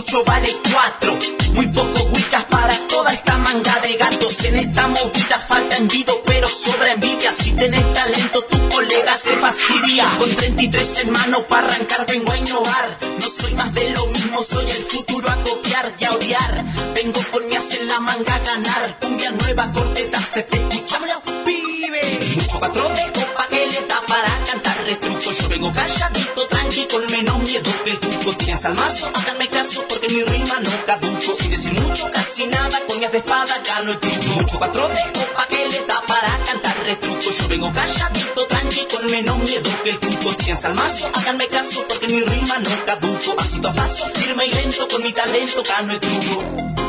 mucho vale 4. Muy poco wicas para toda esta manga de gatos. En esta movida falta envido, pero sobra envidia. Si tenés talento, tu colega se fastidia. Con 33 hermanos para arrancar vengo a innovar. No soy más de lo mismo, soy el futuro a copiar y a odiar. Vengo con mi as en la manga a ganar. Cumbia nueva, cortetas, te escuchámoslo, pibe. Mucho patrón de copa que le da para cantar retruco. Yo vengo calladito, tranqui, con menos miedo que el cuco. Tienes al mazo, háganme caso porque mi rima no caduco. Sin decir mucho, casi nada, coñas de espada, gano el truco. Mucho patrón de copa que le da para cantar retruco. Yo vengo calladito, tranqui, con menos miedo que el cuco. Tienes al mazo, háganme caso porque mi rima no caduco. Pasito a paso, firme y lento, con mi talento gano el truco.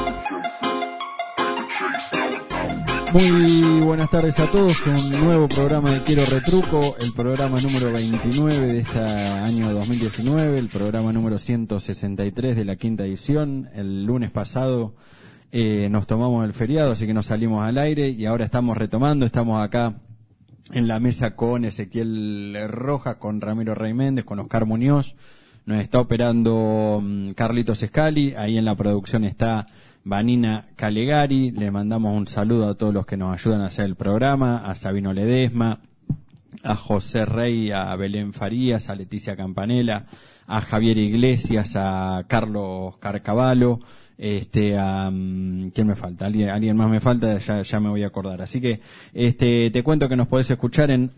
Muy buenas tardes a todos, un nuevo programa de Quiero Retruco, el programa número 29 de este año 2019, el programa número 163 de la quinta edición. El lunes pasado nos tomamos el feriado, así que nos salimos al aire y ahora estamos retomando, estamos acá en la mesa con Ezequiel Rojas, con Ramiro Rey Méndez, con Oscar Muñoz, nos está operando Carlitos Scali, ahí en la producción está Vanina Calegari. Le mandamos un saludo a todos los que nos ayudan a hacer el programa, a Sabino Ledesma, a José Rey, a Belén Farías, a Leticia Campanella, a Javier Iglesias, a Carlos Carcavalo, ¿quién me falta? Alguien más me falta, ya me voy a acordar. Así que te cuento que nos podés escuchar en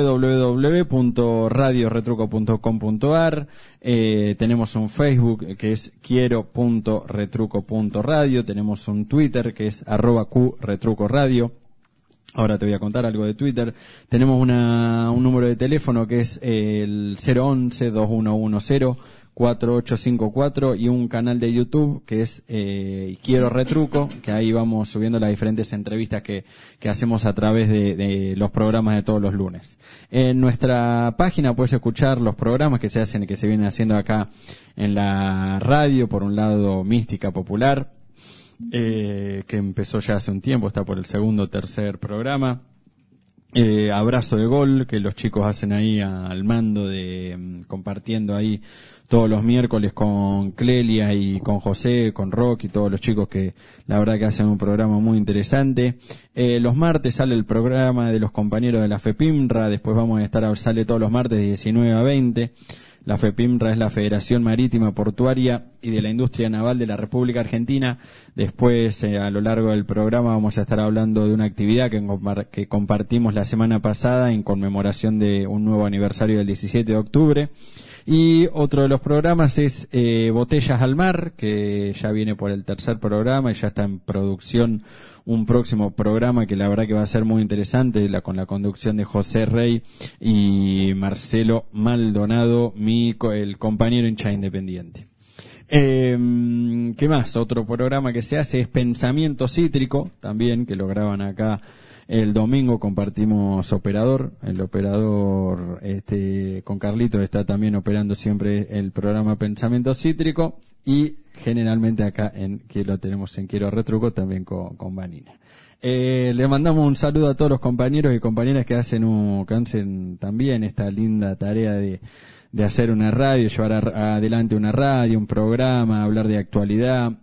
www.radioretruco.com.ar. Tenemos un Facebook que es quiero.retruco.radio, tenemos un Twitter que es @qretrucoradio. Ahora te voy a contar algo de Twitter. Tenemos un número de teléfono que es el 011-2110-4854 y un canal de YouTube que es Quiero Retruco, que ahí vamos subiendo las diferentes entrevistas que hacemos a través de los programas de todos los lunes. En nuestra página puedes escuchar los programas que se vienen haciendo acá en la radio. Por un lado, Mística Popular, que empezó ya hace un tiempo, está por el segundo o tercer programa. Abrazo de Gol, que los chicos hacen ahí al mando compartiendo ahí todos los miércoles con Clelia y con José, con Rock y todos los chicos que la verdad que hacen un programa muy interesante. Los martes sale el programa de los compañeros de la FEPIMRA, después sale todos los martes de 19 a 20. La FEPIMRA es la Federación Marítima, Portuaria y de la Industria Naval de la República Argentina. Después, a lo largo del programa, vamos a estar hablando de una actividad que compartimos la semana pasada en conmemoración de un nuevo aniversario del 17 de octubre. Y otro de los programas es Botellas al Mar, que ya viene por el tercer programa y ya está en producción un próximo programa que la verdad que va a ser muy interesante, con la conducción de José Rey y Marcelo Maldonado, el compañero hincha independiente. ¿Qué más? Otro programa que se hace es Pensamiento Cítrico, también, que lo graban acá el domingo. Compartimos operador, el operador con Carlitos está también operando siempre el programa Pensamiento Cítrico, y generalmente acá que lo tenemos en Quiero Retruco también con Vanina. Le mandamos un saludo a todos los compañeros y compañeras que hacen también esta linda tarea de hacer una radio, llevar adelante una radio, un programa, hablar de actualidad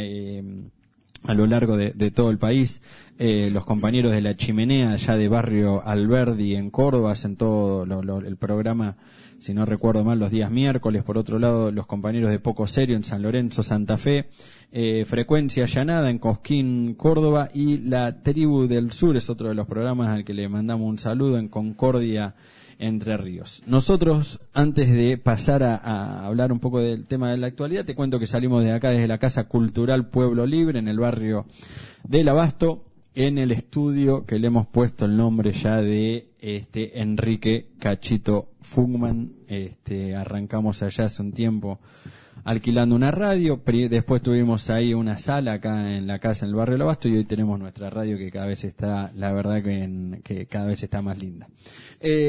a lo largo de todo el país. Los compañeros de La Chimenea, allá de Barrio Alberdi en Córdoba, hacen todo el programa, si no recuerdo mal, los días miércoles. Por otro lado, los compañeros de Poco Serio en San Lorenzo, Santa Fe, Frecuencia Allanada en Cosquín, Córdoba, y La Tribu del Sur es otro de los programas al que le mandamos un saludo, en Concordia, Entre Ríos. Nosotros, antes de pasar a hablar un poco del tema de la actualidad, te cuento que salimos de acá desde la Casa Cultural Pueblo Libre, en el barrio del Abasto, en el estudio que le hemos puesto el nombre ya de Enrique Cachito Fugman. Arrancamos allá hace un tiempo alquilando una radio, después tuvimos ahí una sala acá en la casa en el barrio del Abasto, y hoy tenemos nuestra radio que cada vez está, la verdad que cada vez está más linda.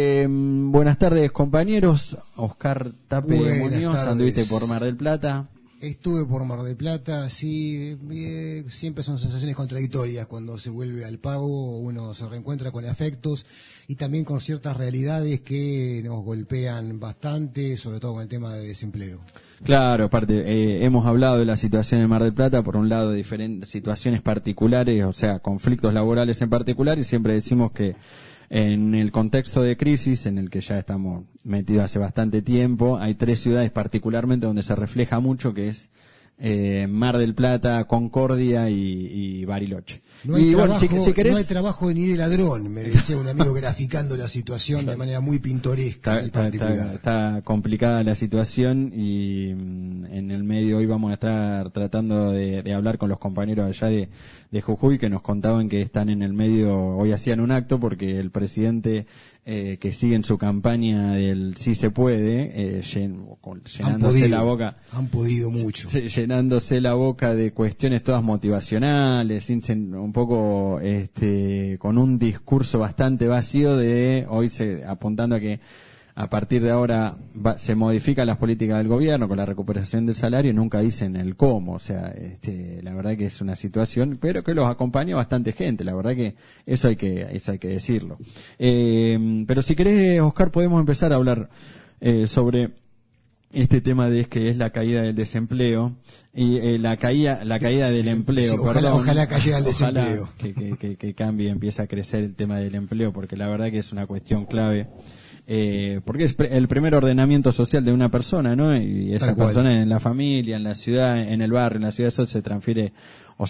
Buenas tardes, compañeros. Oscar Tape Muñoz, anduviste por Mar del Plata. Estuve por Mar del Plata, sí, siempre son sensaciones contradictorias cuando se vuelve al pago, uno se reencuentra con afectos y también con ciertas realidades que nos golpean bastante, sobre todo con el tema de desempleo. Claro, aparte, hemos hablado de la situación en Mar del Plata, por un lado diferentes situaciones particulares, o sea, conflictos laborales en particular, y siempre decimos que en el contexto de crisis en el que ya estamos metidos hace bastante tiempo, hay 3 ciudades particularmente donde se refleja mucho, que es Mar del Plata, Concordia y Bariloche. No hay, trabajo, bueno, si querés... no hay trabajo ni de ladrón, me decía un amigo graficando la situación de manera muy pintoresca y particular. Está complicada la situación y en el medio hoy vamos a estar tratando de hablar con los compañeros allá de Jujuy, que nos contaban que están en el medio, hoy hacían un acto porque el presidente que sigue en su campaña del sí se puede, llenándose la boca. Han podido mucho. Llenándose la boca de cuestiones todas motivacionales, un poco con un discurso bastante vacío hoy apuntando a que a partir de ahora se modifican las políticas del gobierno con la recuperación del salario y nunca dicen el cómo. O sea, la verdad que es una situación, pero que los acompaña bastante gente. La verdad que eso hay que decirlo. Pero si querés, Oscar, podemos empezar a hablar sobre este tema de que es la caída del desempleo y la caída del empleo. Sí, ojalá cayera el desempleo. Que cambie, empiece a crecer el tema del empleo, porque la verdad que es una cuestión clave. Porque es el primer ordenamiento social de una persona, ¿no? Y esa persona en la familia, en la ciudad, en el barrio, en la ciudad, eso se transfiere o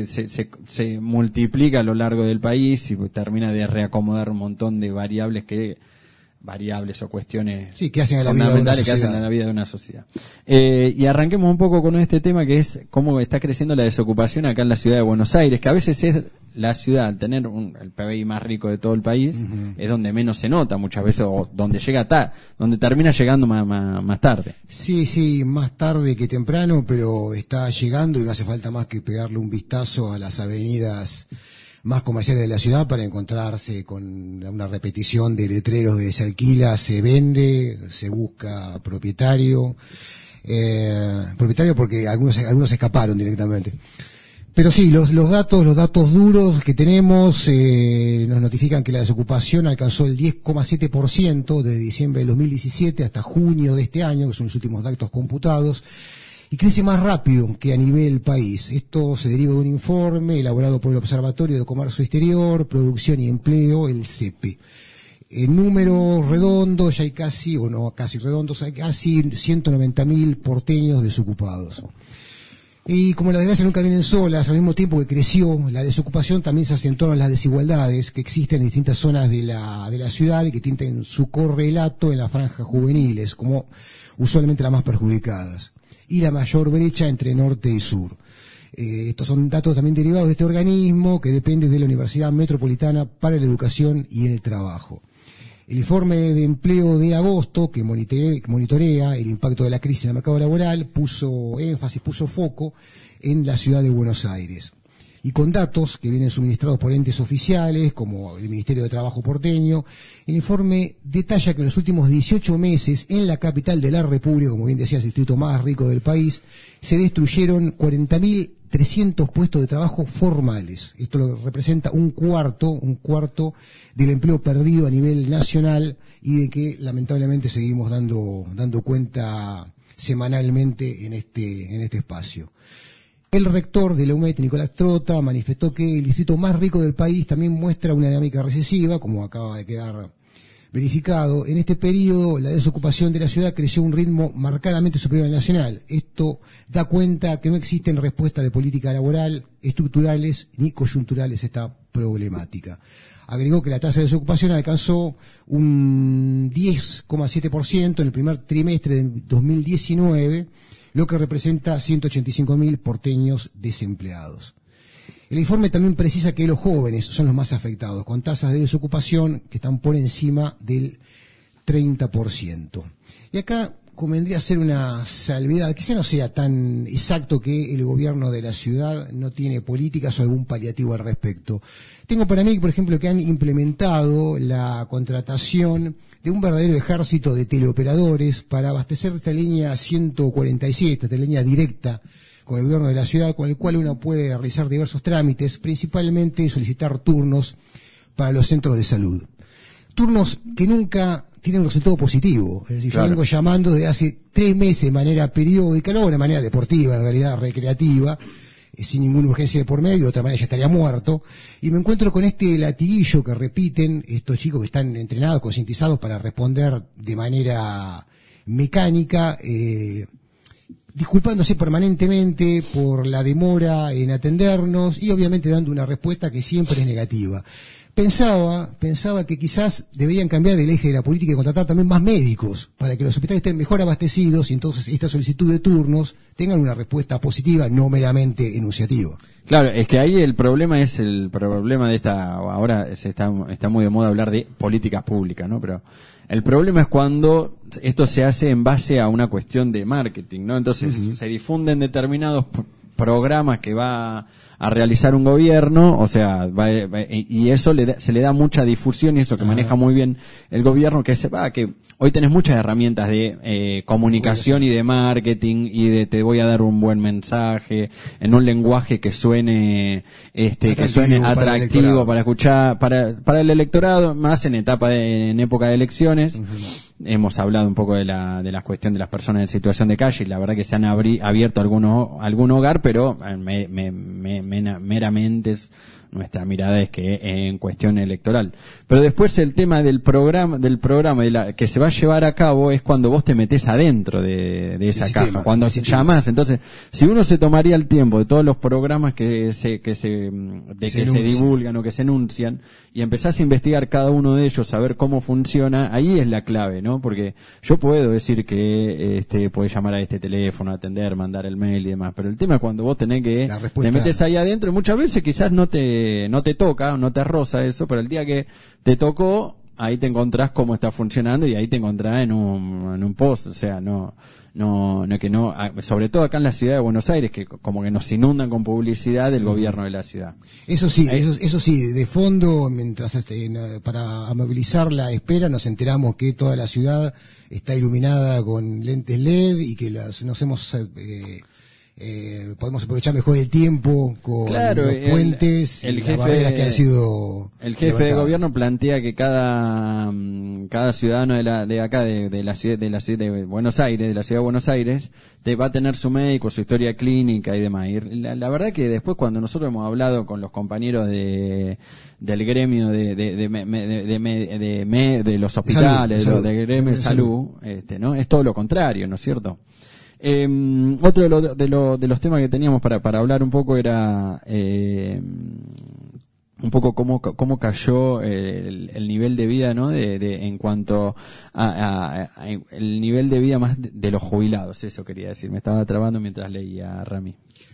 se multiplica a lo largo del país y termina de reacomodar un montón de variables o cuestiones que hacen a la fundamentales que hacen a la vida de una sociedad. Y arranquemos un poco con este tema, que es cómo está creciendo la desocupación acá en la ciudad de Buenos Aires, que a veces es la ciudad, al tener el PBI más rico de todo el país, es donde menos se nota muchas veces, o donde donde termina llegando más tarde. Sí, más tarde que temprano, pero está llegando y no hace falta más que pegarle un vistazo a las avenidas más comerciales de la ciudad para encontrarse con una repetición de letreros de se alquila, se vende, se busca propietario porque algunos escaparon directamente. Pero sí, los datos duros que tenemos nos notifican que la desocupación alcanzó el 10,7% de diciembre del 2017 hasta junio de este año, que son los últimos datos computados, y crece más rápido que a nivel país. Esto se deriva de un informe elaborado por el Observatorio de Comercio Exterior, Producción y Empleo, el CEPE. En números redondos, ya hay casi 190.000 porteños desocupados. Y como las desgracias nunca vienen solas, al mismo tiempo que creció la desocupación, también se acentuaron las desigualdades que existen en distintas zonas de la ciudad y que tienen su correlato en las franjas juveniles, como usualmente las más perjudicadas, y la mayor brecha entre norte y sur. Estos son datos también derivados de este organismo que depende de la Universidad Metropolitana para la Educación y el Trabajo. El informe de empleo de agosto, que monitorea el impacto de la crisis en el mercado laboral, puso foco en la ciudad de Buenos Aires. Y con datos que vienen suministrados por entes oficiales, como el Ministerio de Trabajo porteño, el informe detalla que en los últimos 18 meses, en la capital de la República, como bien decía, el distrito más rico del país, se destruyeron 40.300 puestos de trabajo formales. Esto representa un cuarto del empleo perdido a nivel nacional y de que lamentablemente seguimos dando cuenta semanalmente en este espacio. El rector de la UMET, Nicolás Trota, manifestó que el distrito más rico del país también muestra una dinámica recesiva, como acaba de quedar verificado. En este periodo, la desocupación de la ciudad creció a un ritmo marcadamente superior al nacional. Esto da cuenta que no existen respuestas de política laboral, estructurales ni coyunturales a esta problemática. Agregó que la tasa de desocupación alcanzó un 10,7% en el primer trimestre de 2019, lo que representa 185.000 porteños desempleados. El informe también precisa que los jóvenes son los más afectados, con tasas de desocupación que están por encima del 30%. Y acá convendría hacer una salvedad, quizá no sea tan exacto que el gobierno de la ciudad no tiene políticas o algún paliativo al respecto. Tengo para mí, por ejemplo, que han implementado la contratación de un verdadero ejército de teleoperadores para abastecer esta línea 147, esta línea directa con el gobierno de la ciudad, con el cual uno puede realizar diversos trámites, principalmente solicitar turnos para los centros de salud. Turnos que nunca tienen un resultado positivo. Es decir, claro. Yo vengo llamando desde hace 3 meses de manera periódica, no de manera deportiva, en realidad recreativa, sin ninguna urgencia de por medio, de otra manera ya estaría muerto, y me encuentro con este latiguillo que repiten estos chicos que están entrenados, concientizados para responder de manera mecánica, disculpándose permanentemente por la demora en atendernos y obviamente dando una respuesta que siempre es negativa. Pensaba que quizás deberían cambiar el eje de la política y contratar también más médicos para que los hospitales estén mejor abastecidos y entonces esta solicitud de turnos tengan una respuesta positiva, no meramente enunciativa. Claro, es que ahí el problema es el problema de ahora está muy de moda hablar de políticas públicas, ¿no? Pero el problema es cuando esto se hace en base a una cuestión de marketing, ¿no? Entonces se difunden determinados programas que va a realizar un gobierno, o sea, y eso se le da mucha difusión y eso que maneja muy bien el gobierno, que hoy tenés muchas herramientas de comunicación y de marketing y de te voy a dar un buen mensaje en un lenguaje que suene atractivo para escuchar para el electorado, más en época de elecciones. Hemos hablado un poco de la cuestión de las personas en situación de calle y la verdad que se han abierto algún hogar, pero meramente nuestra mirada es que en cuestión electoral. Pero después el tema del programa que se va a llevar a cabo es cuando vos te metés adentro de esa caja, cuando llamás. Entonces, si uno se tomaría el tiempo de todos los programas que se divulgan o que se enuncian y empezás a investigar cada uno de ellos, a ver cómo funciona, ahí es la clave, ¿no? Porque yo puedo decir que podés llamar a este teléfono, atender, mandar el mail y demás, pero el tema es cuando vos tenés que te metes ahí adentro y muchas veces quizás no te toca, no te roza eso, pero el día que te tocó, ahí te encontrás cómo está funcionando y ahí te encontrás en un post, o sea, sobre todo acá en la ciudad de Buenos Aires, que como que nos inundan con publicidad del gobierno de la ciudad. Eso sí, de fondo, mientras para amabilizar la espera, nos enteramos que toda la ciudad está iluminada con lentes LED y que podemos aprovechar mejor el tiempo con los puentes y las barreras que han sido el jefe levantadas. de gobierno plantea que cada ciudadano de la ciudad de Buenos Aires, va a tener su médico, su historia clínica y demás. Y la verdad que después cuando nosotros hemos hablado con los compañeros del gremio de los hospitales, del gremio de salud, ¿no? Es todo lo contrario, ¿no es cierto? Otro de los temas que teníamos para hablar un poco era un poco cómo cayó el nivel de vida, ¿no? En cuanto a el nivel de vida más de los jubilados, eso quería decir. Me estaba trabando mientras leía, Rami.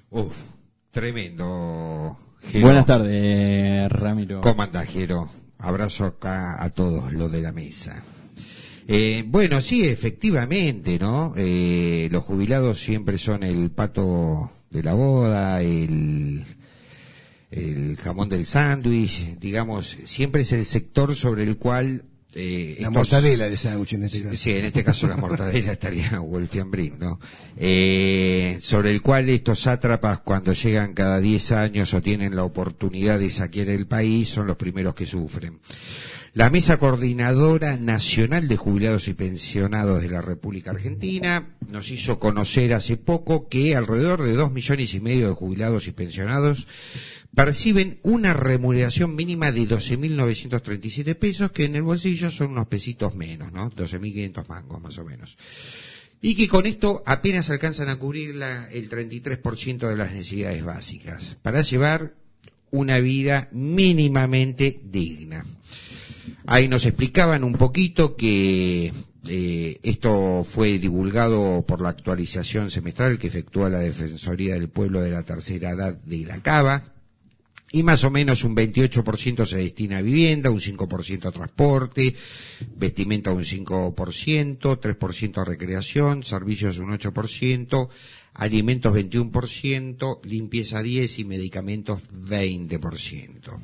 Tremendo, Jero. Buenas tardes, Ramiro. ¿Cómo andás, Jero? Abrazo acá a todos los de la mesa. Bueno, sí, efectivamente, ¿no? Los jubilados siempre son el pato de la boda, el jamón del sándwich, digamos, siempre es el sector sobre el cual... la mortadela de sándwich en este caso. Sí, en este caso la mortadela estaría o el fiambrín, ¿no? Sobre el cual estos sátrapas, cuando llegan cada 10 años o tienen la oportunidad de saquear el país, son los primeros que sufren. La Mesa Coordinadora Nacional de Jubilados y Pensionados de la República Argentina nos hizo conocer hace poco que alrededor de 2,5 millones de jubilados y pensionados perciben una remuneración mínima de 12.937 pesos, que en el bolsillo son unos pesitos menos, ¿no? 12.500 mangos más o menos. Y que con esto apenas alcanzan a cubrir el 33% de las necesidades básicas para llevar una vida mínimamente digna. Ahí nos explicaban un poquito que esto fue divulgado por la actualización semestral que efectúa la Defensoría del Pueblo de la Tercera Edad de la Cava, y más o menos un 28% se destina a vivienda, un 5% a transporte, vestimenta un 5%, 3% a recreación, servicios un 8%, alimentos 21%, limpieza 10% y medicamentos 20%.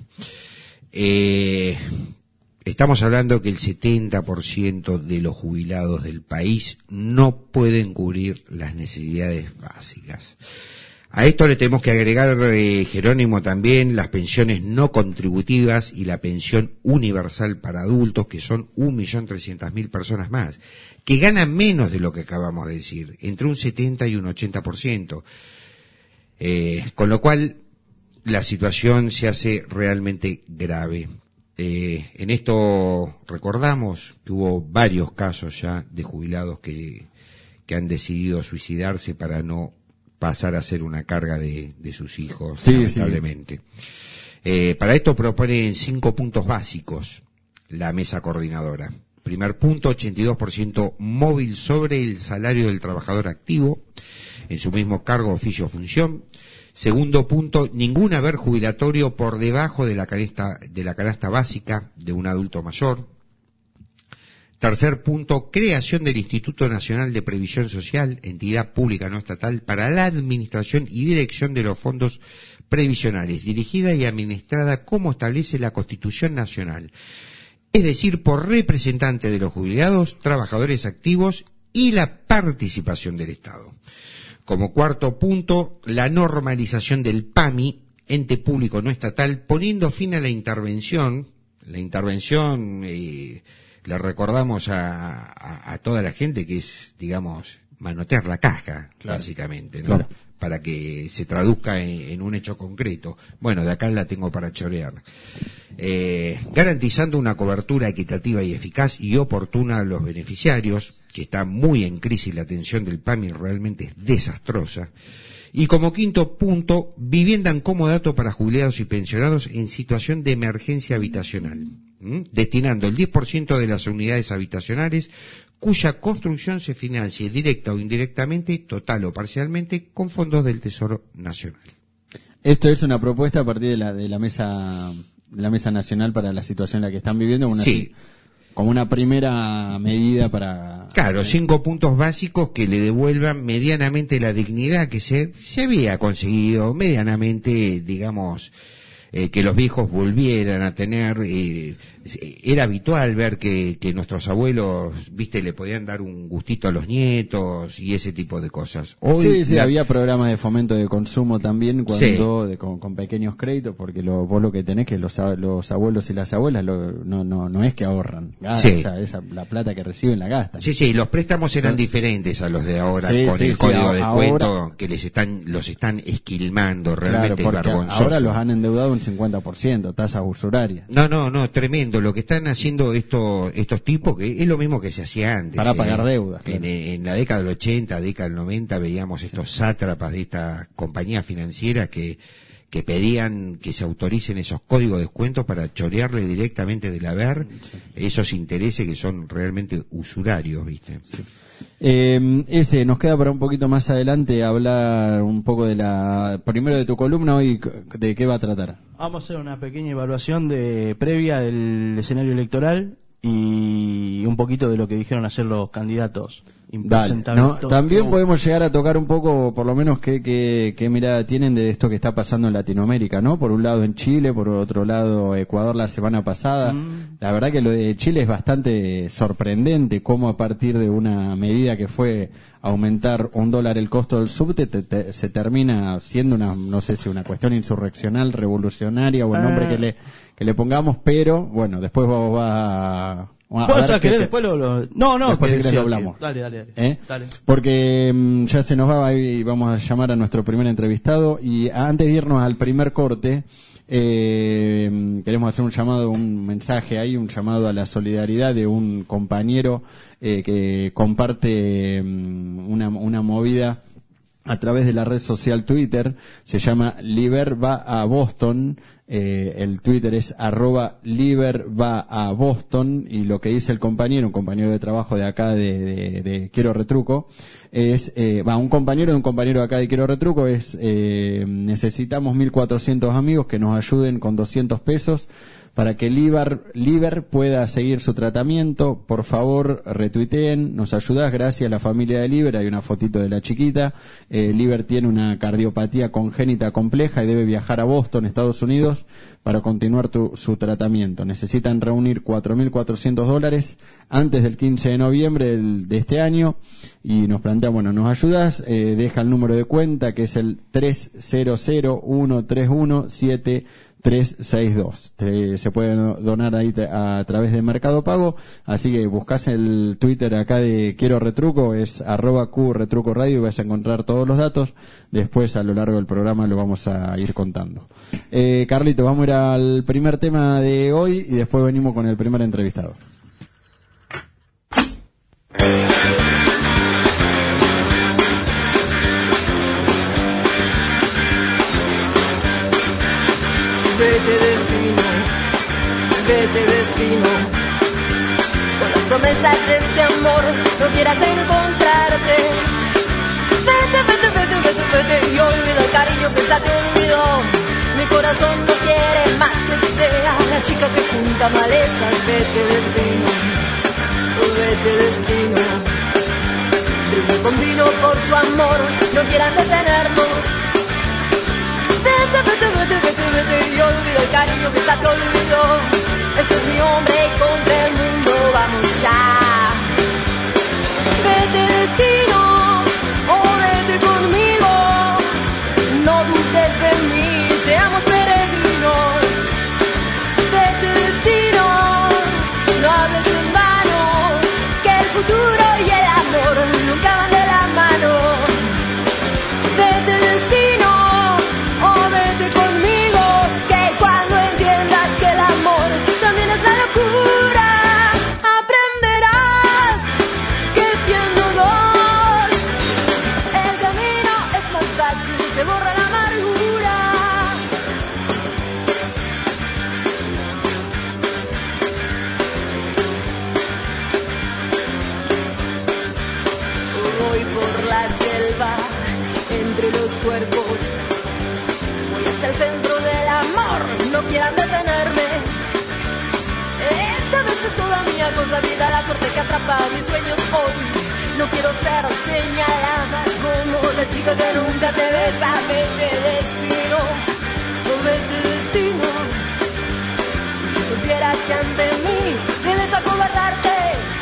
Estamos hablando que el 70% de los jubilados del país no pueden cubrir las necesidades básicas. A esto le tenemos que agregar, Jerónimo, también las pensiones no contributivas y la pensión universal para adultos, que son 1.300.000 personas más, que ganan menos de lo que acabamos de decir, entre un 70 y un 80%. Con lo cual, la situación se hace realmente grave. En esto recordamos que hubo varios casos ya de jubilados que han decidido suicidarse para no pasar a ser una carga de sus hijos, sí, lamentablemente. Sí. Para esto proponen 5 puntos básicos la mesa coordinadora. Primer punto, 82% móvil sobre el salario del trabajador activo, en su mismo cargo, oficio o función. Segundo punto, ningún haber jubilatorio por debajo de la canasta básica de un adulto mayor. Tercer punto, creación del Instituto Nacional de Previsión Social, entidad pública no estatal, para la administración y dirección de los fondos previsionales, dirigida y administrada como establece la Constitución Nacional, es decir, por representantes de los jubilados, trabajadores activos y la participación del Estado. Como cuarto punto, la normalización del PAMI, ente público no estatal, poniendo fin a la intervención. Le recordamos a toda la gente que es, digamos, manotear la caja, claro, básicamente, ¿no? Claro. Para que se traduzca en un hecho concreto. Bueno, de acá la tengo para chorear. Garantizando una cobertura equitativa y eficaz y oportuna a los beneficiarios, que está muy en crisis, la atención del PAMI realmente es desastrosa. Y como quinto punto, vivienda en comodato para jubilados y pensionados en situación de emergencia habitacional, destinando el 10% de las unidades habitacionales cuya construcción se financie directa o indirectamente, total o parcialmente, con fondos del Tesoro Nacional. Esto es una propuesta a partir de la mesa nacional para la situación en la que están viviendo, sí, como una primera medida para... Claro, 5 puntos básicos que le devuelvan medianamente la dignidad que se había conseguido, medianamente, digamos, que los viejos volvieran a tener. Era habitual ver que nuestros abuelos, viste, le podían dar un gustito a los nietos y ese tipo de cosas. Hoy sí, había programas de fomento de consumo también cuando sí, con pequeños créditos, porque vos lo que tenés que los abuelos y las abuelas no es que ahorran, sí, o sea, la plata que reciben la gastan. Sí, los préstamos eran diferentes a los de ahora, sí, con el código de descuento que los están esquilmando, realmente, claro, vergonzoso. Ahora los han endeudado un 50%, tasas usurarias. No, tremendo. Lo que están haciendo estos tipos, que es lo mismo que se hacía antes. Para pagar deudas. Claro. En la década del 80, década del 90, veíamos estos sátrapas de estas compañías financieras que pedían que se autoricen esos códigos de descuento para chorearle directamente del haber esos intereses que son realmente usurarios, ¿viste? Sí. Nos queda para un poquito más adelante hablar un poco primero de tu columna. Hoy, ¿de qué va a tratar? Vamos a hacer una pequeña evaluación previa del escenario electoral y un poquito de lo que dijeron ayer los candidatos. Dale, también podemos llegar a tocar un poco, por lo menos, qué mirada tienen de esto que está pasando en Latinoamérica, ¿no? Por un lado en Chile, por otro lado Ecuador la semana pasada. La verdad que lo de Chile es bastante sorprendente, cómo a partir de una medida que fue aumentar $1 el costo del subte, se termina siendo no sé si una cuestión insurreccional, revolucionaria o el nombre que le pongamos, pero bueno, después vos vas a... después después si querés lo hablamos. Dale. Porque ya se nos va y vamos a llamar a nuestro primer entrevistado. Y antes de irnos al primer corte, queremos hacer un mensaje ahí, un llamado a la solidaridad de un compañero que comparte una movida a través de la red social Twitter. Se llama Liber va a Boston. El Twitter es @liber_va_a_Boston, y lo que dice el compañero, un compañero de trabajo de acá de Quiero Retruco, es, un compañero de un compañero de acá de Quiero Retruco es, necesitamos 1.400 amigos que nos ayuden con 200 pesos para que Liber pueda seguir su tratamiento. Por favor, retuiteen, nos ayudás, gracias a la familia de Liber. Hay una fotito de la chiquita. Liber tiene una cardiopatía congénita compleja y debe viajar a Boston, Estados Unidos, para continuar su tratamiento. Necesitan reunir $4.400 antes del 15 de noviembre de este año, y nos plantean, bueno, nos ayudás, deja el número de cuenta, que es el 300-131-7362. Se puede donar ahí a través de Mercado Pago, así que buscás el Twitter acá de Quiero Retruco, es @QRetruco Radio, y vas a encontrar todos los datos. Después, a lo largo del programa, lo vamos a ir contando. Carlito, vamos a ir al primer tema de hoy y después venimos con el primer entrevistado. Vete destino, con las promesas de este amor no quieras encontrarte. Vete y olvida el cariño que ya te olvidó. Mi corazón no quiere más que sea la chica que junta malezas. Vete destino, brindar con vino por su amor, no quieran detenernos. Vete y olvida el cariño que ya te olvidó. Este es mi hombre y contra el mundo vamos ya. Vete destino, vete conmigo. No dudes de mí, seamos peregrinos. Vete destino, no hables en vano, que el futuro y el amor nunca van de la mano. Vete destino, vete conmigo, que cuando entiendas que el amor también es la locura, aprenderás que siendo dos el camino es más fácil, se borra la amargura. Voy por la selva entre los cuerpos, voy hasta el centro del amor, no quieran detenerme. Esta vez es toda mía, cosa vida, la suerte que atrapa mis sueños hoy. No quiero ser señalada como la chica que nunca te besa. Vete destino, si supiera que ante mí debes acobardarte,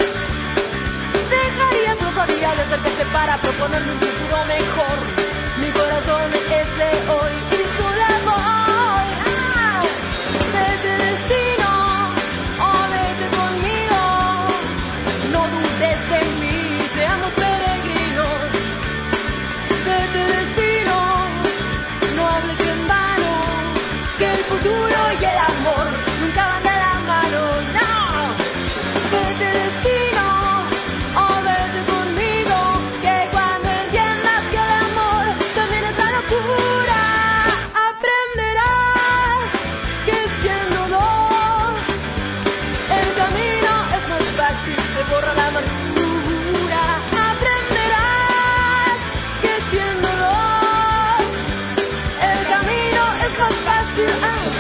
dejarías los días de acercarte para proponerme un futuro mejor. Mi corazón es de hoy y sola voy. Vete destino, vete conmigo. No dudes de mí, seamos peregrinos. Vete destino, no hables en vano, que el futuro y el amor nunca van de la mano. No, vete destino, vete conmigo, que cuando entiendas que el amor también es la locura, aprenderás que siendo dos el camino es más fácil, se borra la amargura. Aprenderás que siendo dos el camino es más fácil.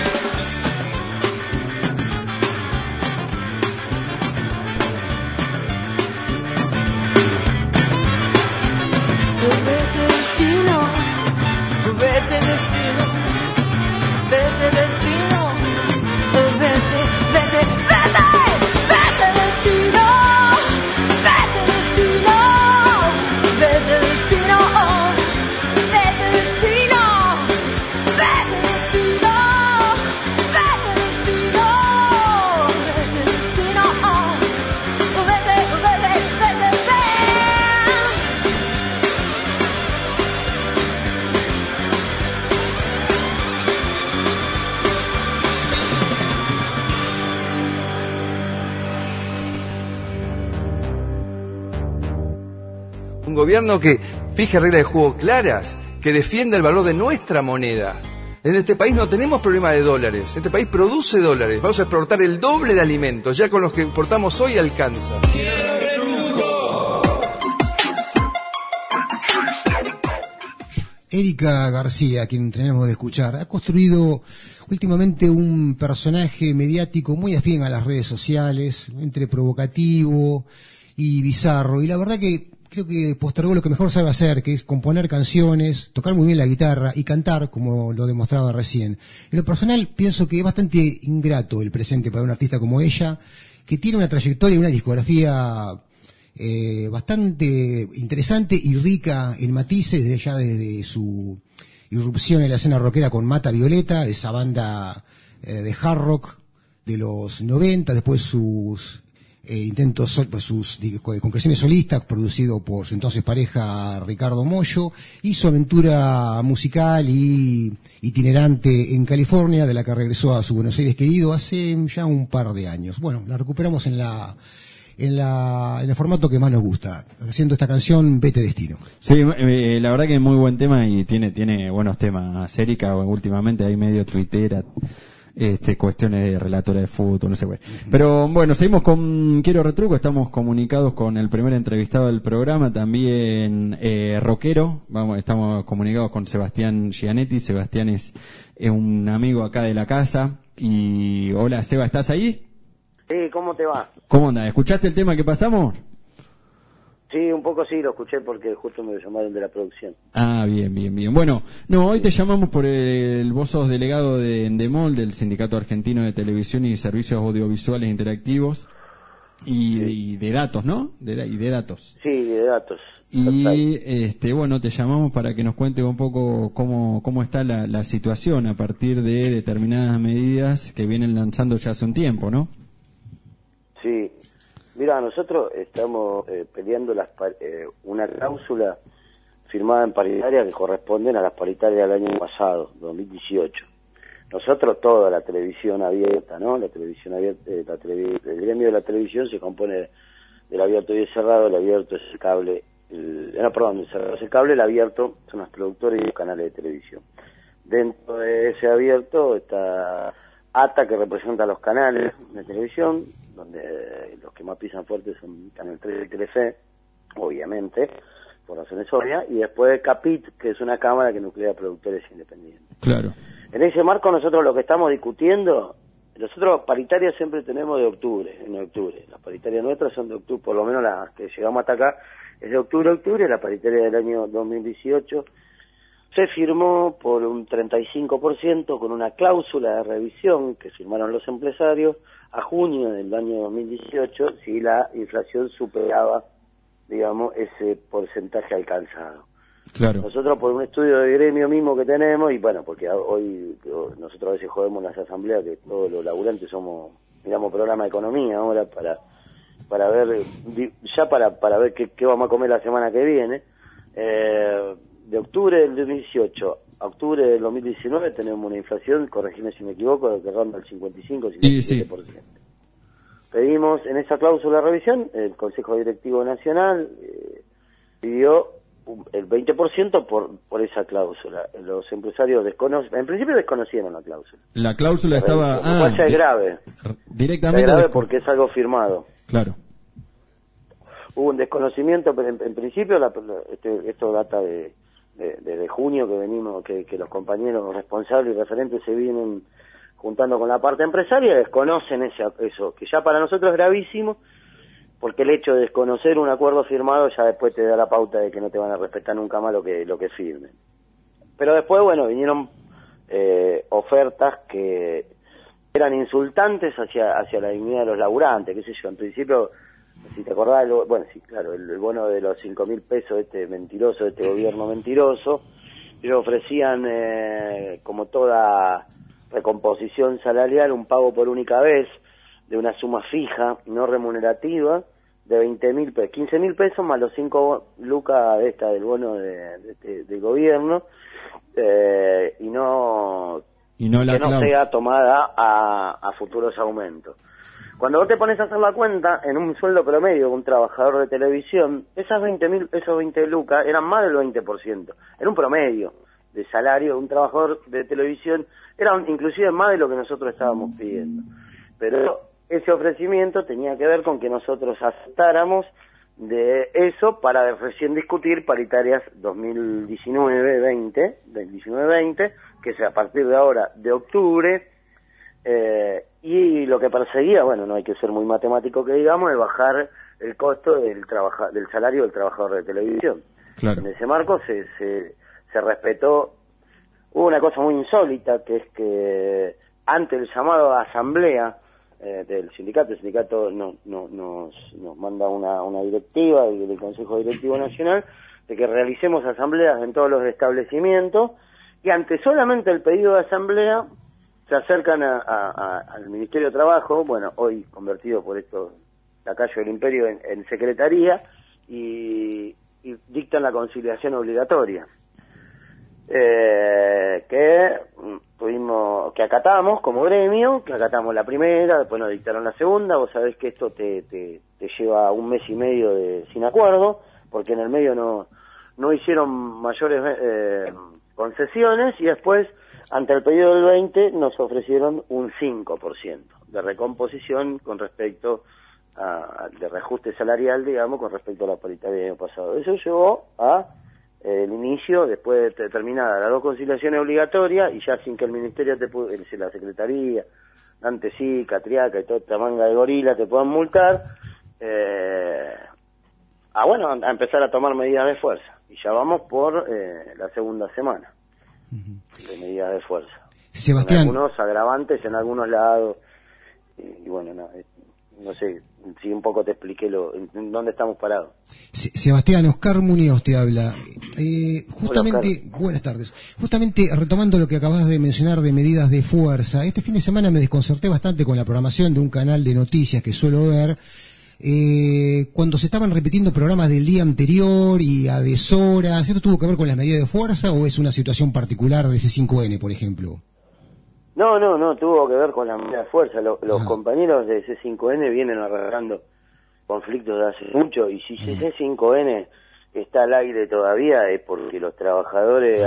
Vete destino, vete destino, vete destino, vete destino, vete destino, vete destino, vete destino, vete destino, vete destino, vete destino, vete. Un gobierno que fije reglas de juego claras, que defienda el valor de nuestra moneda. En este país no tenemos problema de dólares. Este país produce dólares. Vamos a exportar el doble de alimentos. Ya con los que importamos hoy alcanza. Erika García, a quien tenemos de escuchar, ha construido últimamente un personaje mediático muy afín a las redes sociales, entre provocativo y bizarro, y la verdad que creo que postergó lo que mejor sabe hacer, que es componer canciones, tocar muy bien la guitarra y cantar, como lo demostraba recién. En lo personal, pienso que es bastante ingrato el presente para un artista como ella, que tiene una trayectoria y una discografía bastante interesante y rica en matices, desde su irrupción en la escena rockera con Mata Violeta, esa banda de hard rock de los 90, después sus intentos, sus concreciones solistas, producido por su entonces pareja Ricardo Mollo, y su aventura musical y itinerante en California, de la que regresó a su Buenos Aires querido hace ya un par de años. Bueno, la recuperamos en el formato que más nos gusta, haciendo esta canción Vete Destino. Sí, la verdad que es muy buen tema y tiene buenos temas. Erika últimamente hay medio tuitera, cuestiones de relatora de fútbol, no sé qué. Pero bueno, seguimos con Quiero Retruco, estamos comunicados con el primer entrevistado del programa, también rockero, estamos comunicados con Sebastián Gianetti. Sebastián es un amigo acá de la casa. Y hola Seba, ¿estás ahí? Sí, ¿cómo te va? ¿Cómo andas? ¿Escuchaste el tema que pasamos? Sí, un poco sí, lo escuché porque justo me llamaron de la producción. Ah, bien. Bueno, hoy te llamamos por vos sos delegado de Endemol, del Sindicato Argentino de Televisión y Servicios Audiovisuales Interactivos, y de datos, ¿no? Y de datos. Sí, de datos. Y bueno, te llamamos para que nos cuentes un poco cómo está la situación a partir de determinadas medidas que vienen lanzando ya hace un tiempo, ¿no? Sí, mira, nosotros estamos peleando una cláusula firmada en paritaria que corresponden a las paritarias del año pasado, 2018. Nosotros, toda la televisión abierta, ¿no? La televisión abierta, el gremio de la televisión se compone del abierto y el cerrado. El abierto es el cable, el cerrado es el cable, el abierto son los productores y los canales de televisión. Dentro de ese abierto está ATA, que representa los canales de televisión, donde los que más pisan fuerte son Canal 3 y Telefe, obviamente, por razones obvias, y después CAPIT, que es una cámara que nuclea productores independientes. Claro. En ese marco nosotros lo que estamos discutiendo, nosotros paritarias siempre tenemos en octubre. Las paritarias nuestras son de octubre, por lo menos las que llegamos hasta acá, es de octubre, la paritaria del año 2018, se firmó por un 35% con una cláusula de revisión que firmaron los empresarios a junio del año 2018 si la inflación superaba, digamos, ese porcentaje alcanzado. Claro. Nosotros, por un estudio de gremio mismo que tenemos, y bueno, porque hoy nosotros a veces jodemos en las asambleas que todos los laburantes miramos programa de economía ahora para ver, ya para ver qué vamos a comer la semana que viene. De octubre del 2018 a octubre del 2019 tenemos una inflación, corregime si me equivoco, que ronda el 55-57%. Sí. Pedimos en esa cláusula de revisión, el Consejo Directivo Nacional pidió el 20% por esa cláusula. Los empresarios en principio desconocieron la cláusula. La cláusula estaba... ya es grave. Directamente... Es grave porque es algo firmado. Claro. Hubo un desconocimiento, pero en principio esto data desde junio que venimos, que los compañeros responsables y referentes se vienen juntando con la parte empresaria, desconocen eso, que ya para nosotros es gravísimo, porque el hecho de desconocer un acuerdo firmado ya después te da la pauta de que no te van a respetar nunca más lo que firmen. Pero después, bueno, vinieron ofertas que eran insultantes hacia la dignidad de los laburantes, qué sé yo, en principio... Si te acordás, el bono de los 5.000 pesos, mentiroso, gobierno mentiroso, ellos ofrecían, como toda recomposición salarial, un pago por única vez de una suma fija, no remunerativa, de 20.000 pesos, 15.000 pesos más los 5 lucas del bono del gobierno, y no sea tomada a futuros aumentos. Cuando vos te pones a hacer la cuenta, en un sueldo promedio de un trabajador de televisión, esos 20 lucas eran más del 20%. Era un promedio de salario de un trabajador de televisión era inclusive más de lo que nosotros estábamos pidiendo. Pero ese ofrecimiento tenía que ver con que nosotros aceptáramos de eso para recién discutir paritarias 2019-20, que es a partir de ahora, de octubre, y lo que perseguía, bueno, no hay que ser muy matemático que digamos, es bajar el costo del salario del trabajador de televisión. Claro. En ese marco se respetó. Hubo una cosa muy insólita, que es que ante el llamado a asamblea del sindicato, el sindicato nos manda una directiva del Consejo Directivo Nacional de que realicemos asambleas en todos los establecimientos, y ante solamente el pedido de asamblea se acercan al Ministerio de Trabajo, bueno, hoy convertido por esto lacayo del Imperio en Secretaría, y dictan la conciliación obligatoria. Que acatamos como gremio, que acatamos la primera, después nos dictaron la segunda. Vos sabés que esto te lleva un mes y medio sin acuerdo, porque en el medio no hicieron mayores concesiones, y después, ante el pedido del 20, nos ofrecieron un 5% de recomposición con respecto de reajuste salarial, digamos, con respecto a la paritaria del año pasado. Eso llevó a el inicio, después de terminada las dos conciliaciones obligatorias, y ya sin que el Ministerio la Secretaría, antes sí, Catriaca y toda esta manga de gorila te puedan multar, a empezar a tomar medidas de fuerza. Y ya vamos por la segunda semana de medidas de fuerza. Sebastián. En algunos agravantes, en algunos lados, y bueno, no sé si un poco te expliqué en dónde estamos parados. Sebastián, Oscar Muñoz te habla. Justamente, Hola, buenas tardes. Justamente retomando lo que acabas de mencionar de medidas de fuerza, este fin de semana me desconcerté bastante con la programación de un canal de noticias que suelo ver, cuando se estaban repitiendo programas del día anterior y a deshoras. ¿Esto tuvo que ver con las medidas de fuerza o es una situación particular de C5N, por ejemplo? No, tuvo que ver con la medida de fuerza. Los compañeros de C5N vienen arreglando conflictos de hace mucho, y si C5N está al aire todavía es porque los trabajadores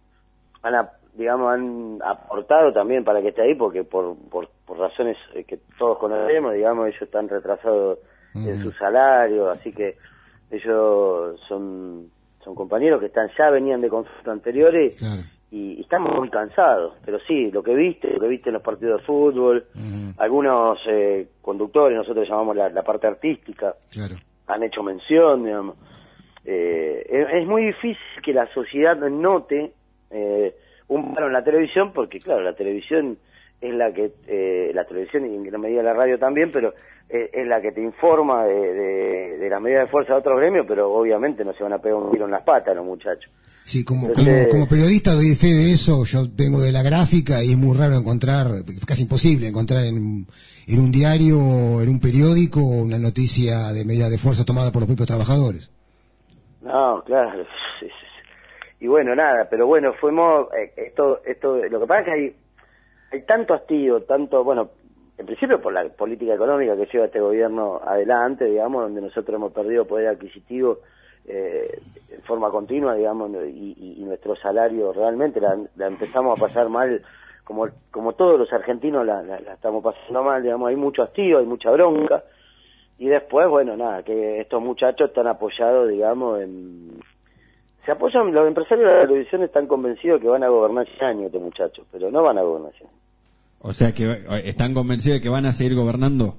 han aportado también para que esté ahí, porque por razones que todos conocemos, digamos, ellos están retrasados en su salario, así que ellos son compañeros que venían de conflictos anteriores. Claro. Y estamos muy cansados, pero sí, lo que viste en los partidos de fútbol, algunos conductores, nosotros llamamos la parte artística, claro, han hecho mención, digamos. Es muy difícil que la sociedad note un paro en la televisión, porque claro, la televisión es la que, la televisión y en gran medida la radio también, pero es la que te informa de las medidas de fuerza de otros gremios, pero obviamente no se van a pegar un tiro en las patas los muchachos. Sí, como periodista doy fe de eso. Yo vengo de la gráfica y es muy raro encontrar, casi imposible encontrar en un diario, en un periódico, una noticia de medida de fuerza tomada por los propios trabajadores. No, claro. Y bueno, nada, pero bueno, fuimos, esto, lo que pasa es que hay tanto hastío, bueno, en principio por la política económica que lleva este gobierno adelante, digamos, donde nosotros hemos perdido poder adquisitivo en forma continua, digamos, y nuestro salario realmente la empezamos a pasar mal, como todos los argentinos la estamos pasando mal, digamos. Hay mucho hastío, hay mucha bronca, y después, bueno, nada, que estos muchachos están apoyados, digamos, se apoyan, los empresarios de la televisión están convencidos que van a gobernar 100 años estos muchachos, pero no van a gobernar 100 años. O sea que están convencidos de que van a seguir gobernando.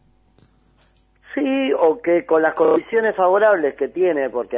Sí, o que con las condiciones favorables que tiene, porque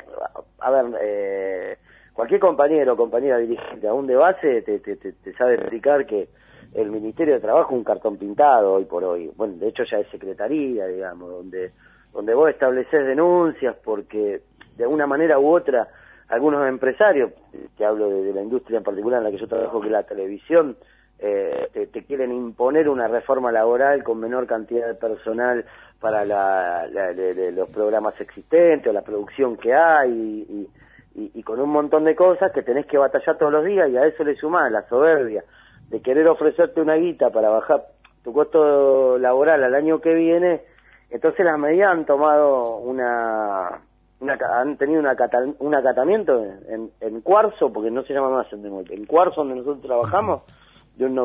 cualquier compañero o compañera dirigente aún de base te sabe explicar que el Ministerio de Trabajo es un cartón pintado hoy por hoy. Bueno, de hecho ya es secretaría, digamos, donde vos estableces denuncias porque de alguna manera u otra algunos empresarios, que hablo de la industria en particular en la que yo trabajo, que es la televisión, te quieren imponer una reforma laboral con menor cantidad de personal para los programas existentes o la producción que hay y con un montón de cosas que tenés que batallar todos los días, y a eso le sumás la soberbia de querer ofrecerte una guita para bajar tu costo laboral al año que viene. Entonces las medidas han tomado una han tenido un acatamiento en Cuarzo, porque no se llama más en Cuarzo, donde nosotros trabajamos, de un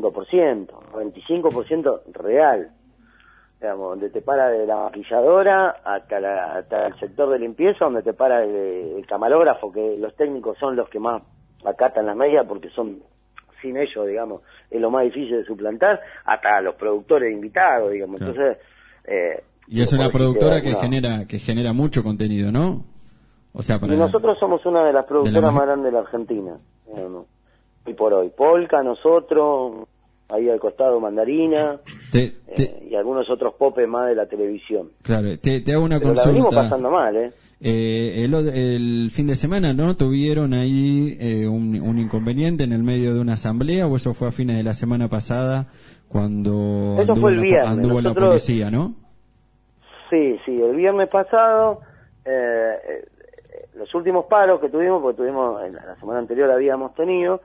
95% real. Digamos, donde te para de la maquilladora hasta el sector de limpieza, donde te para el camarógrafo, que los técnicos son los que más acatan las medidas, porque son, sin ellos, digamos, es lo más difícil de suplantar, hasta los productores invitados, digamos. Claro. Entonces, y es una productora que genera mucho contenido, ¿no? O sea, y nosotros somos una de las productoras más grandes de la Argentina, digamos. Y por hoy, Polka, nosotros, ahí al costado Mandarina, y algunos otros popes más de la televisión. Claro, te hago una consulta. La venimos pasando mal, el fin de semana, ¿no? ¿Tuvieron ahí un inconveniente en el medio de una asamblea, o eso fue a fines de la semana pasada cuando eso fue el viernes. Anduvo la policía, ¿no? Sí, el viernes pasado, los últimos paros que tuvimos, porque en la semana anterior habíamos tenido,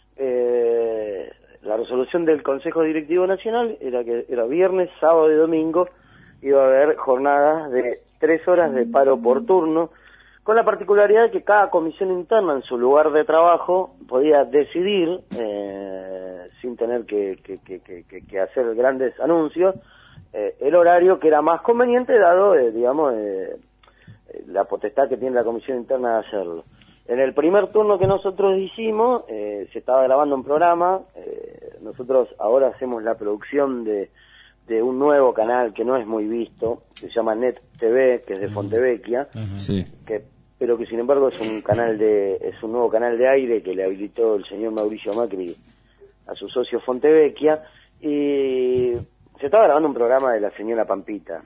la resolución del Consejo Directivo Nacional era viernes, sábado y domingo, iba a haber jornadas de 3 horas de paro por turno, con la particularidad de que cada comisión interna en su lugar de trabajo podía decidir, sin tener que hacer grandes anuncios, el horario que era más conveniente dado, la potestad que tiene la comisión interna de hacerlo. En el primer turno que nosotros hicimos, se estaba grabando un programa, nosotros ahora hacemos la producción de un nuevo canal que no es muy visto, que se llama Net TV, que es de Fontevecchia, sí. Pero que sin embargo es un nuevo canal de aire que le habilitó el señor Mauricio Macri a su socio Fontevecchia, y se estaba grabando un programa de la señora Pampita,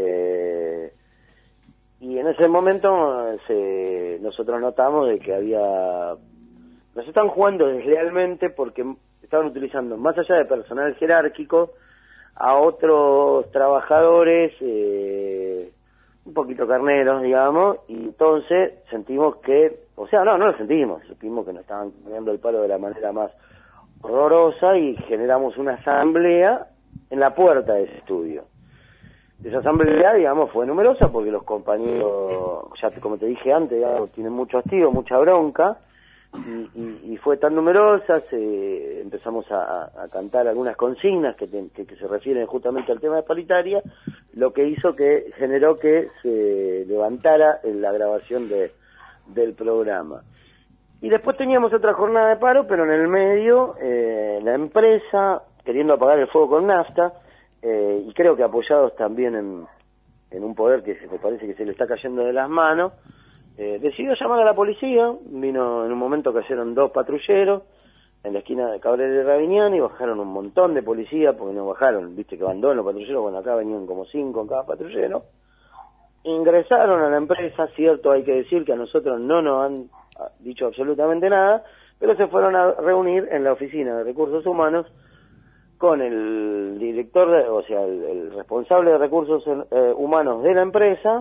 y en ese momento nosotros notamos de que nos están jugando deslealmente, porque estaban utilizando, más allá de personal jerárquico, a otros trabajadores un poquito carneros, digamos, y entonces sentimos que, no lo sentimos que nos estaban poniendo el palo de la manera más horrorosa, y generamos una asamblea en la puerta de ese estudio. Esa asamblea, digamos, fue numerosa porque los compañeros, como te dije antes, digamos, tienen mucho hastío, mucha bronca, y fue tan numerosa, empezamos a cantar algunas consignas que se refieren justamente al tema de paritaria, lo que generó que se levantara la grabación del programa. Y después teníamos otra jornada de paro, pero en el medio, la empresa, queriendo apagar el fuego con nafta, y creo que apoyados también en un poder que me parece que se le está cayendo de las manos, decidió llamar a la policía. Vino en un momento, cayeron 2 patrulleros en la esquina de Cabrera y Raviñán, y bajaron un montón de policías, porque no bajaron, viste que van 2 los patrulleros, bueno, acá venían como 5 en cada patrullero. Ingresaron a la empresa, cierto, hay que decir que a nosotros no nos han dicho absolutamente nada, pero se fueron a reunir en la oficina de recursos humanos con el director, el responsable de recursos humanos de la empresa,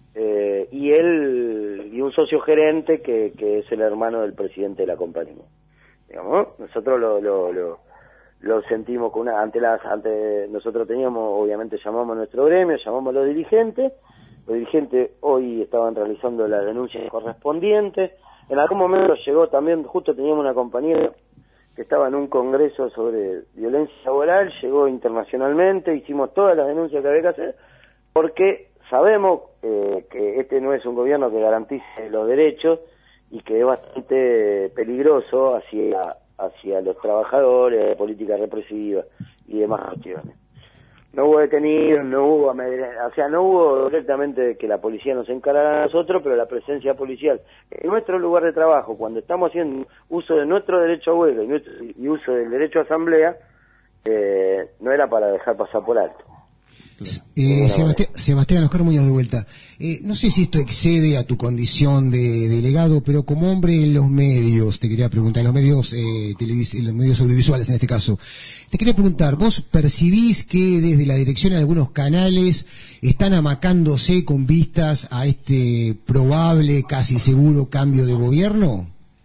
y un socio gerente que es el hermano del presidente de la compañía. Digamos, nosotros lo sentimos con nosotros obviamente llamamos a nuestro gremio, llamamos a los dirigentes hoy estaban realizando las denuncias correspondientes. En algún momento llegó también, justo teníamos una compañera que estaba en un congreso sobre violencia laboral, llegó internacionalmente, hicimos todas las denuncias que había que hacer, porque sabemos que este no es un gobierno que garantice los derechos, y que es bastante peligroso hacia los trabajadores, de política represiva y demás cuestiones. No hubo detenidos, no hubo directamente que la policía nos encarara a nosotros, pero la presencia policial en nuestro lugar de trabajo, cuando estamos haciendo uso de nuestro derecho a huelga y uso del derecho a asamblea, no era para dejar pasar por alto. Sebastián Oscar Muñoz de vuelta. No sé si esto excede a tu condición de delegado, pero como hombre en los medios, te quería preguntar, en los medios los medios audiovisuales en este caso, te quería preguntar, ¿vos percibís que desde la dirección de algunos canales están amacándose con vistas a este probable, casi seguro cambio de gobierno?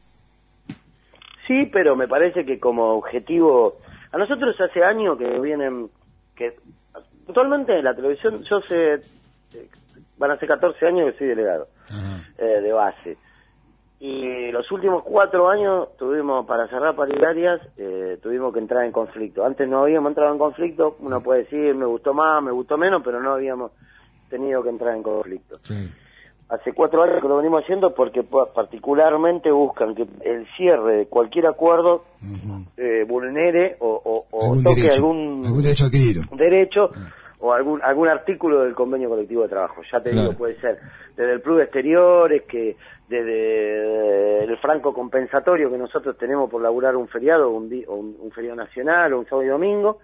Sí, pero me parece que como objetivo, a nosotros hace años que vienen, que actualmente en la televisión, yo sé, van a ser 14 años que soy delegado de base. Y los últimos 4 años tuvimos, para cerrar paritarias, tuvimos que entrar en conflicto. Antes no habíamos entrado en conflicto, uno puede decir me gustó más, me gustó menos, pero no habíamos tenido que entrar en conflicto. Sí. Hace 4 años que lo venimos haciendo porque particularmente buscan que el cierre de cualquier acuerdo vulnere o toque algún derecho adquirido. O algún artículo del convenio colectivo de trabajo. Ya te digo, puede ser desde el plus de exteriores, que desde el franco compensatorio que nosotros tenemos por laburar un feriado, un feriado nacional, o un sábado y domingo.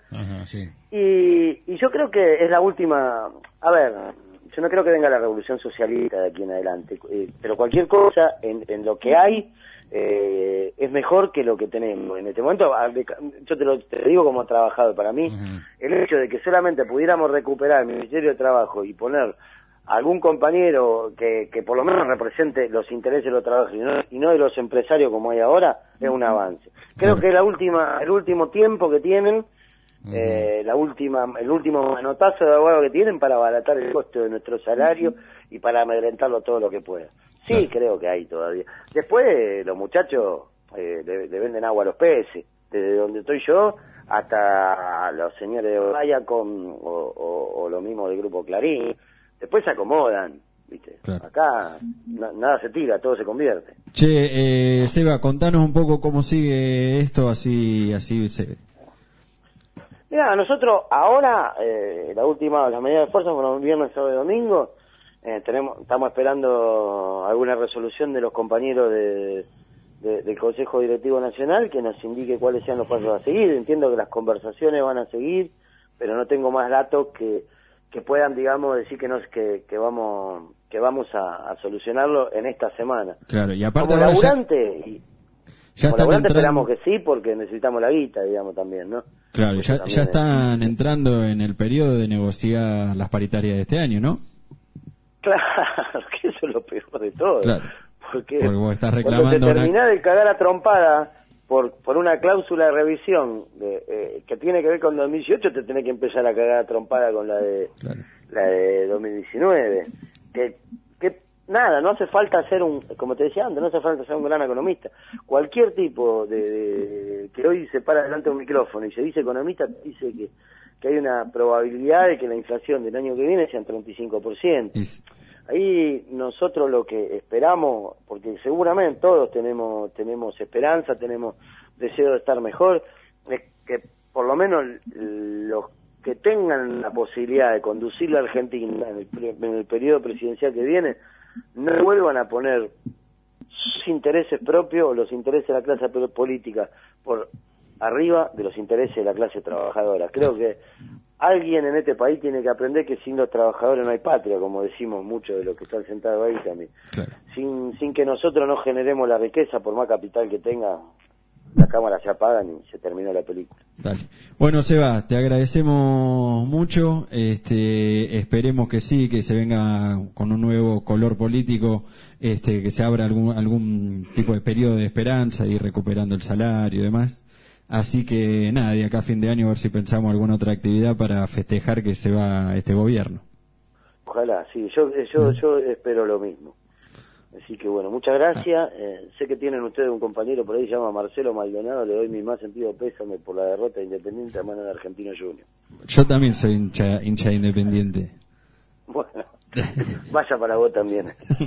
Y yo creo que es la última... A ver, yo no creo que venga la revolución socialista de aquí en adelante, pero cualquier cosa en lo que hay es mejor que lo que tenemos en este momento. Yo te digo como trabajador, para mí el hecho de que solamente pudiéramos recuperar el Ministerio de Trabajo y poner algún compañero que por lo menos represente los intereses de los trabajadores y no de los empresarios como hay ahora, es un avance. Creo que el último tiempo que tienen, el último manotazo de abogado que tienen para abaratar el costo de nuestro salario y para amedrentarlo todo lo que pueda. Sí, creo que hay todavía. Después los muchachos le venden agua a los peces, desde donde estoy yo hasta los señores de Viacom o lo mismo del Grupo Clarín. Después se acomodan, ¿viste? Claro. Acá nada se tira, todo se convierte. Che, Seba, contanos un poco cómo sigue esto, así se ve. Mira, nosotros ahora, las medidas de fuerza fueron viernes, sábado y domingo. Estamos esperando alguna resolución de los compañeros del Consejo Directivo Nacional que nos indique cuáles sean los pasos a seguir. Entiendo que las conversaciones van a seguir, pero no tengo más datos que puedan, digamos, decir que vamos a solucionarlo en esta semana. Claro, y aparte como laburante, esperamos que sí, porque necesitamos la guita, digamos, también, ¿no? Claro, ya están entrando en el periodo de negociar las paritarias de este año, ¿no? Claro, que eso es lo peor de todo. Claro. Porque vos estás reclamando cuando te terminás de cagar a trompada por una cláusula de revisión que tiene que ver con 2018, te tenés que empezar a cagar a trompada con la de 2019. Que nada, no hace falta ser como te decía antes, no hace falta ser un gran economista. Cualquier tipo que hoy se para delante de un micrófono y se dice economista, dice que hay una probabilidad de que la inflación del año que viene sea un 35%. Ahí nosotros lo que esperamos, porque seguramente todos tenemos esperanza, tenemos deseo de estar mejor, es que por lo menos los que tengan la posibilidad de conducir la Argentina en el periodo presidencial que viene, no vuelvan a poner sus intereses propios o los intereses de la clase política por arriba de los intereses de la clase trabajadora. Creo que alguien en este país tiene que aprender que sin los trabajadores no hay patria, como decimos muchos de los que están sentados ahí también. Claro. Sin que nosotros no generemos la riqueza, por más capital que tenga, las cámaras se apagan y se termina la película. Dale. Bueno, Seba, te agradecemos mucho. Esperemos que sí, que se venga con un nuevo color político, que se abra algún tipo de periodo de esperanza y recuperando el salario y demás. Así que nada, de acá a fin de año a ver si pensamos alguna otra actividad para festejar que se va este gobierno. Ojalá, sí, yo espero lo mismo. Así que bueno, muchas gracias. Sé que tienen ustedes un compañero por ahí, se llama Marcelo Maldonado, le doy mi más sentido pésame por la derrota de Independiente a mano de Argentino Junior. Yo también soy hincha de Independiente. Bueno, vaya para vos también.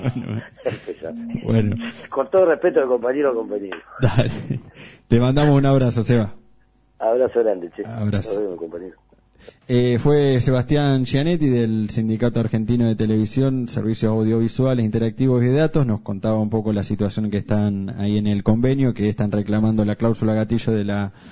Bueno. Con todo respeto de compañero a compañero. Dale. Te mandamos un abrazo, Seba. Abrazo grande, che. Abrazo. Nos vemos, compañero. Fue Sebastián Gianetti del Sindicato Argentino de Televisión, Servicios Audiovisuales, Interactivos y de Datos. Nos contaba un poco la situación que están ahí en el convenio, que están reclamando la cláusula gatillo de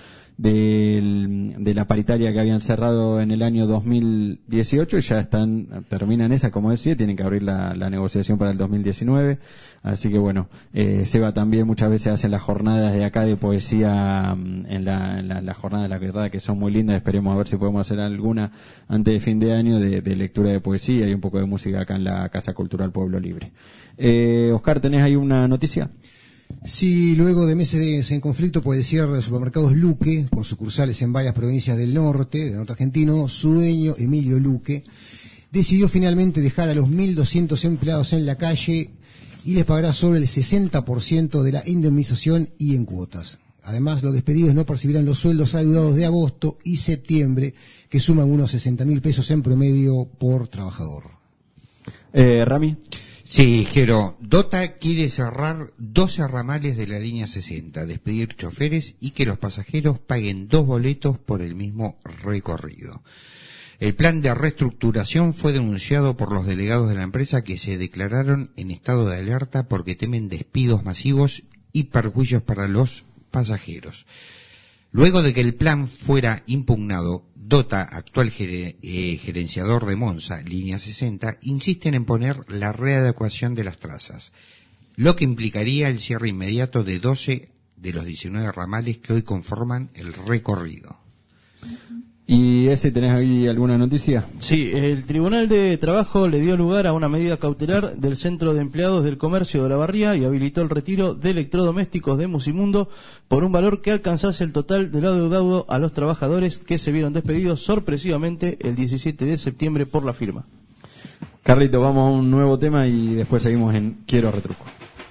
la paritaria que habían cerrado en el año 2018 y ya terminan esa, como decía, tienen que abrir la negociación para el 2019. Así que bueno, Seba también muchas veces hace las jornadas de acá de poesía en la jornada de la verdad, que son muy lindas. Esperemos a ver si podemos hacer alguna antes de fin de año de lectura de poesía y un poco de música acá en la Casa Cultural Pueblo Libre. Oscar, ¿tenés ahí una noticia? Sí, luego de meses en conflicto por el cierre de supermercados Luque, con sucursales en varias provincias del norte argentino, su dueño, Emilio Luque, decidió finalmente dejar a los 1.200 empleados en la calle y les pagará sobre el 60% de la indemnización y en cuotas. Además, los despedidos no percibirán los sueldos adeudados de agosto y septiembre, que suman unos 60.000 pesos en promedio por trabajador. Rami. Sí, Jero, Dota quiere cerrar 12 ramales de la línea 60, despedir choferes y que los pasajeros paguen 2 boletos por el mismo recorrido. El plan de reestructuración fue denunciado por los delegados de la empresa, que se declararon en estado de alerta porque temen despidos masivos y perjuicios para los pasajeros. Luego de que el plan fuera impugnado, Dota, actual gerenciador de Monza, línea 60, insisten en poner la readecuación de las trazas, lo que implicaría el cierre inmediato de 12 de los 19 ramales que hoy conforman el recorrido. ¿Y tenés ahí alguna noticia? Sí, el Tribunal de Trabajo le dio lugar a una medida cautelar del Centro de Empleados del Comercio de Olavarría y habilitó el retiro de electrodomésticos de Musimundo por un valor que alcanzase el total de lo adeudado a los trabajadores que se vieron despedidos sorpresivamente el 17 de septiembre por la firma. Carlito, vamos a un nuevo tema y después seguimos en Quiero Retruco.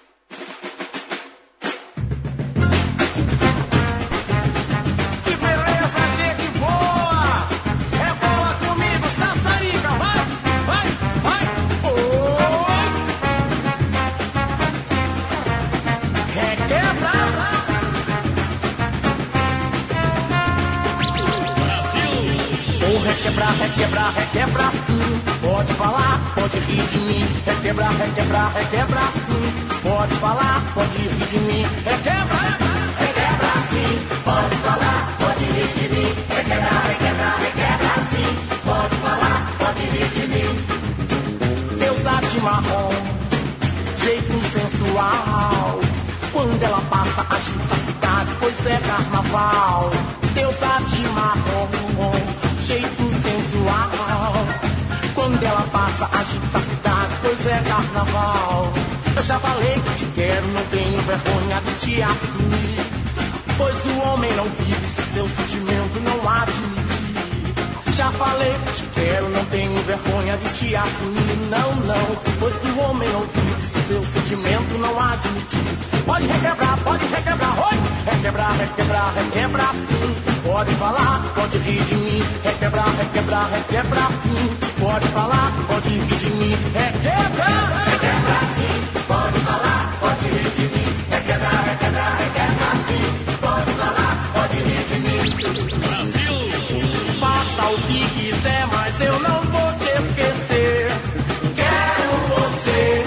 Requebrar sim, pode falar, pode rir de mim. Requebrar sim, pode falar, pode rir de mim. Requebrar sim, pode falar, pode rir de mim. Requebrar sim, pode falar, pode rir de mim. Deusa de marrom, jeito sensual. Quando ela passa, agita a cidade, pois é carnaval. Deusa de marrom, jeito sensual. Quando ela passa, agita a cidade, pois é carnaval. Eu já falei que te quero, não tenho vergonha de te assumir. Pois o homem não vive se seu sentimento não admitir. Já falei que te quero, não tenho vergonha de te assumir. Não, não, pois o homem não vive se seu sentimento não admitir. Pode requebrar, oi! Requebrar sim. Pode falar, pode rir de mim. Requebrar sim. Pode falar, pode rir de mim. Requebrar sim. Pode falar, pode rir de mim. Requebrar sim. Pode falar, pode rir de mim. Brasil! Faça o que quiser, mas eu não vou te esquecer. Quero você,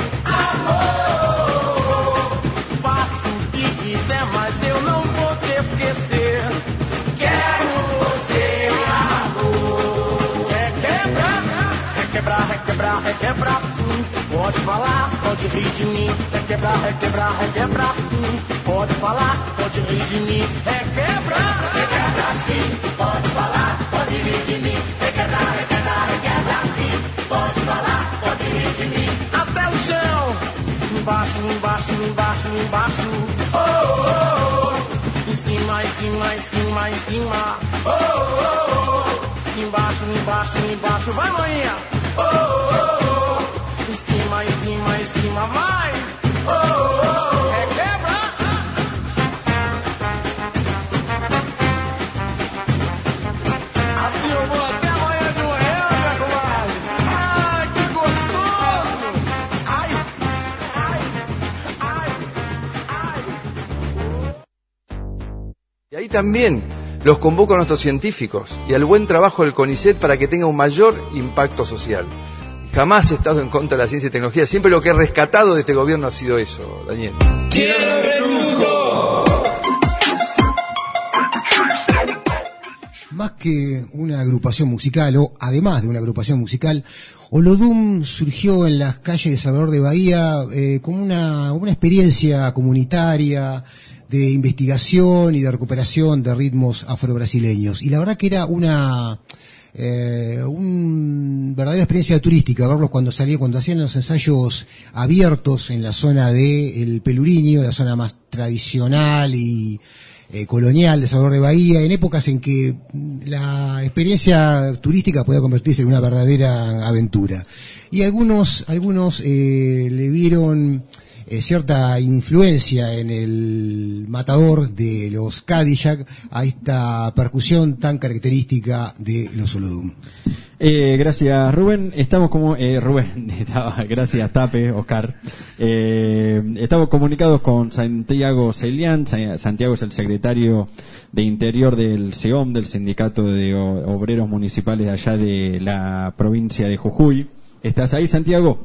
amor. Faça o que quiser, mas eu não vou te esquecer. Quero você, amor. Requebrar sim. Pode falar, pode rir de mim. Requebrar sim. Pode falar, pode rir de mim. Requebrar sim. Pode falar, pode rir de mim. Requebrar sim. Pode falar, pode rir de mim. Até o chão. Embaixo. Oh, oh, oh. Em cima. Oh, oh, oh. Embaixo. Vai, maninha. Oh, oh, oh. Em cima, vai. Oh, oh, oh. Requebra. Assim eu vou até amanhã de manhã, minha comadre. Ai, que gostoso. Y ahí también los convoco a nuestros científicos y al buen trabajo del CONICET para que tenga un mayor impacto social. Jamás he estado en contra de la ciencia y tecnología, siempre lo que he rescatado de este gobierno ha sido eso, Daniel. Quiero Retruco. Más que una agrupación musical, o además de una agrupación musical, Olodum surgió en las calles de Salvador de Bahía como una experiencia comunitaria de investigación y de recuperación de ritmos afrobrasileños. Y la verdad que era una verdadera experiencia turística verlos cuando hacían los ensayos abiertos en la zona de El Pelourinho, la zona más tradicional y colonial de Salvador de Bahía, en épocas en que la experiencia turística podía convertirse en una verdadera aventura. Y algunos le vieron cierta influencia en el matador de los Cadillac a esta percusión tan característica de los Olodum. Gracias Rubén, estamos como gracias Tape, Oscar. Estamos comunicados con Santiago Celián. Santiago es el secretario de Interior del SEOM, del Sindicato de Obreros Municipales de allá de la provincia de Jujuy. ¿Estás ahí, Santiago?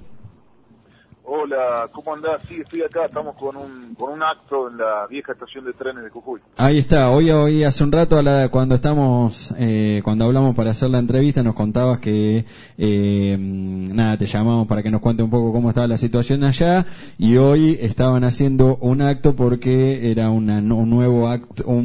Hola, ¿cómo andás? Sí, estoy acá, estamos con un acto en la vieja estación de trenes de Jujuy. Ahí está, hoy hace un rato cuando hablamos para hacer la entrevista nos contabas que te llamamos para que nos cuente un poco cómo estaba la situación allá, y hoy estaban haciendo un acto porque era una nueva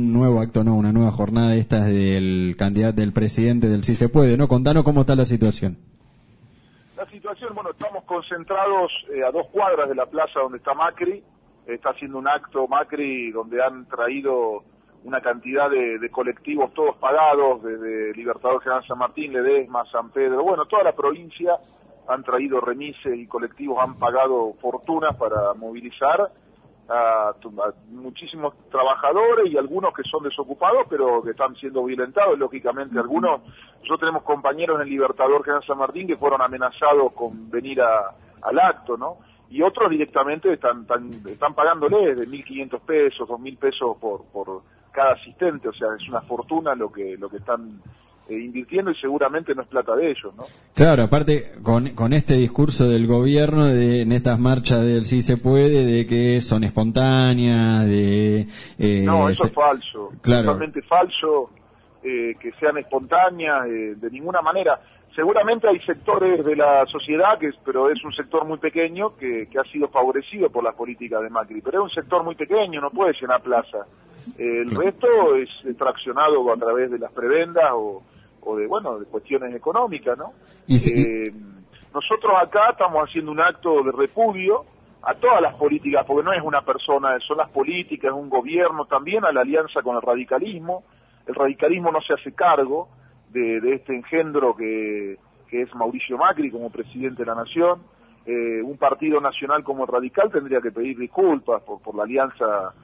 jornada de estas del candidato del presidente del Sí Se Puede, ¿no? Contanos cómo está la situación. La situación, bueno, estamos concentrados a 2 cuadras de la plaza donde está Macri. Está haciendo un acto Macri donde han traído una cantidad de colectivos todos pagados, desde Libertador General San Martín, Ledesma, San Pedro, bueno, toda la provincia han traído remises y colectivos han pagado fortunas para movilizar a muchísimos trabajadores y algunos que son desocupados pero que están siendo violentados, lógicamente algunos. Nosotros tenemos compañeros en el Libertador General San Martín que fueron amenazados con venir al acto, ¿no? Y otros directamente están pagándoles de 1.500 pesos, 2.000 pesos por cada asistente, o sea, es una fortuna lo que están invirtiendo y seguramente no es plata de ellos, ¿no? Claro, aparte con este discurso del gobierno en estas marchas del Sí Se Puede, de que son espontáneas, no, eso es falso, claro. Totalmente falso, que sean espontáneas, de ninguna manera. Seguramente hay sectores de la sociedad, pero es un sector muy pequeño que ha sido favorecido por las políticas de Macri, pero es un sector muy pequeño, no puede llenar plaza. El resto es traccionado a través de las prebendas o de cuestiones económicas, ¿no? Nosotros acá estamos haciendo un acto de repudio a todas las políticas, porque no es una persona, son las políticas, es un gobierno, también a la alianza con el radicalismo. El radicalismo no se hace cargo de este engendro que es Mauricio Macri como presidente de la Nación. Un partido nacional como el Radical tendría que pedir disculpas por la alianza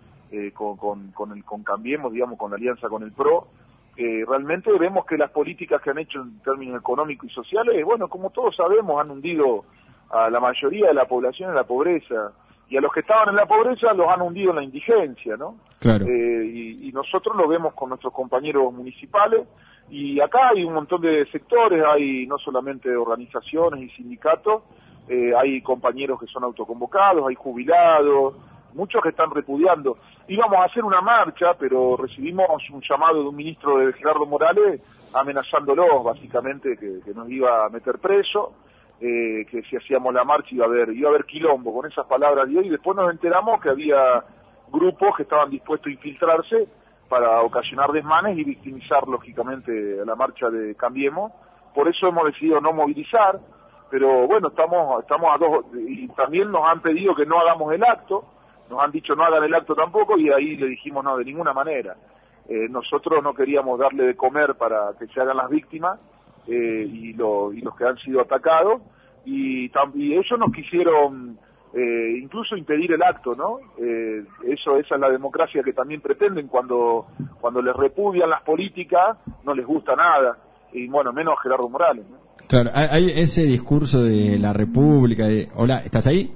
con Cambiemos, digamos, con la alianza con el PRO. Realmente vemos que las políticas que han hecho en términos económicos y sociales, bueno, como todos sabemos, han hundido a la mayoría de la población en la pobreza, y a los que estaban en la pobreza los han hundido en la indigencia, ¿no? Claro. Y nosotros lo vemos con nuestros compañeros municipales, y acá hay un montón de sectores, hay no solamente organizaciones y sindicatos, hay compañeros que son autoconvocados, hay jubilados, muchos que están repudiando. Íbamos a hacer una marcha, pero recibimos un llamado de un ministro de Gerardo Morales amenazándolos, básicamente, que nos iba a meter preso, que si hacíamos la marcha iba a haber quilombo, con esas palabras de hoy. Y después nos enteramos que había grupos que estaban dispuestos a infiltrarse para ocasionar desmanes y victimizar, lógicamente, a la marcha de Cambiemos. Por eso hemos decidido no movilizar, pero bueno, estamos a 2, y también nos han pedido que no hagamos el acto, nos han dicho no hagan el acto tampoco, y ahí le dijimos no, de ninguna manera. Nosotros no queríamos darle de comer para que se hagan las víctimas, y los que han sido atacados, y ellos nos quisieron incluso impedir el acto, ¿no? Esa es la democracia que también pretenden. Cuando les repudian las políticas, no les gusta nada, y bueno, menos Gerardo Morales, ¿no? Claro, hay ese discurso de la República, hola, ¿estás ahí?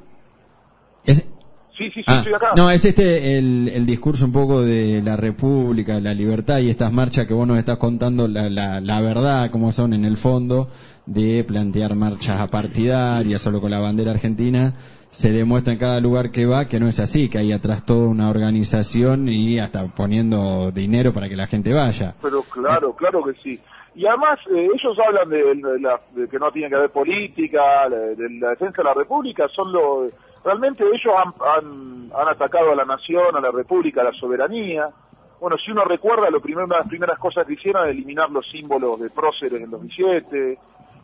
Sí, estoy acá. No, es el discurso un poco de la República, la libertad y estas marchas que vos nos estás contando, la verdad, como son en el fondo, de plantear marchas apartidarias solo con la bandera argentina. Se demuestra en cada lugar que va que no es así, que hay atrás toda una organización y hasta poniendo dinero para que la gente vaya. Pero claro que sí. Y además ellos hablan de que no tiene que haber política, de la defensa de la República, realmente ellos han atacado a la nación, a la República, a la soberanía. Bueno, si uno recuerda, una de las primeras cosas que hicieron es eliminar los símbolos de próceres en los billetes.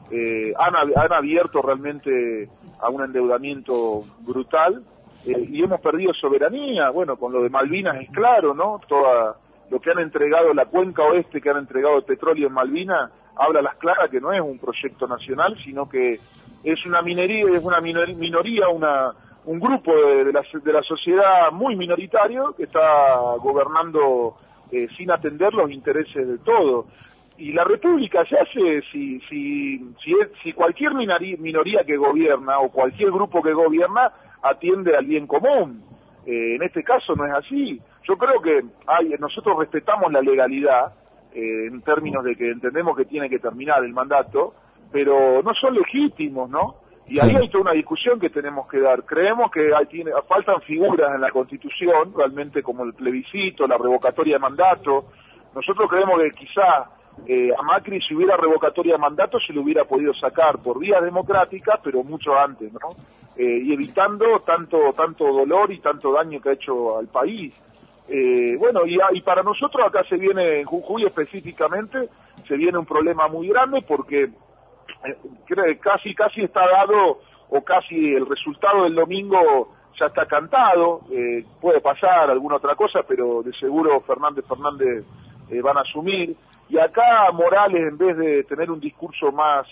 Han abierto realmente a un endeudamiento brutal, y hemos perdido soberanía. Bueno, con lo de Malvinas es claro, ¿no? lo que han entregado la Cuenca Oeste, que han entregado el petróleo en Malvinas, habla a las claras que no es un proyecto nacional, sino que es una minoría, un grupo de la sociedad muy minoritario que está gobernando sin atender los intereses de todos. Y la república se hace si cualquier minoría que gobierna o cualquier grupo que gobierna atiende al bien común. En este caso no es así. Yo creo que nosotros respetamos la legalidad en términos de que entendemos que tiene que terminar el mandato, pero no son legítimos, ¿no? Y ahí hay toda una discusión que tenemos que dar. Creemos que faltan figuras en la Constitución, realmente como el plebiscito, la revocatoria de mandato. Nosotros creemos que quizá a Macri, si hubiera revocatoria de mandato, se lo hubiera podido sacar por vías democráticas, pero mucho antes, ¿no? Y evitando tanto dolor y tanto daño que ha hecho al país. Bueno, y para nosotros acá se viene, en Jujuy específicamente, se viene un problema muy grande porque casi está dado, o casi el resultado del domingo ya está cantado. Puede pasar alguna otra cosa, pero de seguro Fernández van a asumir. Y acá Morales, en vez de tener un discurso más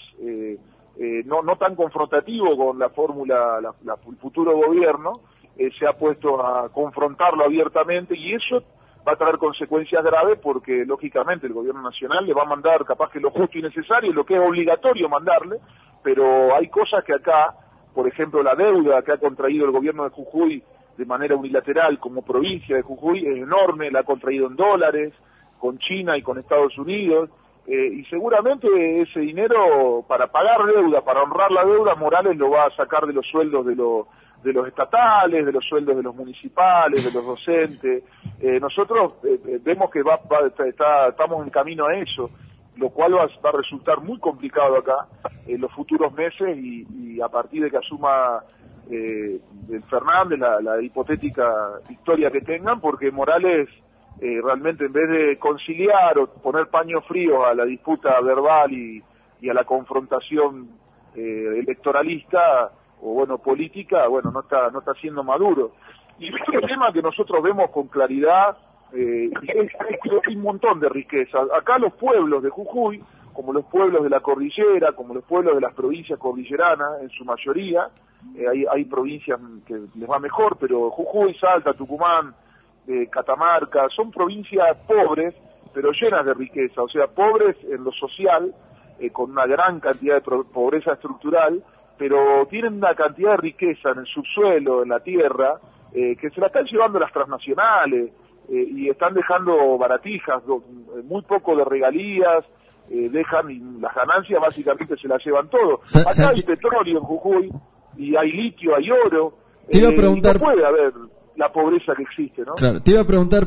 no tan confrontativo con la fórmula, el futuro gobierno, se ha puesto a confrontarlo abiertamente, y eso va a traer consecuencias graves porque, lógicamente, el gobierno nacional le va a mandar capaz que lo justo y necesario, lo que es obligatorio mandarle, pero hay cosas que acá, por ejemplo, la deuda que ha contraído el gobierno de Jujuy de manera unilateral como provincia de Jujuy es enorme, la ha contraído en dólares, con China y con Estados Unidos, y seguramente ese dinero para pagar deuda, para honrar la deuda, Morales lo va a sacar de los sueldos de los estatales, de los sueldos de los municipales, de los docentes. Nosotros vemos que estamos en camino a eso, lo cual va a resultar muy complicado acá en los futuros meses, y a partir de que asuma el Fernández la hipotética victoria que tengan, porque Morales realmente, en vez de conciliar o poner paños fríos a la disputa verbal y a la confrontación electoralista o política, no está siendo maduro. Y otro tema que nosotros vemos con claridad es que hay un montón de riqueza. Acá los pueblos de Jujuy, como los pueblos de la cordillera, como los pueblos de las provincias cordilleranas, en su mayoría, hay provincias que les va mejor, pero Jujuy, Salta, Tucumán, Catamarca, son provincias pobres, pero llenas de riqueza, o sea, pobres en lo social, con una gran cantidad de pobreza estructural, pero tienen una cantidad de riqueza en el subsuelo, en la tierra, que se la están llevando las transnacionales, y están dejando baratijas, muy poco de regalías, dejan, y las ganancias básicamente se las llevan todo. Acá hay petróleo en Jujuy, y hay litio, hay oro, te iba a preguntar... no puede haber la pobreza que existe, ¿no? Claro, te iba a preguntar,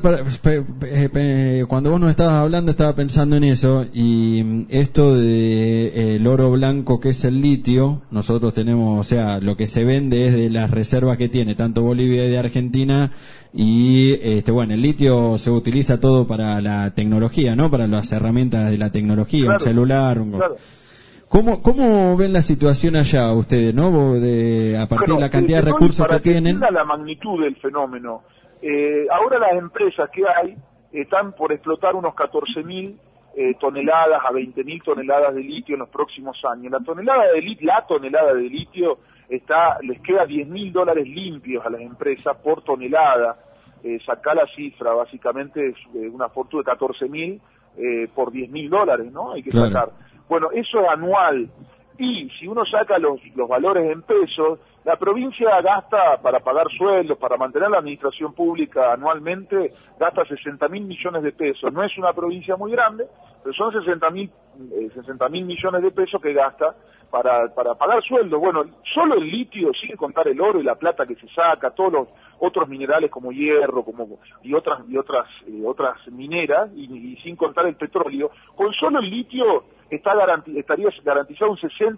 cuando vos nos estabas hablando estaba pensando en eso, y esto de el oro blanco que es el litio, nosotros tenemos, o sea, lo que se vende es de las reservas que tiene tanto Bolivia y de Argentina, y el litio se utiliza todo para la tecnología, ¿no? Para las herramientas de la tecnología, claro, un celular, claro. ¿Cómo ven la situación allá ustedes, no? A partir de la cantidad de recursos que tienen. Para la magnitud del fenómeno. Ahora las empresas que hay están por explotar unos 14.000 toneladas a 20.000 toneladas de litio en los próximos años. La tonelada de litio les queda $10.000 limpios a las empresas por tonelada. Sacá la cifra, básicamente es una fortuna de 14.000 por $10.000, ¿no? Hay que sacar. Bueno, eso es anual, y si uno saca los valores en pesos, la provincia gasta para pagar sueldos, para mantener la administración pública anualmente, gasta 60.000 millones de pesos. No es una provincia muy grande, pero son 60.000 millones de pesos que gasta para pagar sueldos. Bueno, solo el litio, sin contar el oro y la plata que se saca, todos los otros minerales como hierro, y otras mineras, y sin contar el petróleo, con solo el litio estaría garantizado un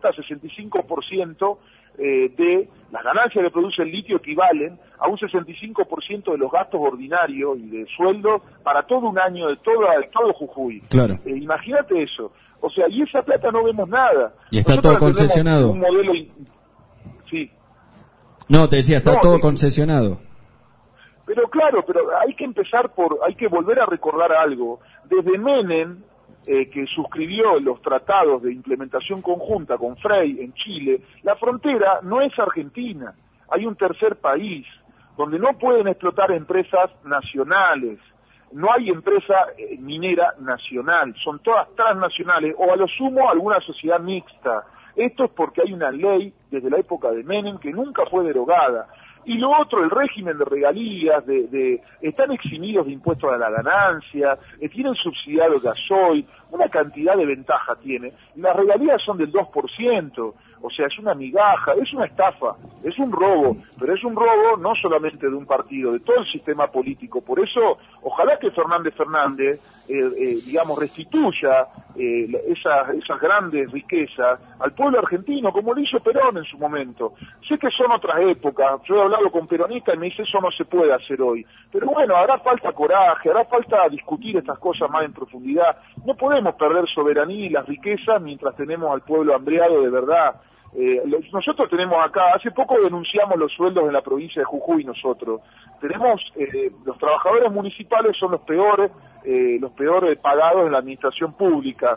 60-65% de las ganancias que produce el litio, equivalen a un 65% de los gastos ordinarios y de sueldo para todo un año de todo Jujuy. Claro. Imagínate eso. O sea, y esa plata no vemos nada. Y está todo concesionado. Un modelo sí. No, te decía, está todo concesionado. Pero claro, pero hay que volver a recordar algo. Desde Menem, que suscribió los tratados de implementación conjunta con Frei en Chile, la frontera no es Argentina, hay un tercer país donde no pueden explotar empresas nacionales, no hay empresa minera nacional, son todas transnacionales o a lo sumo alguna sociedad mixta. Esto es porque hay una ley desde la época de Menem que nunca fue derogada. Y lo otro, el régimen de regalías, están eximidos de impuestos a la ganancia, tienen subsidiado el gasoil, una cantidad de ventaja tiene. Las regalías son del 2%, o sea, es una migaja, es una estafa, es un robo, pero es un robo no solamente de un partido, de todo el sistema político. Por eso, ojalá que Fernández, digamos, restituya esas grandes riquezas al pueblo argentino, como lo hizo Perón en su momento. Sé que son otras épocas, yo he hablado con peronistas y me dice eso no se puede hacer hoy. Pero bueno, hará falta coraje, hará falta discutir estas cosas más en profundidad. No podemos perder soberanía y las riquezas mientras tenemos al pueblo hambriado de verdad. Nosotros tenemos acá, hace poco denunciamos los sueldos en la provincia de Jujuy nosotros. Tenemos, los trabajadores municipales son los peores pagados en la administración pública.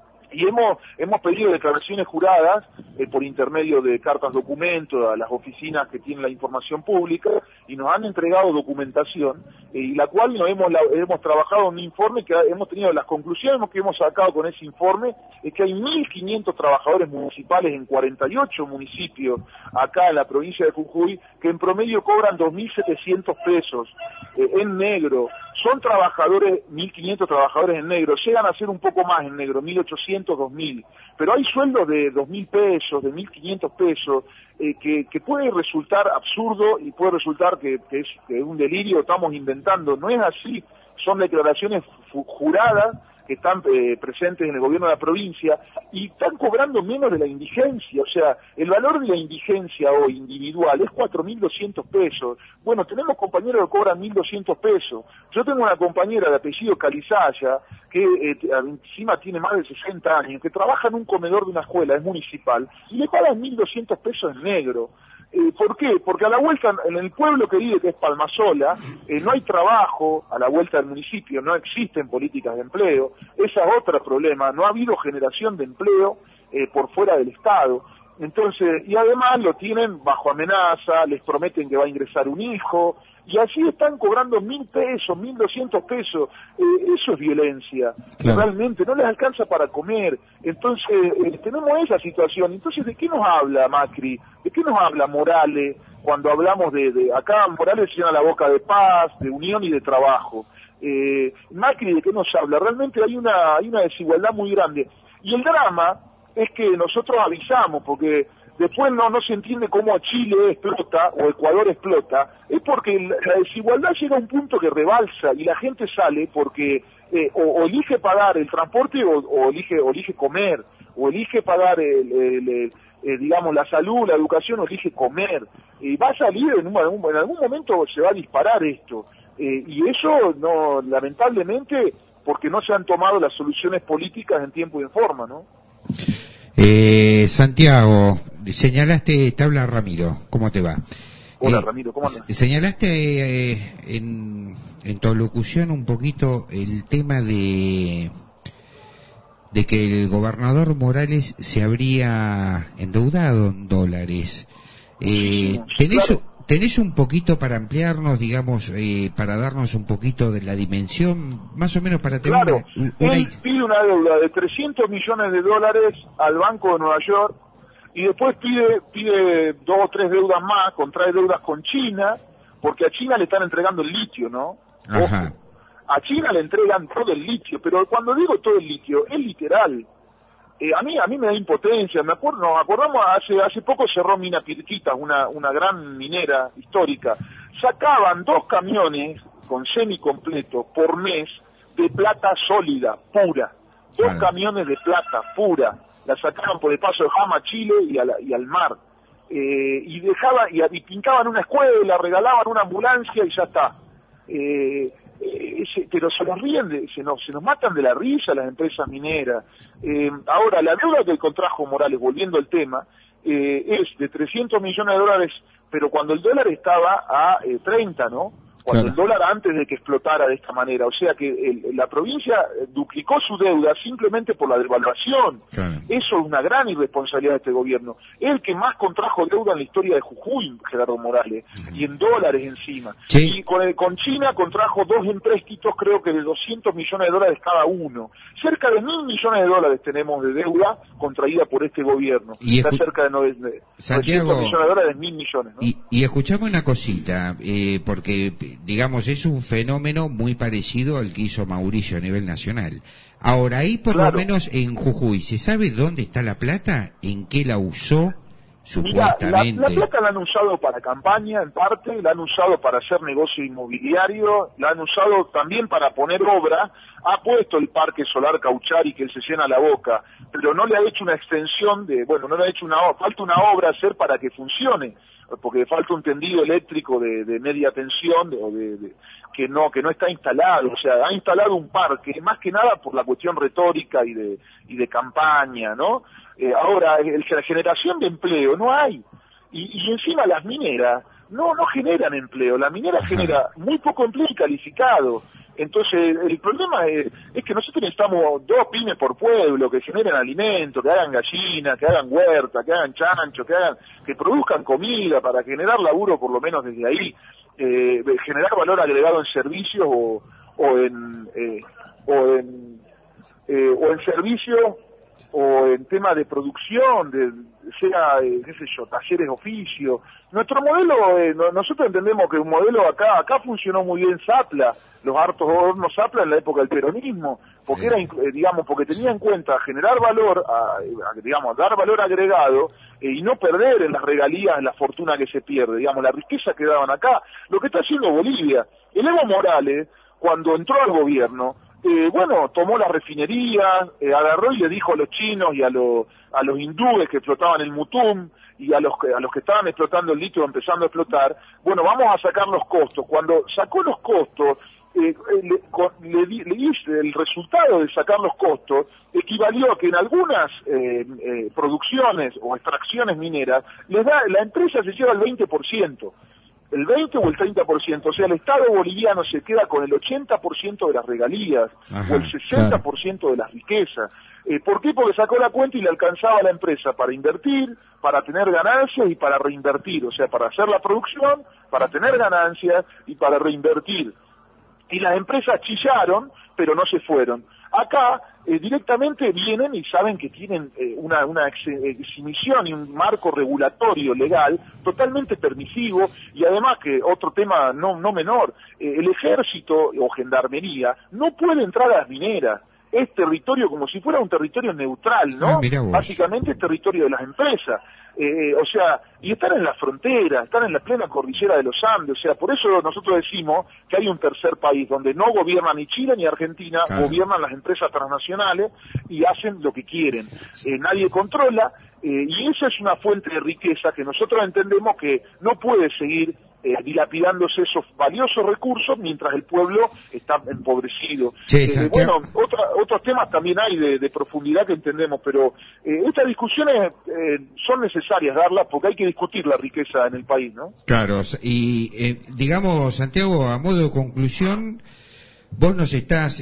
Y hemos pedido declaraciones juradas por intermedio de cartas documento a las oficinas que tienen la información pública y nos han entregado documentación y la cual hemos trabajado en un informe que hemos tenido las conclusiones que hemos sacado con ese informe es que hay 1.500 trabajadores municipales en 48 municipios acá en la provincia de Jujuy que en promedio cobran 2.700 pesos en negro. Son trabajadores, 1.500 trabajadores en negro, llegan a ser un poco más en negro, 1.800, 2.000, pero hay sueldos de 2.000 pesos, de 1.500 pesos, que puede resultar absurdo y puede resultar que es un delirio, estamos inventando, no es así, son declaraciones juradas que están presentes en el gobierno de la provincia y están cobrando menos de la indigencia, o sea, el valor de la indigencia hoy individual es 4.200 pesos. Bueno, tenemos compañeros que cobran 1.200 pesos. Yo tengo una compañera de apellido Calizaya que encima tiene más de 60 años, que trabaja en un comedor de una escuela, es municipal, y le pagan 1.200 pesos en negro. ¿Por qué? Porque a la vuelta, en el pueblo querido que es Palmasola, no hay trabajo a la vuelta del municipio, no existen políticas de empleo, ese es otro problema, no ha habido generación de empleo por fuera del Estado. Entonces, y además lo tienen bajo amenaza, les prometen que va a ingresar un hijo, y así están cobrando 1.000 pesos, 1.200 pesos, eso es violencia, claro. Realmente no les alcanza para comer, entonces tenemos esa situación. Entonces, ¿de qué nos habla Macri? ¿De qué nos habla Morales cuando hablamos acá Morales se llena la boca de paz, de unión y de trabajo? Macri, ¿de qué nos habla? Realmente hay una desigualdad muy grande, y el drama es que nosotros avisamos, porque después no se entiende cómo Chile explota o Ecuador explota, es porque la desigualdad llega a un punto que rebalsa y la gente sale porque o elige pagar el transporte o elige comer, o elige pagar digamos la salud, la educación, o elige comer. Va a salir en algún momento se va a disparar esto, y eso no, lamentablemente, porque no se han tomado las soluciones políticas en tiempo y en forma, ¿no? Santiago, señalaste, te habla Ramiro, ¿cómo te va? Hola Ramiro, ¿cómo andas? Señalaste en tu locución un poquito el tema de que el gobernador Morales se habría endeudado en dólares. ¿Tenés un poquito para ampliarnos, digamos, para darnos un poquito de la dimensión, más o menos para tener claro, él pide una deuda de $300 millones al Banco de Nueva York, y después pide 2 o 3 deudas más, contrae deudas con China, porque a China le están entregando el litio, ¿no? Ajá. A China le entregan todo el litio, pero cuando digo todo el litio, es literal. A mí me da impotencia, nos acordamos, hace poco cerró Mina Pirquitas, una gran minera histórica, sacaban 2 camiones con semicompleto por mes de plata sólida, pura, 2 camiones de plata pura, la sacaban por el paso de Jama a Chile y al mar, y pintaban una escuela, regalaban una ambulancia y ya está. Pero se nos ríen, se nos matan de la risa las empresas mineras. Ahora, la deuda que contrajo Morales, volviendo al tema, es de $300 millones, pero cuando el dólar estaba a 30, ¿no? cuando el dólar antes de que explotara de esta manera. O sea que la provincia duplicó su deuda simplemente por la devaluación. Claro. Eso es una gran irresponsabilidad de este gobierno. Es el que más contrajo deuda en la historia de Jujuy, Gerardo Morales, y en dólares encima. Sí. Y con China contrajo 2 empréstitos, creo que de $200 millones cada uno. Cerca de $1.000 millones tenemos de deuda contraída por este gobierno. Y está cerca de Santiago, 900 millones de dólares, 1.000 millones, ¿no? Y escuchame una cosita, porque, digamos, es un fenómeno muy parecido al que hizo Mauricio a nivel nacional. Ahora, ahí por lo menos en Jujuy, ¿se sabe dónde está la plata? ¿En qué la usó? Supuestamente. Mirá, la plata la han usado para campaña, en parte, la han usado para hacer negocio inmobiliario, la han usado también para poner obra. Ha puesto el parque solar Cauchari, que él se llena la boca, pero no le ha hecho una extensión no le ha hecho falta una obra a hacer para que funcione, porque falta un tendido eléctrico de media tensión, que no está instalado. O sea, ha instalado un parque, más que nada por la cuestión retórica y de campaña, ¿no? Ahora, la generación de empleo no hay. Y encima las mineras no generan empleo. La minera genera muy poco empleo calificado. Entonces, el problema es que nosotros necesitamos 2 pymes por pueblo que generen alimentos, que hagan gallinas, que hagan huerta, que hagan chancho, que produzcan comida para generar laburo por lo menos desde ahí, generar valor agregado en servicios o en servicios o en tema de producción, talleres de oficio. Nuestro modelo, nosotros entendemos que un modelo acá funcionó muy bien Zapla, los hartos hornos Zapla en la época del peronismo, porque porque tenía en cuenta generar valor, dar valor agregado y no perder en las regalías, en la fortuna que se pierde, la riqueza que daban acá. Lo que está haciendo Bolivia, el Evo Morales, cuando entró al gobierno, tomó la refinería, agarró y le dijo a los chinos y a los hindúes que explotaban el Mutum y a los que estaban explotando el litio, empezando a explotar, vamos a sacar los costos. Cuando sacó los costos, el resultado de sacar los costos equivalió a que en algunas producciones o extracciones mineras la empresa se lleva el 20%. El 20 o el 30%, o sea, el Estado boliviano se queda con el 80% de las regalías, o el 60% de las riquezas. ¿Por qué? Porque sacó la cuenta y le alcanzaba a la empresa para invertir, para tener ganancias y para reinvertir, o sea, para hacer la producción, para tener ganancias y para reinvertir. Y las empresas chillaron, pero no se fueron. Acá directamente vienen y saben que tienen una exhibición y un marco regulatorio legal totalmente permisivo, y además que otro tema no menor, el ejército o gendarmería no puede entrar a las mineras. Es territorio como si fuera un territorio neutral, ¿no? Básicamente es territorio de las empresas. Y están en la frontera, están en la plena cordillera de los Andes. O sea, por eso nosotros decimos que hay un tercer país donde no gobierna ni Chile ni Argentina, gobiernan las empresas transnacionales y hacen lo que quieren. Nadie controla, y esa es una fuente de riqueza que nosotros entendemos que no puede seguir dilapidándose esos valiosos recursos mientras el pueblo está empobrecido. Otros temas también hay de profundidad que entendemos, pero estas discusiones son necesarias darlas porque hay que discutir la riqueza en el país, ¿no? Claro, y digamos, Santiago, a modo de conclusión, vos nos estás,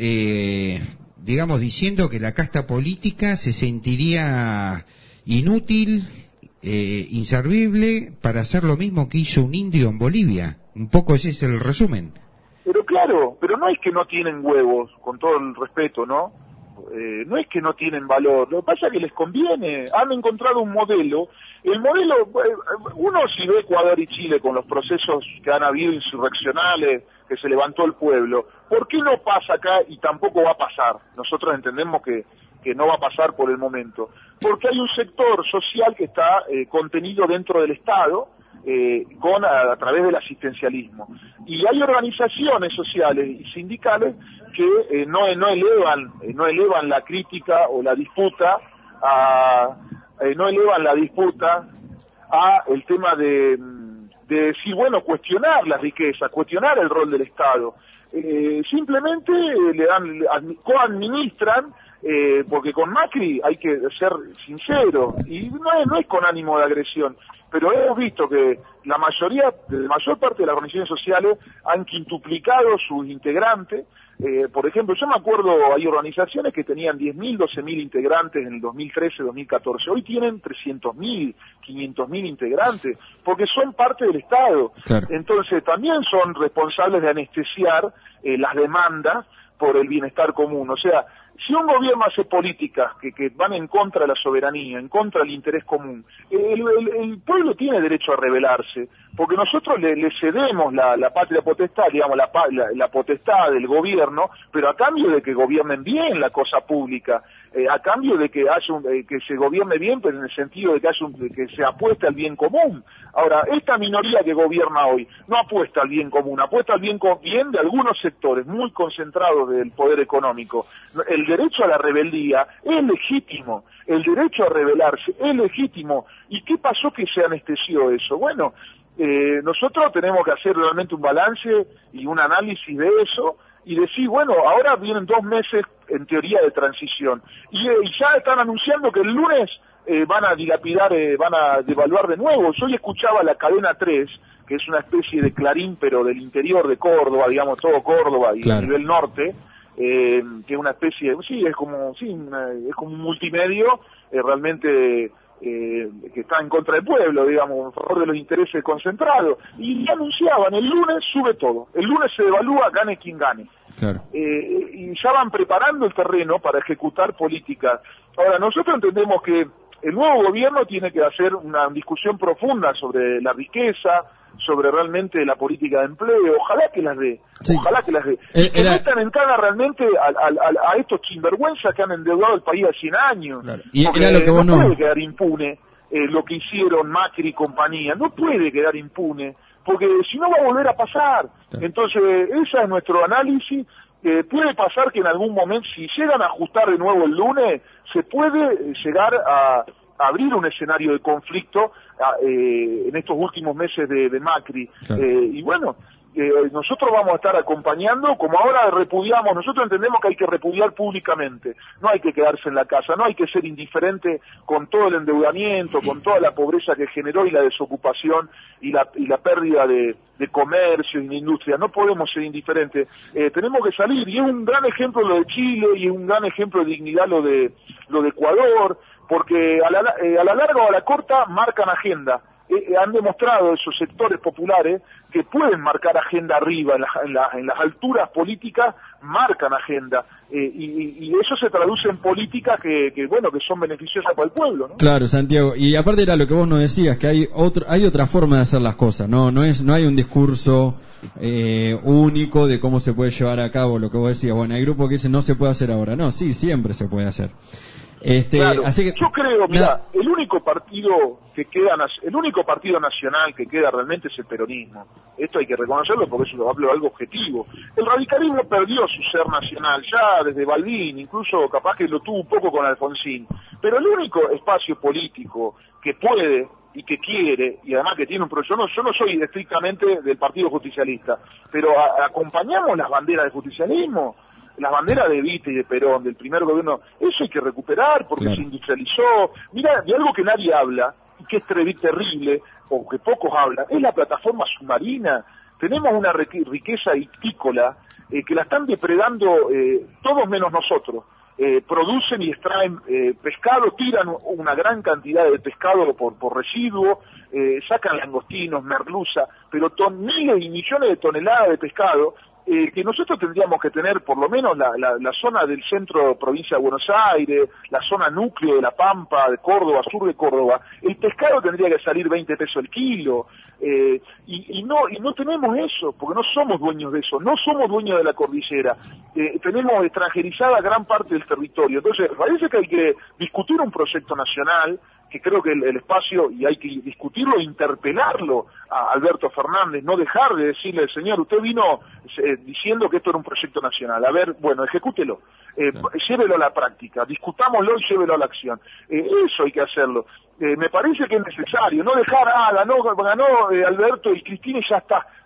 diciendo que la casta política se sentiría inútil, inservible para hacer lo mismo que hizo un indio en Bolivia. Un poco ese es el resumen. Pero claro, pero no es que no tienen huevos, con todo el respeto, ¿no? No es que no tienen valor, lo que pasa es que les conviene, han encontrado un modelo. El modelo, uno si ve Ecuador y Chile con los procesos que han habido insurreccionales, que se levantó el pueblo, ¿por qué no pasa acá y tampoco va a pasar? Nosotros entendemos que no va a pasar por el momento, porque hay un sector social que está contenido dentro del Estado, a través del asistencialismo, y hay organizaciones sociales y sindicales que no elevan la crítica o la disputa a el tema de decir, cuestionar la riqueza, cuestionar el rol del Estado. Simplemente coadministran porque con Macri hay que ser sincero, y no es con ánimo de agresión, pero hemos visto que la mayor parte de las organizaciones sociales han quintuplicado sus integrantes. Por ejemplo, yo me acuerdo, hay organizaciones que tenían 10.000, 12.000 integrantes en el 2013, 2014. Hoy tienen 300.000, 500.000 integrantes, porque son parte del Estado. Claro. Entonces, también son responsables de anestesiar las demandas por el bienestar común. O sea, si un gobierno hace políticas que van en contra de la soberanía, en contra del interés común, el pueblo tiene derecho a rebelarse, porque nosotros le cedemos la patria potestad, digamos, la potestad del gobierno, pero a cambio de que gobiernen bien la cosa pública, a cambio de que haya que se gobierne bien, pero en el sentido de que se apueste al bien común. Ahora, esta minoría que gobierna hoy no apuesta al bien común, apuesta al bien de algunos sectores muy concentrados del poder económico. El derecho a la rebeldía es legítimo, el derecho a rebelarse es legítimo. ¿Y qué pasó que se anestesió eso? Bueno, nosotros tenemos que hacer realmente un balance y un análisis de eso y decir, bueno, ahora vienen 2 meses en teoría de transición y ya están anunciando que el lunes van a dilapidar, van a devaluar de nuevo. Yo hoy escuchaba la cadena 3, que es una especie de Clarín pero del interior de Córdoba, digamos todo Córdoba y a nivel norte, que es una especie, es como un multimedio realmente que está en contra del pueblo, digamos, en favor de los intereses concentrados, y anunciaban, el lunes sube todo, el lunes se devalúa, gane quien gane. Claro. Y ya van preparando el terreno para ejecutar políticas. Ahora, nosotros entendemos que el nuevo gobierno tiene que hacer una discusión profunda sobre la riqueza, sobre realmente la política de empleo, ojalá que las dé, sí. Ojalá que las dé. Y que metan en cara realmente a estos sinvergüenzas que han endeudado el país a 100 años. Claro. Y porque era lo que vos no puede quedar impune lo que hicieron Macri y compañía, no puede quedar impune, porque si no va a volver a pasar. Claro. Entonces, ese es nuestro análisis. Puede pasar que en algún momento, si llegan a ajustar de nuevo el lunes, se puede llegar a abrir un escenario de conflicto en estos últimos meses de Macri. Claro. Y bueno, nosotros vamos a estar acompañando, como ahora repudiamos, nosotros entendemos que hay que repudiar públicamente, no hay que quedarse en la casa, no hay que ser indiferente con todo el endeudamiento, con toda la pobreza que generó y la desocupación y la pérdida de comercio y de industria, no podemos ser indiferentes, tenemos que salir, y es un gran ejemplo lo de Chile, y es un gran ejemplo de dignidad lo de Ecuador, porque a la larga o a la corta marcan agenda. Han demostrado esos sectores populares que pueden marcar agenda arriba, en las alturas políticas marcan agenda, y eso se traduce en políticas que son beneficiosas para el pueblo, ¿no? Claro, Santiago, y aparte era lo que vos nos decías, que hay otra forma de hacer las cosas, no hay un discurso único de cómo se puede llevar a cabo lo que vos decías. Bueno, hay grupos que dicen no se puede hacer ahora, no, sí, siempre se puede hacer. Claro, así que, yo creo, mira, el único partido nacional que queda realmente es el peronismo. Esto hay que reconocerlo porque eso es algo objetivo. El radicalismo perdió su ser nacional, ya desde Balbín, incluso capaz que lo tuvo un poco con Alfonsín. Pero el único espacio político que puede y que quiere, y además que tiene un proyecto, yo no soy estrictamente del Partido Justicialista, pero acompañamos las banderas del justicialismo. Las banderas de Evita y de Perón, del primer gobierno, eso hay que recuperar porque claro, se industrializó. Mira, de algo que nadie habla, y que es terrible, o que pocos hablan, es la plataforma submarina. Tenemos una riqueza hictícola que la están depredando todos menos nosotros. Producen y extraen pescado, tiran una gran cantidad de pescado por residuo, sacan langostinos, merluza, pero miles y millones de toneladas de pescado que nosotros tendríamos que tener por lo menos la zona del centro provincia de Buenos Aires, la zona núcleo de La Pampa, de Córdoba, sur de Córdoba. El pescado tendría que salir 20 pesos el kilo, y no tenemos eso, porque no somos dueños de eso, no somos dueños de la cordillera, tenemos extranjerizada gran parte del territorio. Entonces parece que hay que discutir un proyecto nacional, que creo que el espacio, y hay que discutirlo e interpelarlo a Alberto Fernández, no dejar de decirle, señor, usted vino diciendo que esto era un proyecto nacional, a ver, bueno, ejecútelo, llévelo a la práctica, discutámoslo y llévelo a la acción, eso hay que hacerlo. Me parece que es necesario, no dejar, ganó Alberto y Cristina y ya está.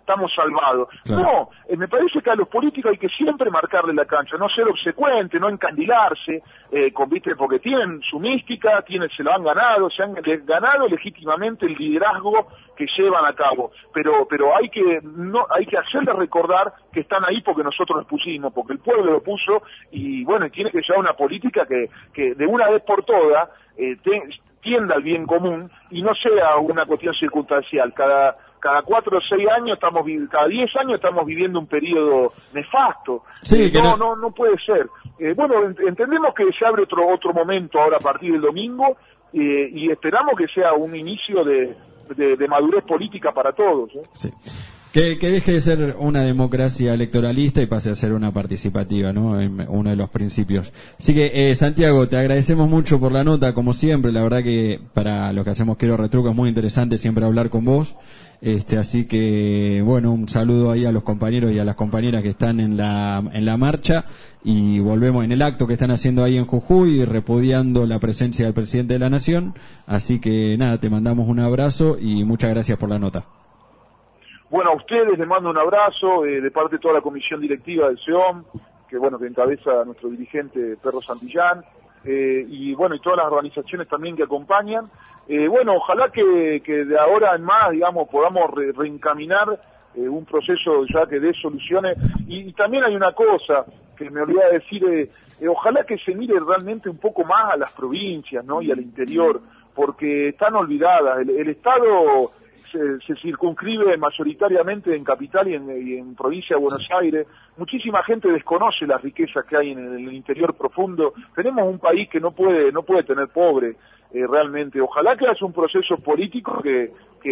estamos salvados. Claro. No, me parece que a los políticos hay que siempre marcarle la cancha, no ser obsecuente, no encandilarse, ¿viste? Porque tienen su mística, se lo han ganado, se han ganado legítimamente el liderazgo que llevan a cabo, pero hay que hacerles recordar que están ahí porque nosotros los pusimos, porque el pueblo lo puso, y bueno, tiene que llevar una política que de una vez por todas tienda al bien común y no sea una cuestión circunstancial. Cada 4 o 6 años cada 10 años estamos viviendo un periodo nefasto. Sí, no puede ser. Bueno, entendemos que se abre otro momento ahora a partir del domingo, y esperamos que sea un inicio de madurez política para todos. Sí. Que deje de ser una democracia electoralista y pase a ser una participativa, ¿no? Uno de los principios. Así que, Santiago, te agradecemos mucho por la nota, como siempre. La verdad que para los que hacemos Quiero Retruco es muy interesante siempre hablar con vos. Así que, bueno, un saludo ahí a los compañeros y a las compañeras que están en la marcha, y volvemos en el acto que están haciendo ahí en Jujuy, repudiando la presencia del presidente de la Nación. Así que, nada, te mandamos un abrazo y muchas gracias por la nota. Bueno, a ustedes les mando un abrazo de parte de toda la comisión directiva del SEOM, que encabeza nuestro dirigente Perro Santillán, y bueno, y todas las organizaciones también que acompañan. Ojalá que de ahora en más, digamos, podamos reencaminar un proceso ya que dé soluciones. Y también hay una cosa que me olvidé de decir, ojalá que se mire realmente un poco más a las provincias, ¿no? Y al interior, porque están olvidadas. El Estado se circunscribe mayoritariamente en capital y en provincia de Buenos Aires. Muchísima gente desconoce las riquezas que hay en el interior profundo. Tenemos un país que no puede tener pobre, realmente. Ojalá que haya un proceso político que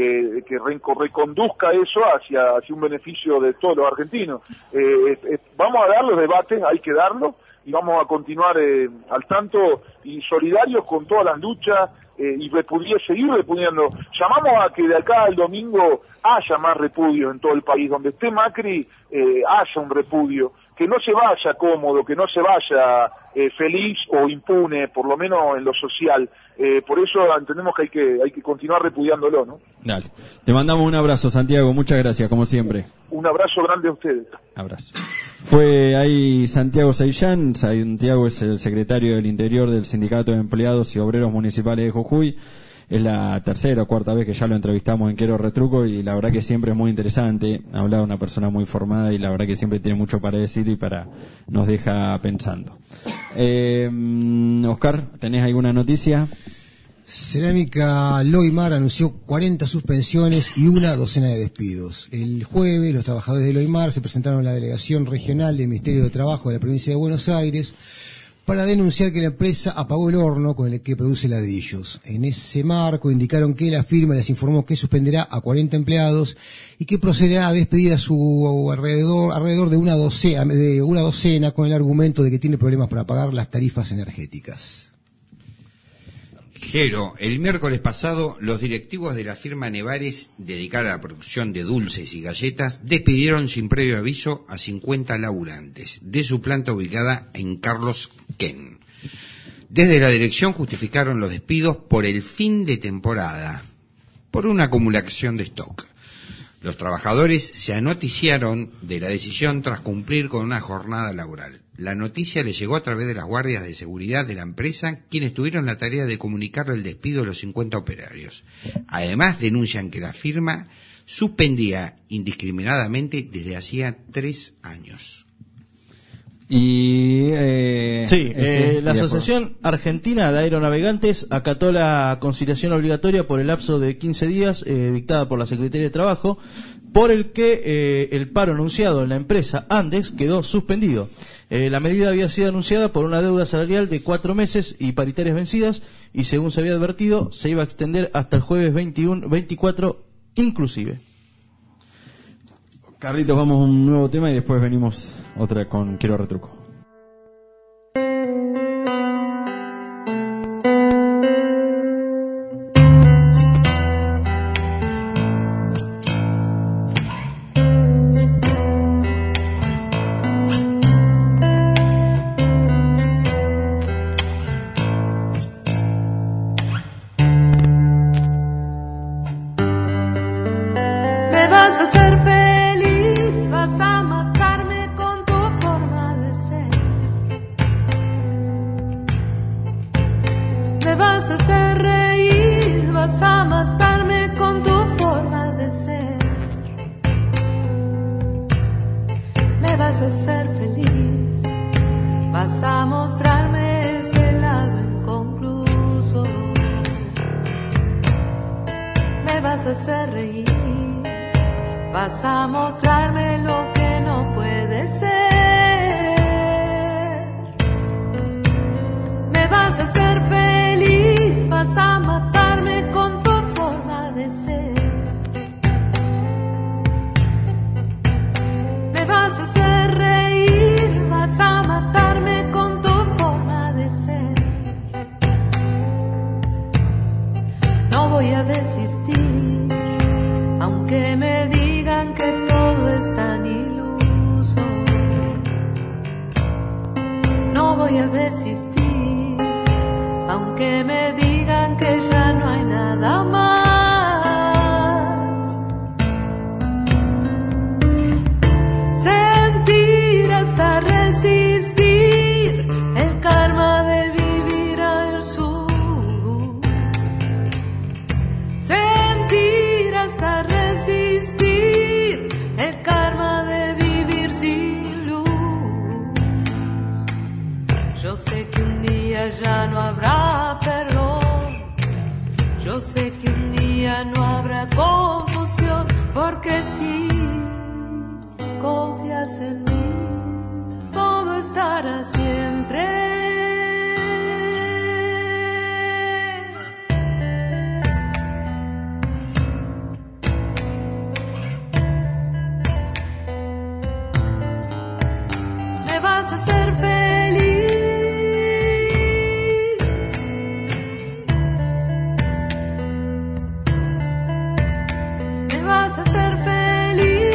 reconduzca eso hacia un beneficio de todos los argentinos. Vamos a dar los debates, hay que darlos, y vamos a continuar al tanto y solidarios con todas las luchas, y seguir repudiando. Llamamos a que de acá al domingo haya más repudio en todo el país. Donde esté Macri, haya un repudio. Que no se vaya cómodo, que no se vaya feliz o impune, por lo menos en lo social. Por eso entendemos que hay que continuar repudiándolo, ¿no? Dale. Te mandamos un abrazo, Santiago. Muchas gracias, como siempre. Un abrazo grande a ustedes. Abrazo. Fue ahí Santiago Seillán. Santiago es el secretario del Interior del Sindicato de Empleados y Obreros Municipales de Jujuy. Es la tercera o cuarta vez que ya lo entrevistamos en Quiero Retruco, y la verdad que siempre es muy interesante. Habla de una persona muy formada y la verdad que siempre tiene mucho para decir y nos deja pensando. Oscar, ¿tenés alguna noticia? Cerámica Loimar anunció 40 suspensiones y una docena de despidos. El jueves, los trabajadores de Loimar se presentaron a la delegación regional del Ministerio de Trabajo de la provincia de Buenos Aires para denunciar que la empresa apagó el horno con el que produce ladrillos. En ese marco indicaron que la firma les informó que suspenderá a 40 empleados y que procederá a despedir a su alrededor de una docena con el argumento de que tiene problemas para pagar las tarifas energéticas. Jero, el miércoles pasado, los directivos de la firma Nevares, dedicada a la producción de dulces y galletas, despidieron sin previo aviso a 50 laburantes de su planta ubicada en Carlos Quén. Desde la dirección justificaron los despidos por el fin de temporada, por una acumulación de stock. Los trabajadores se anoticiaron de la decisión tras cumplir con una jornada laboral. La noticia le llegó a través de las guardias de seguridad de la empresa, quienes tuvieron la tarea de comunicarle el despido a los 50 operarios. Además, denuncian que la firma suspendía indiscriminadamente desde hacía 3 años. La Asociación Argentina de Aeronavegantes acató la conciliación obligatoria por el lapso de 15 días dictada por la Secretaría de Trabajo, por el que el paro anunciado en la empresa Andes quedó suspendido. La medida había sido anunciada por una deuda salarial de 4 meses y paritarias vencidas, y según se había advertido, se iba a extender hasta el jueves 24 inclusive. Carlitos, vamos a un nuevo tema y después venimos otra con Quiero Retruco. Me vas a hacer feliz. Me vas a hacer reír, vas a matarme con tu forma de ser. Me vas a hacer feliz, vas a mostrarme ese lado inconcluso. Me vas a hacer reír, vas a mostrarme lo que no puede ser. Me vas a hacer feliz, vas a matarme con tu forma de ser. Me vas a hacer reír, vas a matarme con tu forma de ser. No voy a desistir, aunque me digan que todo es tan iluso. No voy a desistir, aunque me digan que ya no hay nada más. Sentir hasta resistir el karma de vivir al sur. Sentir hasta resistir el karma de vivir sin luz. Yo sé que un día ya no habrá perdón. Yo sé que un día no habrá confusión, porque si confías en mí, todo estará siempre. Me vas a hacer feliz, me vas a hacer feliz,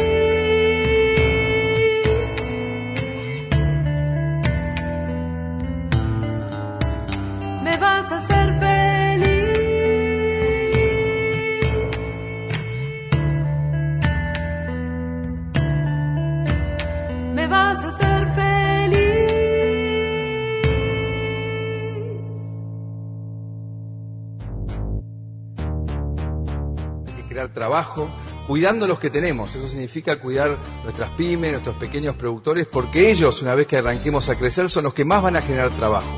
me vas a hacer feliz, me vas a hacer feliz. Hay que crear trabajo cuidando los que tenemos. Eso significa cuidar nuestras pymes, nuestros pequeños productores, porque ellos, una vez que arranquemos a crecer, son los que más van a generar trabajo.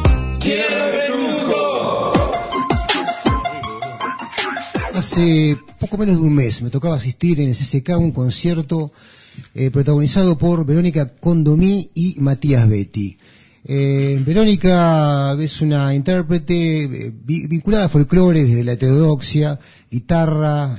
Hace poco menos de un mes me tocaba asistir en el CCK a un concierto protagonizado por Verónica Condomí y Matías Betti. Verónica es una intérprete vinculada a folclore desde la heterodoxia, guitarra,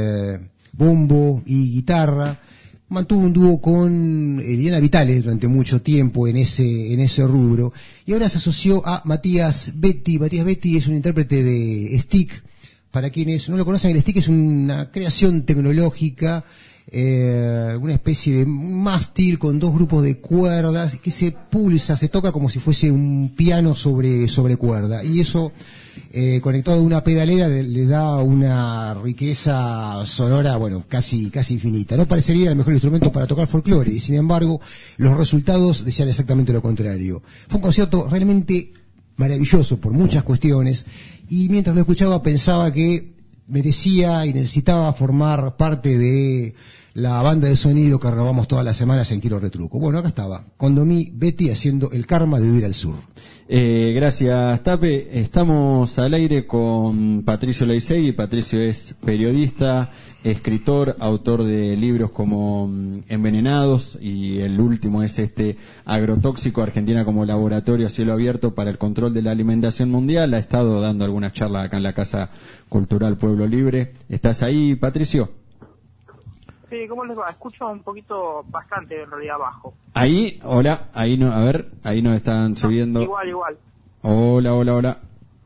bombo y guitarra. Mantuvo un dúo con Eliana Vitale durante mucho tiempo en ese rubro, y ahora se asoció a Matías Betti. Matías Betti es un intérprete de stick. Para quienes no lo conocen, el stick es una creación tecnológica, una especie de mástil con dos grupos de cuerdas que se pulsa, se toca como si fuese un piano sobre cuerda, y eso conectado a una pedalera le da una riqueza sonora, bueno, casi infinita. No parecería el mejor instrumento para tocar folclore, y sin embargo los resultados decían exactamente lo contrario. Fue un concierto realmente maravilloso por muchas cuestiones, y mientras lo escuchaba pensaba que merecía y necesitaba formar parte de la banda de sonido que grabamos todas las semanas en Quiero Retruco. Bueno, acá estaba, Condomí Betti haciendo el karma de vivir al sur. Gracias, Tape. Estamos al aire con Patricio Leisegui. Patricio es periodista, escritor, autor de libros como Envenenados, y el último es Agrotóxico, Argentina como laboratorio a cielo abierto para el control de la alimentación mundial. Ha estado dando algunas charlas acá en la Casa Cultural Pueblo Libre. ¿Estás ahí, Patricio? Sí, ¿cómo les va? Escucho un poquito, bastante en realidad bajo. Ahí, hola, ahí no, a ver, ahí nos están subiendo. Igual. Hola.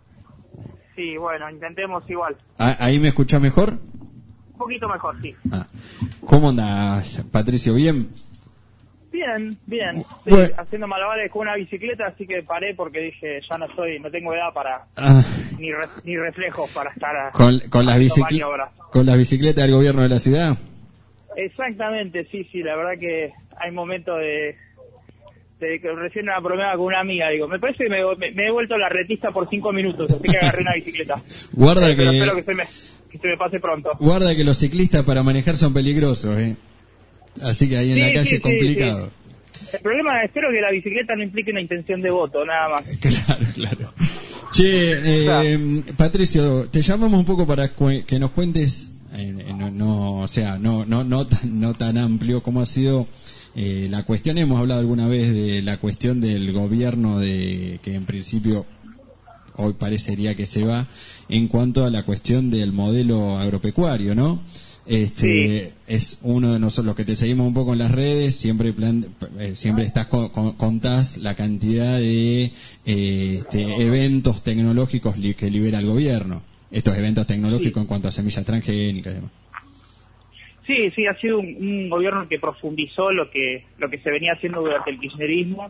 Sí, bueno, intentemos igual. ¿Ahí me escuchás mejor? Un poquito mejor, sí. ¿Cómo andás, Patricio? ¿Bien? Bien. Estoy Bueno, haciendo malabares con una bicicleta, así que paré porque dije, ya no tengo edad para, ni reflejos para estar con las maniobras. ¿Con las bicicletas del gobierno de la ciudad? Exactamente, sí, la verdad que hay momentos recién una problema con una amiga, digo, me parece que me he vuelto la retista por 5 minutos, así que agarré una bicicleta. Guarda pero que... espero que se me pase pronto. Guarda que los ciclistas para manejar son peligrosos, Así que ahí en la calle es complicado. Sí. El problema, espero que la bicicleta no implique una intención de voto, nada más. Claro. Che, Patricio, te llamamos un poco para que nos cuentes, no tan amplio como ha sido la cuestión. Hemos hablado alguna vez de la cuestión del gobierno que en principio hoy parecería que se va en cuanto a la cuestión del modelo agropecuario, ¿no? Sí. Es uno de nosotros los que te seguimos un poco en las redes, siempre contás la cantidad de eventos tecnológicos que libera el gobierno, estos eventos tecnológicos en cuanto a semillas transgénicas y demás. Sí, ha sido un gobierno que profundizó lo que se venía haciendo durante el kirchnerismo,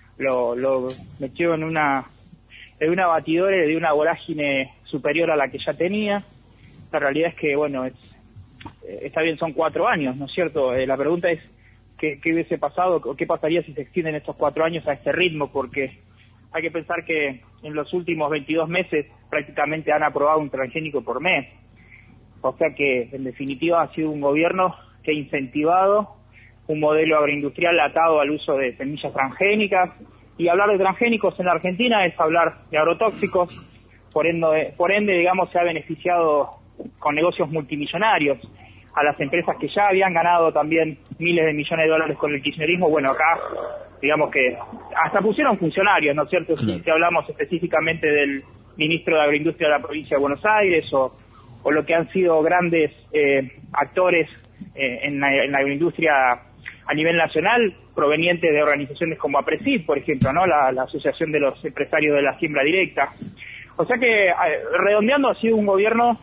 lo metió en una batidora de una vorágine superior a la que ya tenía. La realidad es que, bueno, está bien, son 4 años, ¿no es cierto? La pregunta es qué hubiese pasado, o qué pasaría si se extienden estos 4 años a este ritmo, porque hay que pensar que en los últimos 22 meses prácticamente han aprobado un transgénico por mes. O sea que, en definitiva, ha sido un gobierno que ha incentivado un modelo agroindustrial atado al uso de semillas transgénicas. Y hablar de transgénicos en la Argentina es hablar de agrotóxicos. Por ende, digamos, se ha beneficiado con negocios multimillonarios a las empresas que ya habían ganado también miles de millones de dólares con el kirchnerismo. Bueno, acá, digamos que hasta pusieron funcionarios, ¿no es cierto? Claro. Si hablamos específicamente del ministro de Agroindustria de la provincia de Buenos Aires o lo que han sido grandes actores en la agroindustria a nivel nacional, provenientes de organizaciones como APRESID, por ejemplo, ¿no? La Asociación de los Empresarios de la Siembra Directa. O sea que, redondeando, ha sido un gobierno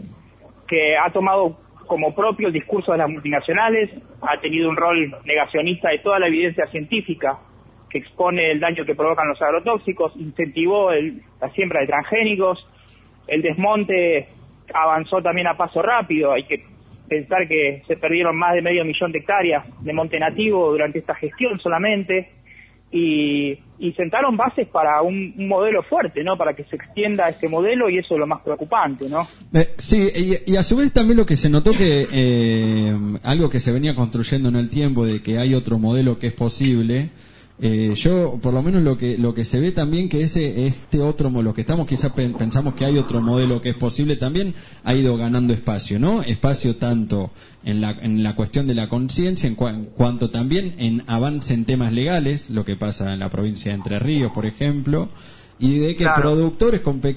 que ha tomado como propio el discurso de las multinacionales, ha tenido un rol negacionista de toda la evidencia científica que expone el daño que provocan los agrotóxicos, incentivó la siembra de transgénicos, el desmonte avanzó también a paso rápido. Hay que pensar que se perdieron más de 500.000 de hectáreas de monte nativo durante esta gestión solamente, y sentaron bases para un modelo fuerte, ¿no? Para que se extienda este modelo, y eso es lo más preocupante, ¿no? Sí, y a su vez también lo que se notó que algo que se venía construyendo en el tiempo, de que hay otro modelo que es posible. Yo, por lo menos lo que se ve también, que este otro, lo que estamos quizás pensamos que hay otro modelo que es posible, también ha ido ganando espacio, ¿no? Espacio tanto en la cuestión de la conciencia, en cuanto también en avance en temas legales, lo que pasa en la provincia de Entre Ríos, por ejemplo, y de que productores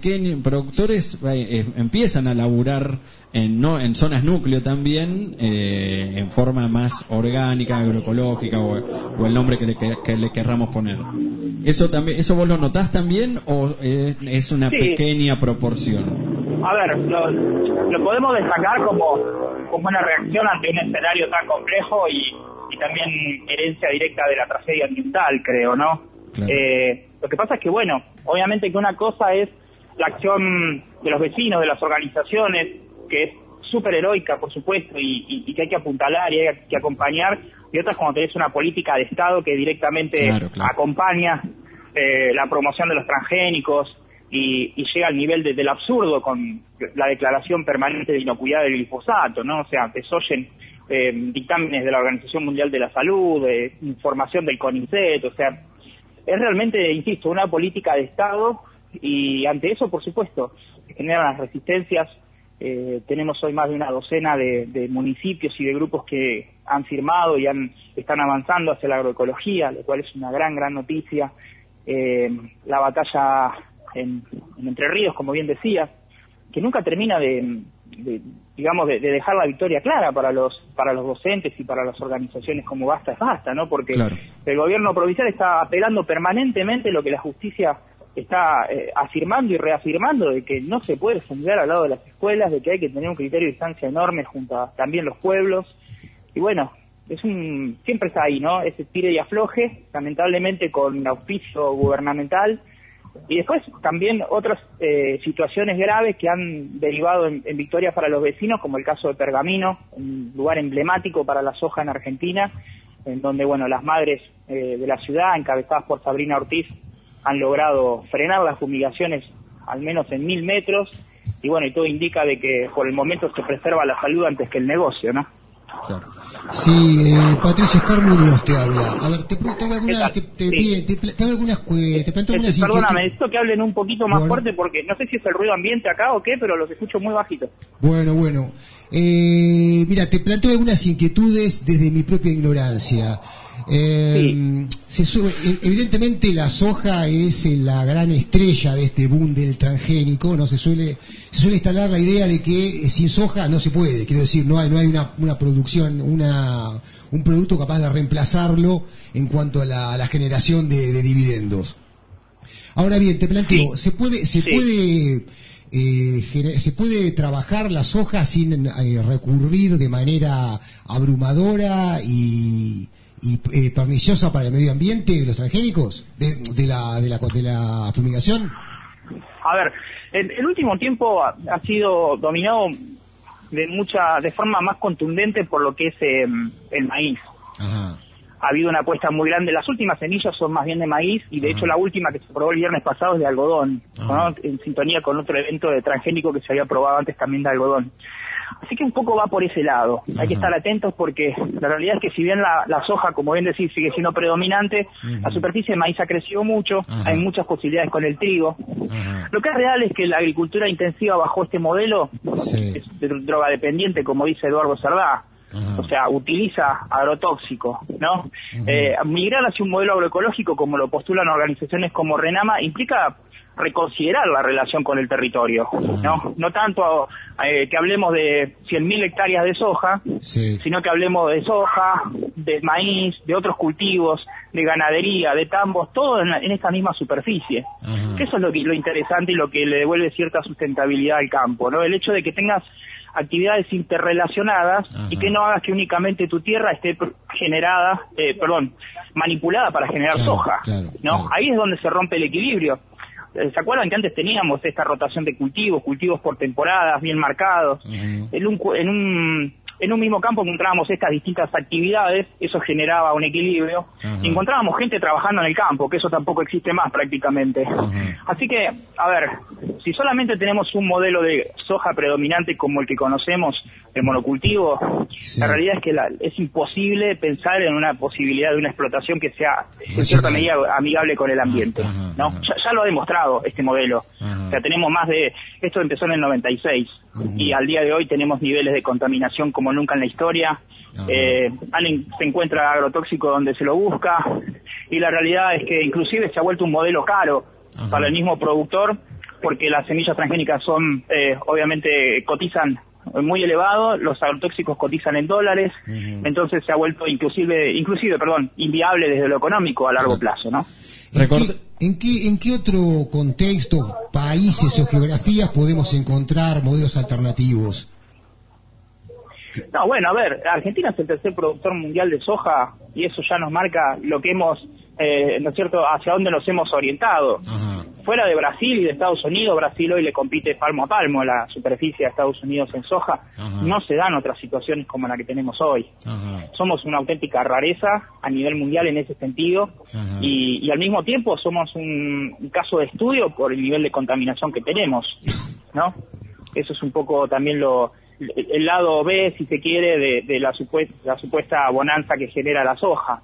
empiezan a laburar en zonas núcleo también, en forma más orgánica, agroecológica, o el nombre que le querramos poner. ¿Eso vos lo notás también, o es una pequeña proporción? A ver, lo podemos destacar como una reacción ante un escenario tan complejo y también herencia directa de la tragedia ambiental, creo, ¿no? Claro. Lo que pasa es que, bueno, obviamente que una cosa es la acción de los vecinos, de las organizaciones, que es súper heroica, por supuesto, y que hay que apuntalar y hay que acompañar, y otra es cuando tenés una política de Estado que directamente acompaña la promoción de los transgénicos y llega al nivel del absurdo con la declaración permanente de inocuidad del glifosato, ¿no? O sea, desoyen dictámenes de la Organización Mundial de la Salud, información del CONICET, o sea, es realmente, insisto, una política de Estado, y ante eso, por supuesto, generan las resistencias. Tenemos hoy más de una docena de municipios y de grupos que han firmado y están avanzando hacia la agroecología, lo cual es una gran noticia. La batalla en Entre Ríos, como bien decías, que nunca termina de dejar la victoria clara para los docentes y para las organizaciones como Basta es Basta, ¿no? Porque el gobierno provincial está apelando permanentemente lo que la justicia está afirmando y reafirmando, de que no se puede fundir al lado de las escuelas, de que hay que tener un criterio de distancia enorme junto a también los pueblos. Y bueno, siempre está ahí, ¿no? Ese tire y afloje, lamentablemente con auspicio gubernamental. Y después también otras situaciones graves que han derivado en victorias para los vecinos, como el caso de Pergamino, un lugar emblemático para la soja en Argentina, en donde, bueno, las madres de la ciudad, encabezadas por Sabrina Ortiz, han logrado frenar las fumigaciones al menos en 1000 metros, y bueno, y todo indica de que por el momento se preserva la salud antes que el negocio, ¿no? Claro. Sí, Patricio Oscar Muñoz te habla. A ver, te planteo algunas Perdóname, necesito que hablen un poquito más fuerte porque no sé si es el ruido ambiente acá o qué, pero los escucho muy bajito. Bueno. Mira, te planteo algunas inquietudes desde mi propia ignorancia. Evidentemente la soja es la gran estrella de este boom del transgénico, ¿no? Se suele instalar la idea de que sin soja no se puede, quiero decir, no hay una producción, un producto capaz de reemplazarlo en cuanto a la generación de dividendos. Ahora bien, te planteo, ¿se puede trabajar la soja sin recurrir de manera abrumadora y perniciosa para el medio ambiente de los transgénicos de la fumigación? A ver, el último tiempo ha sido dominado de forma más contundente por lo que es el maíz. Ajá. Ha habido una apuesta muy grande. Las últimas semillas son más bien de maíz y de hecho la última que se probó el viernes pasado es de algodón, ¿no? En sintonía con otro evento de transgénico que se había probado antes también de algodón. Así que un poco va por ese lado. Hay que estar atentos porque la realidad es que si bien la soja, como bien decís, sigue siendo predominante, la superficie de maíz ha crecido mucho, hay muchas posibilidades con el trigo. Lo que es real es que la agricultura intensiva bajo este modelo es drogadependiente, como dice Eduardo Cerdá. O sea, utiliza agrotóxicos, ¿no? Migrar hacia un modelo agroecológico, como lo postulan organizaciones como RENAMA, implica reconsiderar la relación con el territorio, no tanto que hablemos de 100.000 hectáreas de soja, sino que hablemos de soja, de maíz, de otros cultivos, de ganadería, de tambos, todo en esta misma superficie. Que eso es lo interesante y lo que le devuelve cierta sustentabilidad al campo, ¿no? El hecho de que tengas actividades interrelacionadas y que no hagas que únicamente tu tierra esté manipulada para generar soja, ¿no? Ahí es donde se rompe el equilibrio. ¿Se acuerdan que antes teníamos esta rotación de cultivos por temporadas, bien marcados? En un mismo campo encontrábamos estas distintas actividades, eso generaba un equilibrio, y encontrábamos gente trabajando en el campo, que eso tampoco existe más prácticamente. Así que, a ver, si solamente tenemos un modelo de soja predominante como el que conocemos, el monocultivo, la realidad es que es imposible pensar en una posibilidad de una explotación que sea en cierta medida amigable con el ambiente, ¿no? Ya lo ha demostrado este modelo. O sea, tenemos esto empezó en el 96, y al día de hoy tenemos niveles de contaminación como nunca en la historia. Se encuentra agrotóxico donde se lo busca, y la realidad es que inclusive se ha vuelto un modelo caro para el mismo productor, porque las semillas transgénicas son, obviamente, cotizan muy elevado, los agrotóxicos cotizan en dólares, entonces se ha vuelto inclusive, inviable desde lo económico a largo plazo, ¿no? ¿En qué otro contexto, países o geografías podemos encontrar modelos alternativos? No, bueno, a ver, Argentina es el tercer productor mundial de soja y eso ya nos marca lo que hemos, ¿no es cierto?, hacia dónde nos hemos orientado. Fuera de Brasil y de Estados Unidos, Brasil hoy le compite palmo a palmo a la superficie de Estados Unidos en soja. No se dan otras situaciones como la que tenemos hoy. Somos una auténtica rareza a nivel mundial en ese sentido y al mismo tiempo somos un caso de estudio por el nivel de contaminación que tenemos, ¿no? Eso es un poco también el lado B, si se quiere, de la supuesta bonanza que genera la soja.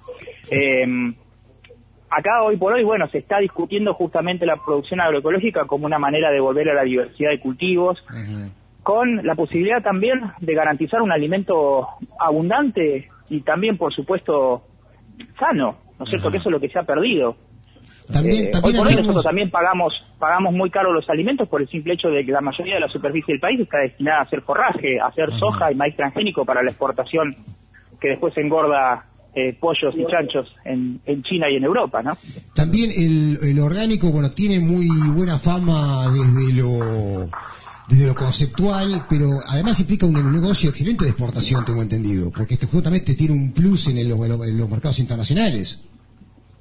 Acá hoy por hoy, bueno, se está discutiendo justamente la producción agroecológica como una manera de volver a la diversidad de cultivos, con la posibilidad también de garantizar un alimento abundante y también, por supuesto, sano, ¿no es cierto? Que eso es lo que se ha perdido. También hoy por hoy nosotros también pagamos muy caro los alimentos por el simple hecho de que la mayoría de la superficie del país está destinada a hacer forraje, a hacer soja y maíz transgénico para la exportación, que después engorda pollos y chanchos en China y en Europa, ¿no? También el orgánico, bueno, tiene muy buena fama desde lo conceptual, pero además implica un negocio excelente de exportación, tengo entendido, porque justamente tiene un plus en los mercados internacionales.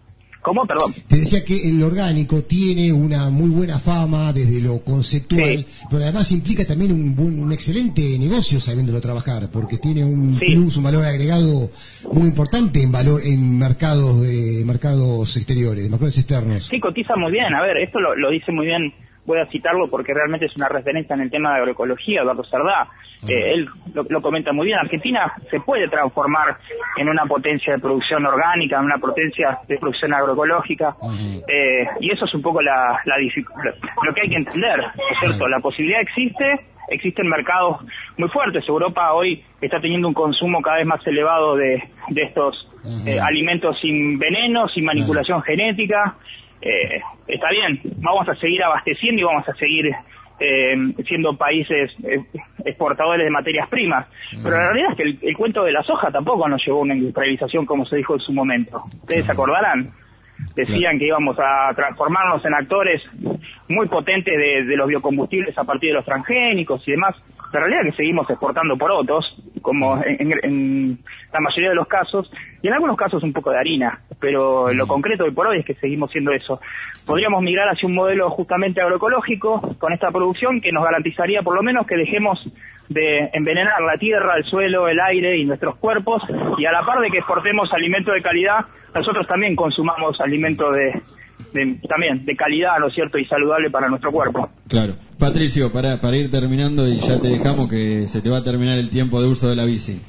¿Cómo? Perdón. Te decía que el orgánico tiene una muy buena fama desde lo conceptual, pero además implica también un excelente negocio sabiéndolo trabajar, porque tiene un plus, un valor agregado muy importante en mercados exteriores, mercados externos. Sí, cotiza muy bien. A ver, esto lo dice muy bien, voy a citarlo porque realmente es una referencia en el tema de agroecología, Eduardo Cerdá. Él lo comenta muy bien. Argentina se puede transformar en una potencia de producción orgánica, en una potencia de producción agroecológica, y eso es un poco lo que hay que entender, ¿no es cierto? La posibilidad existen mercados muy fuertes. Europa hoy está teniendo un consumo cada vez más elevado de estos alimentos sin veneno, sin manipulación genética. Está bien, vamos a seguir abasteciendo y vamos a seguir siendo países exportadores de materias primas, pero la realidad es que el cuento de la soja tampoco nos llevó a una industrialización como se dijo en su momento. Ustedes se acordarán, decían que íbamos a transformarnos en actores muy potentes de los biocombustibles a partir de los transgénicos y demás. La realidad es que seguimos exportando porotos, como en la mayoría de los casos, y en algunos casos un poco de harina, pero lo concreto hoy por hoy es que seguimos siendo eso. Podríamos migrar hacia un modelo justamente agroecológico con esta producción que nos garantizaría por lo menos que dejemos de envenenar la tierra, el suelo, el aire y nuestros cuerpos, y a la par de que exportemos alimento de calidad, nosotros también consumamos alimento también de calidad, ¿no es cierto?, y saludable para nuestro cuerpo. Claro. Patricio, para ir terminando y ya te dejamos que se te va a terminar el tiempo de uso de la bici.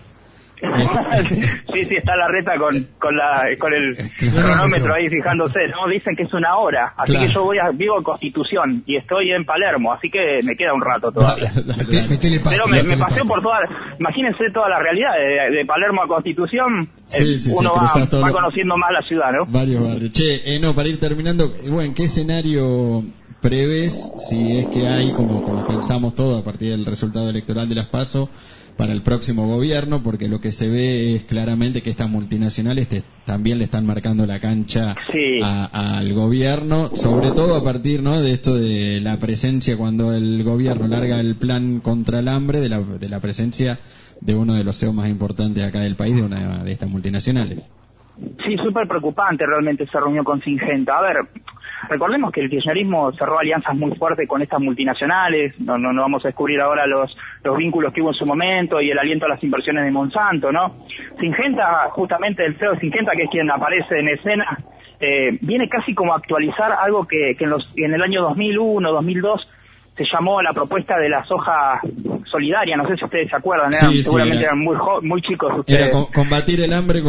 Sí, está la reta con el cronómetro ahí fijándose, ¿no? Dicen que es 1 hora, así que yo vivo en Constitución y estoy en Palermo, así que me queda un rato todavía. Pero me paseo por imagínense toda la realidad de Palermo a Constitución, uno va conociendo más la ciudad, ¿no? Varios barrios. Para ir terminando, bueno, ¿qué escenario prevés, si es que hay, como pensamos todo a partir del resultado electoral de las PASO, para el próximo gobierno? Porque lo que se ve es claramente que estas multinacionales también le están marcando la cancha al gobierno, sobre todo a partir, ¿no?, de esto de la presencia, cuando el gobierno larga el plan contra el hambre, de la presencia de uno de los CEOs más importantes acá del país, de una de estas multinacionales. Sí, súper preocupante realmente esa reunión con Syngenta. A ver, recordemos que el kirchnerismo cerró alianzas muy fuertes con estas multinacionales, no vamos a descubrir ahora los vínculos que hubo en su momento y el aliento a las inversiones de Monsanto, ¿no? Syngenta, justamente el CEO de Syngenta, que es quien aparece en escena, viene casi como a actualizar algo que en el año 2001, 2002 se llamó la propuesta de la soja solidaria, no sé si ustedes se acuerdan, seguramente eran muy chicos ustedes. Era combatir el hambre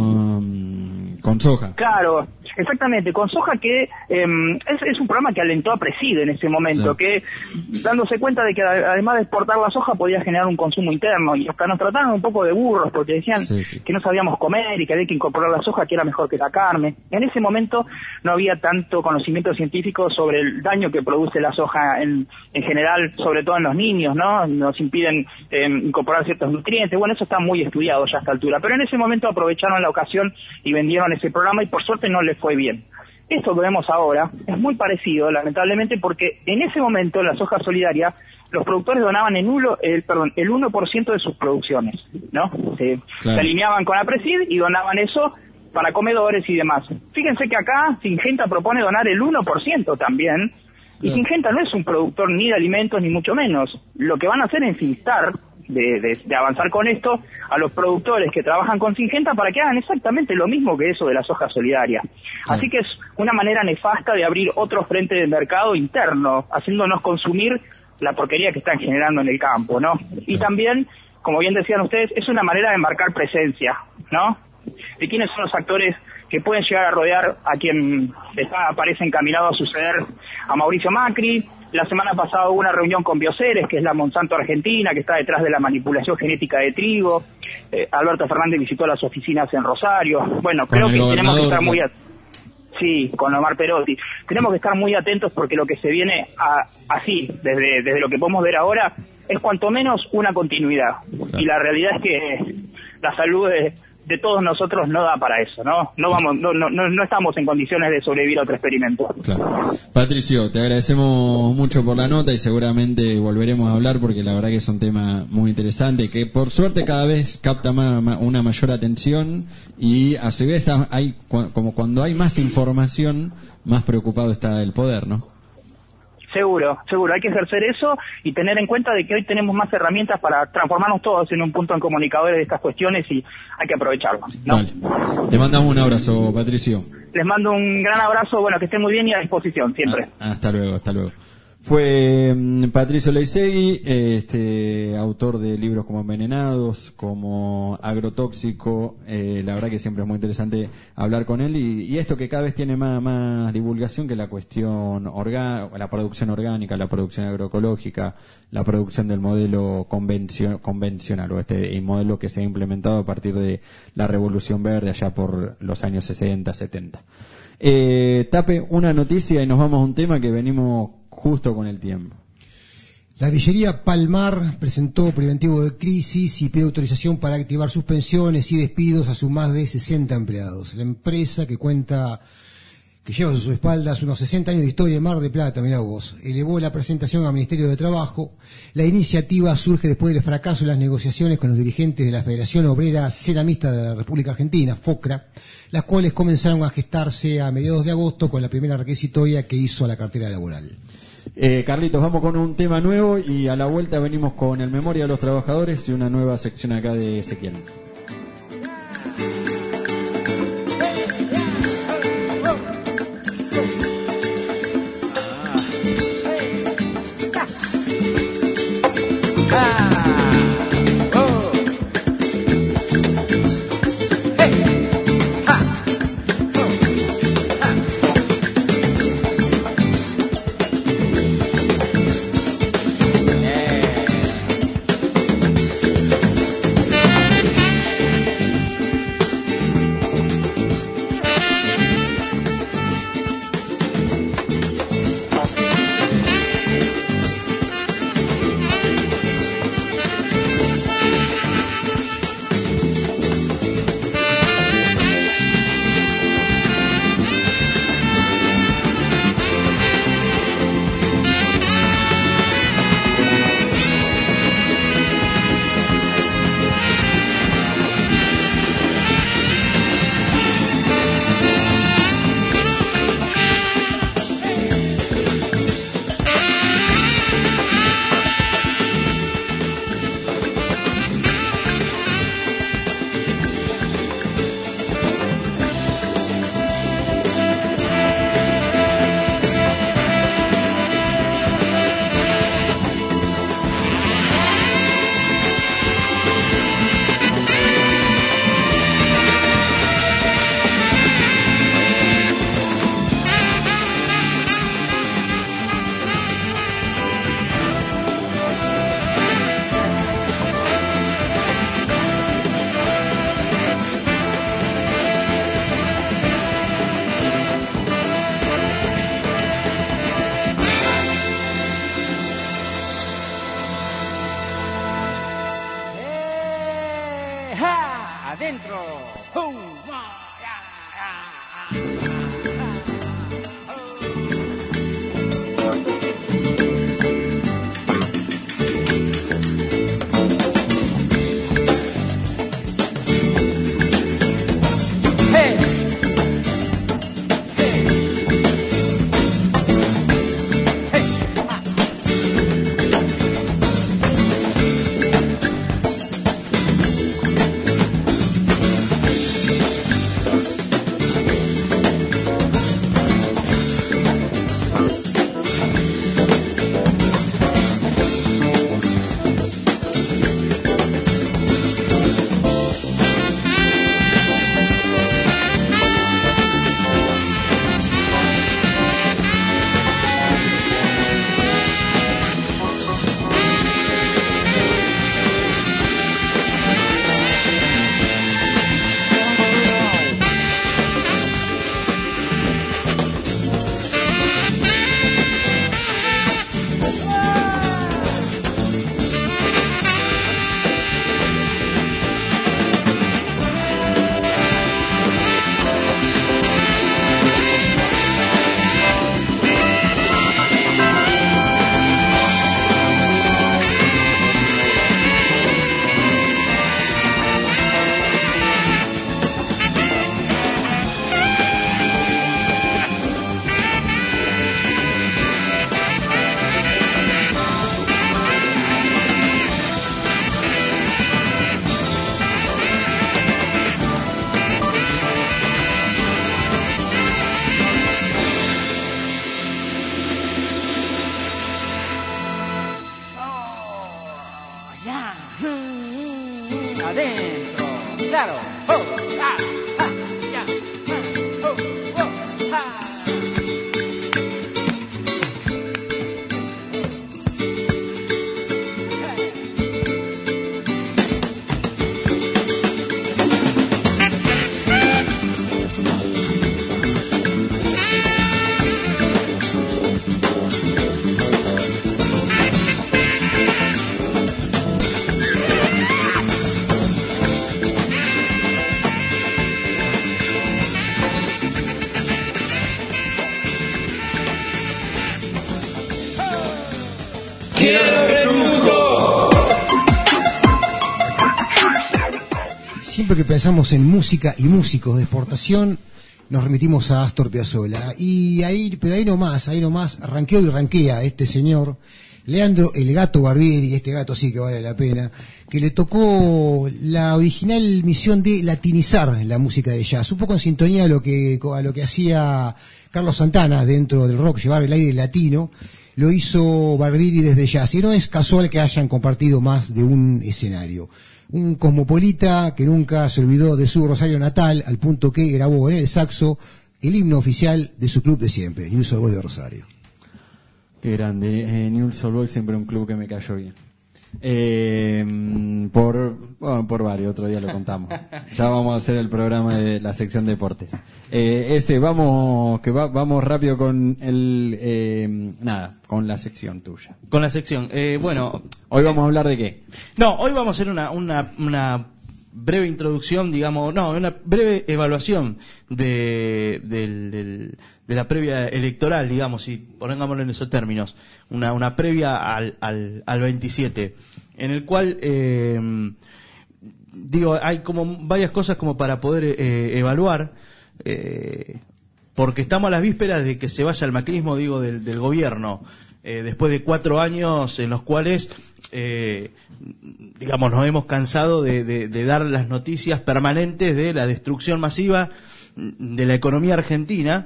con soja. Claro, exactamente, con soja, que es un programa que alentó a Preside en ese momento, que dándose cuenta de que además de exportar la soja podía generar un consumo interno, y hasta nos trataron un poco de burros porque decían que no sabíamos comer y que había que incorporar la soja, que era mejor que la carne. En ese momento no había tanto conocimiento científico sobre el daño que produce la soja en general, sobre todo en los niños, ¿no? Nos impiden incorporar ciertos nutrientes. Bueno, eso está muy estudiado ya a esta altura, pero en ese momento aprovecharon la ocasión y vendieron ese programa, y por suerte no les fue bien. Esto que vemos ahora es muy parecido, lamentablemente, porque en ese momento en la soja solidaria los productores donaban el 1% de sus producciones, ¿no? Se alineaban con APRESID y donaban eso para comedores y demás. Fíjense que acá Syngenta propone donar el 1% también, y Syngenta no es un productor ni de alimentos ni mucho menos. Lo que van a hacer es instar de avanzar con esto a los productores que trabajan con Syngenta para que hagan exactamente lo mismo que eso de la soja solidaria. Así que es una manera nefasta de abrir otro frente de mercado interno, haciéndonos consumir la porquería que están generando en el campo, ¿no? Y también, como bien decían ustedes, es una manera de marcar presencia, ¿no? De quiénes son los actores que pueden llegar a rodear a quien parece encaminado a suceder a Mauricio Macri. La semana pasada hubo una reunión con Bioceres, que es la Monsanto Argentina, que está detrás de la manipulación genética de trigo. Alberto Fernández visitó las oficinas en Rosario. Bueno, creo que tenemos que estar muy con Omar Perotti. Tenemos que estar muy atentos, porque lo que se viene así, desde lo que podemos ver ahora, es cuanto menos una continuidad. Y la realidad es que la salud de de todos nosotros no da para eso, ¿no? No estamos en condiciones de sobrevivir a otro experimento. Claro. Patricio, te agradecemos mucho por la nota y seguramente volveremos a hablar porque la verdad que es un tema muy interesante que por suerte cada vez capta una mayor atención y a su vez hay como cuando hay más información, más preocupado está el poder, ¿no? Seguro, hay que ejercer eso y tener en cuenta de que hoy tenemos más herramientas para transformarnos todos en un punto en comunicadores de estas cuestiones y hay que aprovecharlo, ¿no? Vale. Te mandamos un abrazo, Patricio. Les mando un gran abrazo, bueno, que estén muy bien y a disposición siempre. Hasta luego. Fue Patricio Leisegui, autor de libros como Envenenados, como Agrotóxico. La verdad que siempre es muy interesante hablar con él y esto que cada vez tiene más divulgación, que la cuestión la producción orgánica, la producción agroecológica, la producción del modelo convencional o el modelo que se ha implementado a partir de la Revolución Verde allá por los años 60, 70. Tape, una noticia y nos vamos a un tema que venimos justo con el tiempo. La grillería Palmar presentó preventivo de crisis y pide autorización para activar suspensiones y despidos a sus más de 60 empleados. La empresa que lleva a sus espaldas unos 60 años de historia en Mar del Plata, mirá vos, elevó la presentación al Ministerio de Trabajo. La iniciativa surge después del fracaso de las negociaciones con los dirigentes de la Federación Obrera Ceramista de la República Argentina, FOCRA, las cuales comenzaron a gestarse a mediados de agosto con la primera requisitoria que hizo a la cartera laboral. Carlitos, vamos con un tema nuevo y a la vuelta venimos con el Memoria de los Trabajadores y una nueva sección acá de Ezequiel. adentro. Claro. Oh, ah, ah, ya, ah, oh, oh, ah. Siempre que pensamos en música y músicos de exportación, nos remitimos a Astor Piazzolla. Pero ahí nomás, ranqueó y ranquea este señor, Leandro el Gato Barbieri, este gato sí que vale la pena, que le tocó la original misión de latinizar la música de jazz, un poco en sintonía a lo que hacía Carlos Santana dentro del rock, llevar el aire latino. Lo hizo Barbieri desde jazz, y no es casual que hayan compartido más de un escenario. Un cosmopolita que nunca se olvidó de su Rosario natal, al punto que grabó en el saxo el himno oficial de su club de siempre, Newell's Old Boys de Rosario. Qué grande, Newell's Old Boys siempre un club que me cayó bien. Por varios, otro día lo contamos. Ya vamos a hacer el programa de la sección deportes. Vamos rápido con con la sección tuya. Con la sección, bueno. ¿Hoy vamos a hablar de qué? No, hoy vamos a hacer una breve introducción, una breve evaluación de la previa electoral, digamos, y pongámoslo en esos términos, una previa al 27, en el cual hay como varias cosas como para poder evaluar, porque estamos a las vísperas de que se vaya el macrismo, del gobierno, después de 4 años en los cuales nos hemos cansado de dar las noticias permanentes de la destrucción masiva de la economía argentina,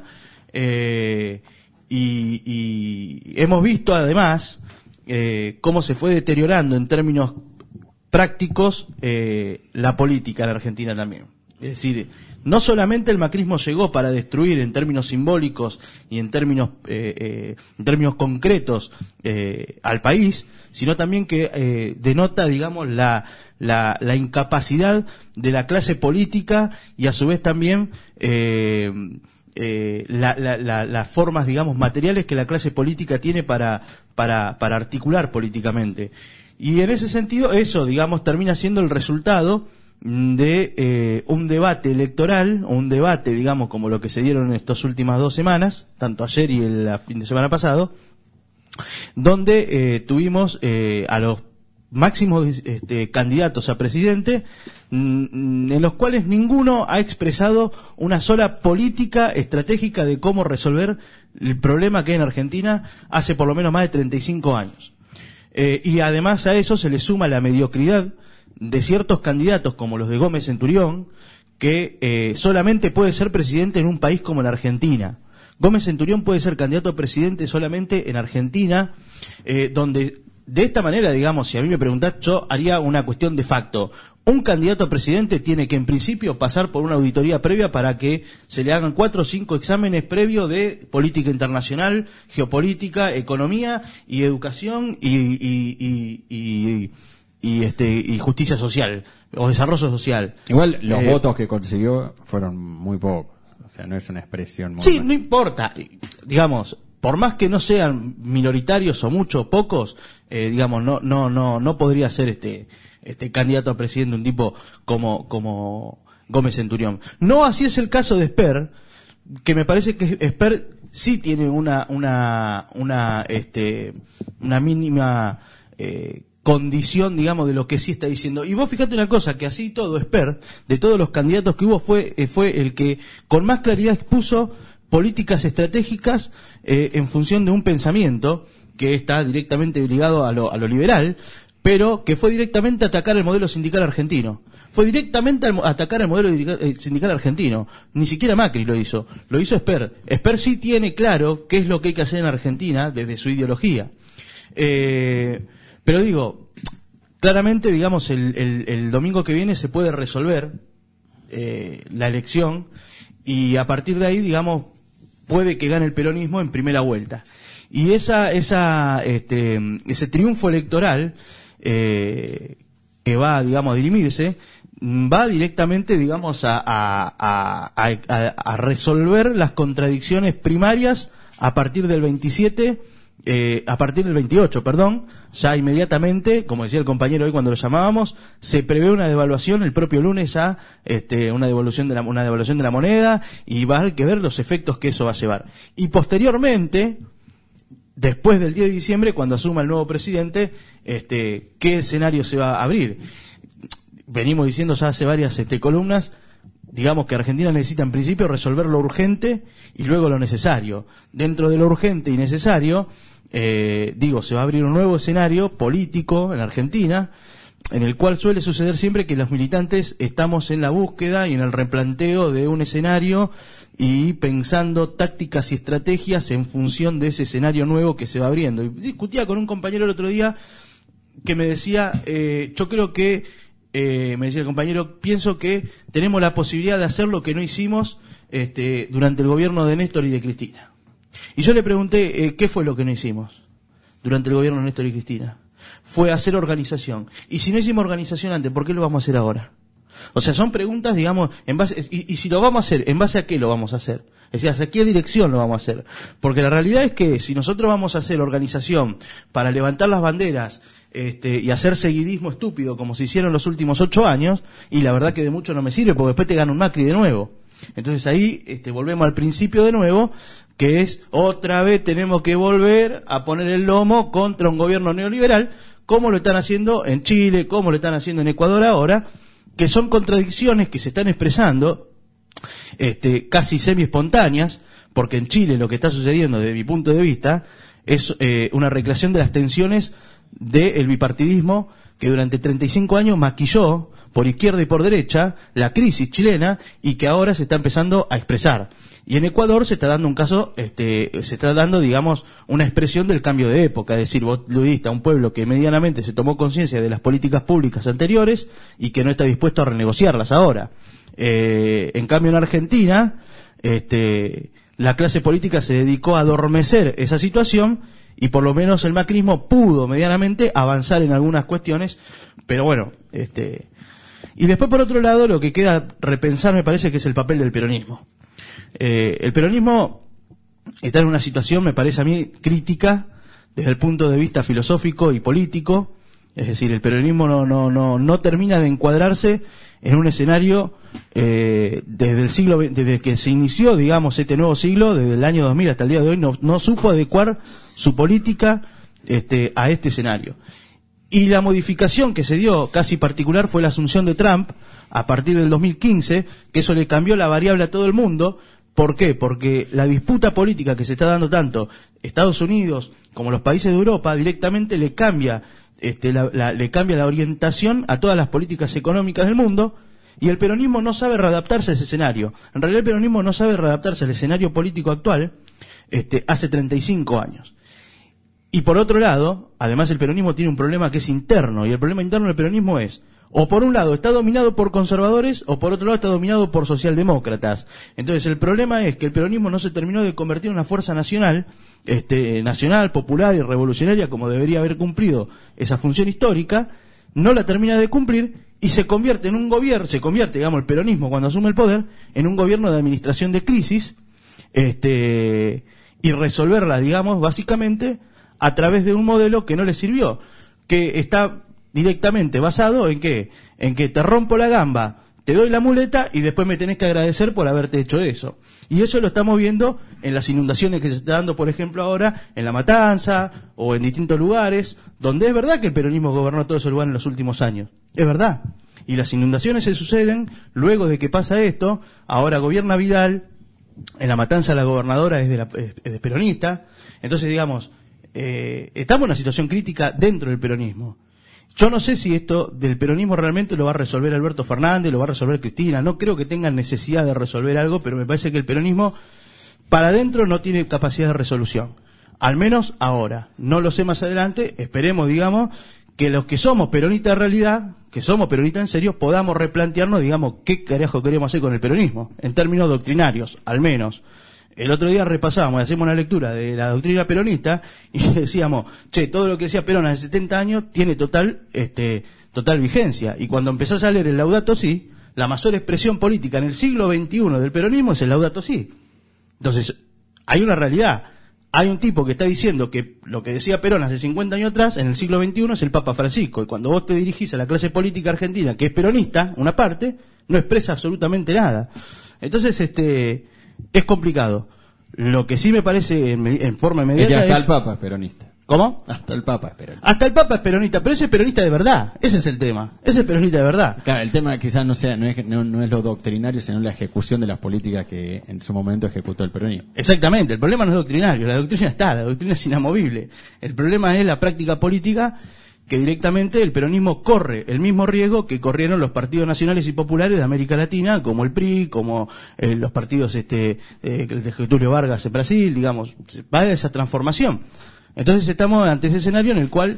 y hemos visto además cómo se fue deteriorando en términos prácticos la política en Argentina también. Es decir, no solamente el macrismo llegó para destruir en términos simbólicos y en términos concretos al país, sino también que denota, la incapacidad de la clase política y a su vez también las formas, materiales que la clase política tiene para articular políticamente. Y en ese sentido, eso, termina siendo el resultado de un debate electoral, o un debate, como lo que se dieron en estas últimas 2 semanas, tanto ayer y el fin de semana pasado, donde tuvimos a los máximos candidatos a presidente, en los cuales ninguno ha expresado una sola política estratégica de cómo resolver el problema que hay en Argentina hace por lo menos más de 35 años. Y además a eso se le suma la mediocridad de ciertos candidatos como los de Gómez Centurión, que solamente puede ser presidente en un país como la Argentina. Gómez Centurión puede ser candidato a presidente solamente en Argentina, donde de esta manera, si a mí me preguntás, yo haría una cuestión de facto. Un candidato a presidente tiene que en principio pasar por una auditoría previa para que se le hagan 4 o 5 exámenes previos de política internacional, geopolítica, economía y educación y justicia social o desarrollo social. Igual los votos que consiguió fueron muy pocos, o sea, no es una expresión muy sí, no importa, por más que no sean minoritarios o muchos o pocos, no podría ser este candidato a presidente un tipo como Gómez Centurión. No así es el caso de Esper, que me parece que Esper sí tiene una mínima condición, de lo que sí está diciendo. Y vos fíjate una cosa, que así todo, Esper, de todos los candidatos que hubo, fue el que con más claridad expuso políticas estratégicas en función de un pensamiento que está directamente ligado a lo liberal, pero que fue directamente a atacar el modelo sindical argentino. Fue directamente a atacar el modelo sindical argentino. Ni siquiera Macri lo hizo Esper. Esper sí tiene claro qué es lo que hay que hacer en Argentina desde su ideología. Pero claramente, digamos, el domingo que viene se puede resolver la elección y a partir de ahí, digamos, puede que gane el peronismo en primera vuelta. Y ese triunfo electoral que va, digamos, a dirimirse, va directamente, digamos, a resolver las contradicciones primarias a partir del 28, ya inmediatamente, como decía el compañero hoy cuando lo llamábamos, se prevé una devaluación el propio lunes ya, una devaluación de la moneda, y va a haber que ver los efectos que eso va a llevar. Y posteriormente, después del 10 de diciembre, cuando asuma el nuevo presidente, ¿qué escenario se va a abrir? Venimos diciendo ya hace varias columnas, digamos que Argentina necesita en principio resolver lo urgente y luego lo necesario. Dentro de lo urgente y necesario, se va a abrir un nuevo escenario político en Argentina, en el cual suele suceder siempre que los militantes estamos en la búsqueda y en el replanteo de un escenario y pensando tácticas y estrategias en función de ese escenario nuevo que se va abriendo. Y discutía con un compañero el otro día que me decía, yo creo que, me decía el compañero, pienso que tenemos la posibilidad de hacer lo que no hicimos durante el gobierno de Néstor y de Cristina. Y yo le pregunté, ¿qué fue lo que no hicimos durante el gobierno de Néstor y Cristina? Fue hacer organización. Y si no hicimos organización antes, ¿por qué lo vamos a hacer ahora? O sea, son preguntas, digamos, en base, y si lo vamos a hacer, ¿en base a qué lo vamos a hacer? Es decir, ¿hacia qué dirección lo vamos a hacer? Porque la realidad es que si nosotros vamos a hacer organización para levantar las banderas y hacer seguidismo estúpido como se hicieron los últimos 8 años, y la verdad que de mucho no me sirve, porque después te gana un Macri de nuevo. Entonces ahí volvemos al principio de nuevo, que es otra vez tenemos que volver a poner el lomo contra un gobierno neoliberal, como lo están haciendo en Chile, como lo están haciendo en Ecuador ahora, que son contradicciones que se están expresando casi semi-espontáneas, porque en Chile lo que está sucediendo desde mi punto de vista es una recreación de las tensiones del bipartidismo que durante 35 años maquilló por izquierda y por derecha la crisis chilena y que ahora se está empezando a expresar. Y en Ecuador se está dando un caso, se está dando, digamos, una expresión del cambio de época, es decir, vos lo diste a un pueblo que medianamente se tomó conciencia de las políticas públicas anteriores y que no está dispuesto a renegociarlas ahora. En cambio en Argentina, la clase política se dedicó a adormecer esa situación y por lo menos el macrismo pudo medianamente avanzar en algunas cuestiones, pero bueno, y después por otro lado lo que queda repensar me parece que es el papel del peronismo. El peronismo está en una situación, me parece a mí, crítica desde el punto de vista filosófico y político, es decir, el peronismo no termina de encuadrarse en un escenario desde que se inició, digamos, este nuevo siglo, desde el año 2000 hasta el día de hoy, no supo adecuar su política a este escenario. Y la modificación que se dio, casi particular, fue la asunción de Trump a partir del 2015, que eso le cambió la variable a todo el mundo. ¿Por qué? Porque la disputa política que se está dando tanto Estados Unidos como los países de Europa directamente le cambia la orientación a todas las políticas económicas del mundo, y el peronismo no sabe readaptarse a ese escenario. En realidad el peronismo no sabe readaptarse al escenario político actual hace 35 años. Y por otro lado, además el peronismo tiene un problema que es interno, y el problema interno del peronismo es, o por un lado está dominado por conservadores, o por otro lado está dominado por socialdemócratas. Entonces el problema es que el peronismo no se terminó de convertir en una fuerza nacional, nacional, popular y revolucionaria, como debería haber cumplido esa función histórica, no la termina de cumplir, y se convierte en un gobierno, digamos, el peronismo cuando asume el poder, en un gobierno de administración de crisis, y resolverla, digamos, básicamente a través de un modelo que no le sirvió, que está directamente basado en que te rompo la gamba, te doy la muleta y después me tenés que agradecer por haberte hecho eso. Y eso lo estamos viendo en las inundaciones que se está dando, por ejemplo, ahora en La Matanza o en distintos lugares, donde es verdad que el peronismo gobernó todos esos lugares en los últimos años. Es verdad. Y las inundaciones se suceden luego de que pasa esto. Ahora gobierna Vidal, en La Matanza la gobernadora es de peronista. Entonces, digamos, estamos en una situación crítica dentro del peronismo. Yo no sé si esto del peronismo realmente lo va a resolver Alberto Fernández, lo va a resolver Cristina. No creo que tengan necesidad de resolver algo, pero me parece que el peronismo para adentro no tiene capacidad de resolución. Al menos ahora. No lo sé más adelante. Esperemos, digamos, que los que somos peronistas de realidad, que somos peronistas en serio, podamos replantearnos, digamos, qué carajo queremos hacer con el peronismo, en términos doctrinarios, al menos. El otro día repasábamos y hacemos una lectura de la doctrina peronista y decíamos, che, todo lo que decía Perón hace 70 años tiene total vigencia. Y cuando empezás a leer el Laudato Si, la mayor expresión política en el siglo XXI del peronismo es el Laudato Si. Entonces, hay una realidad. Hay un tipo que está diciendo que lo que decía Perón hace 50 años atrás, en el siglo XXI, es el Papa Francisco. Y cuando vos te dirigís a la clase política argentina, que es peronista, una parte, no expresa absolutamente nada. Entonces, es complicado. Lo que sí me parece en forma inmediata es que hasta el Papa es peronista. ¿Cómo? Hasta el Papa es peronista. Hasta el Papa es peronista, pero ese es peronista de verdad. Ese es el tema. Ese es peronista de verdad. Claro, el tema quizás no es lo doctrinario, sino la ejecución de las políticas que en su momento ejecutó el peronismo. Exactamente. El problema no es doctrinario. La doctrina está, la doctrina es inamovible. El problema es la práctica política, que directamente el peronismo corre el mismo riesgo que corrieron los partidos nacionales y populares de América Latina, como el PRI, como los partidos de Getúlio Vargas en Brasil, digamos, va a esa transformación. Entonces estamos ante ese escenario en el cual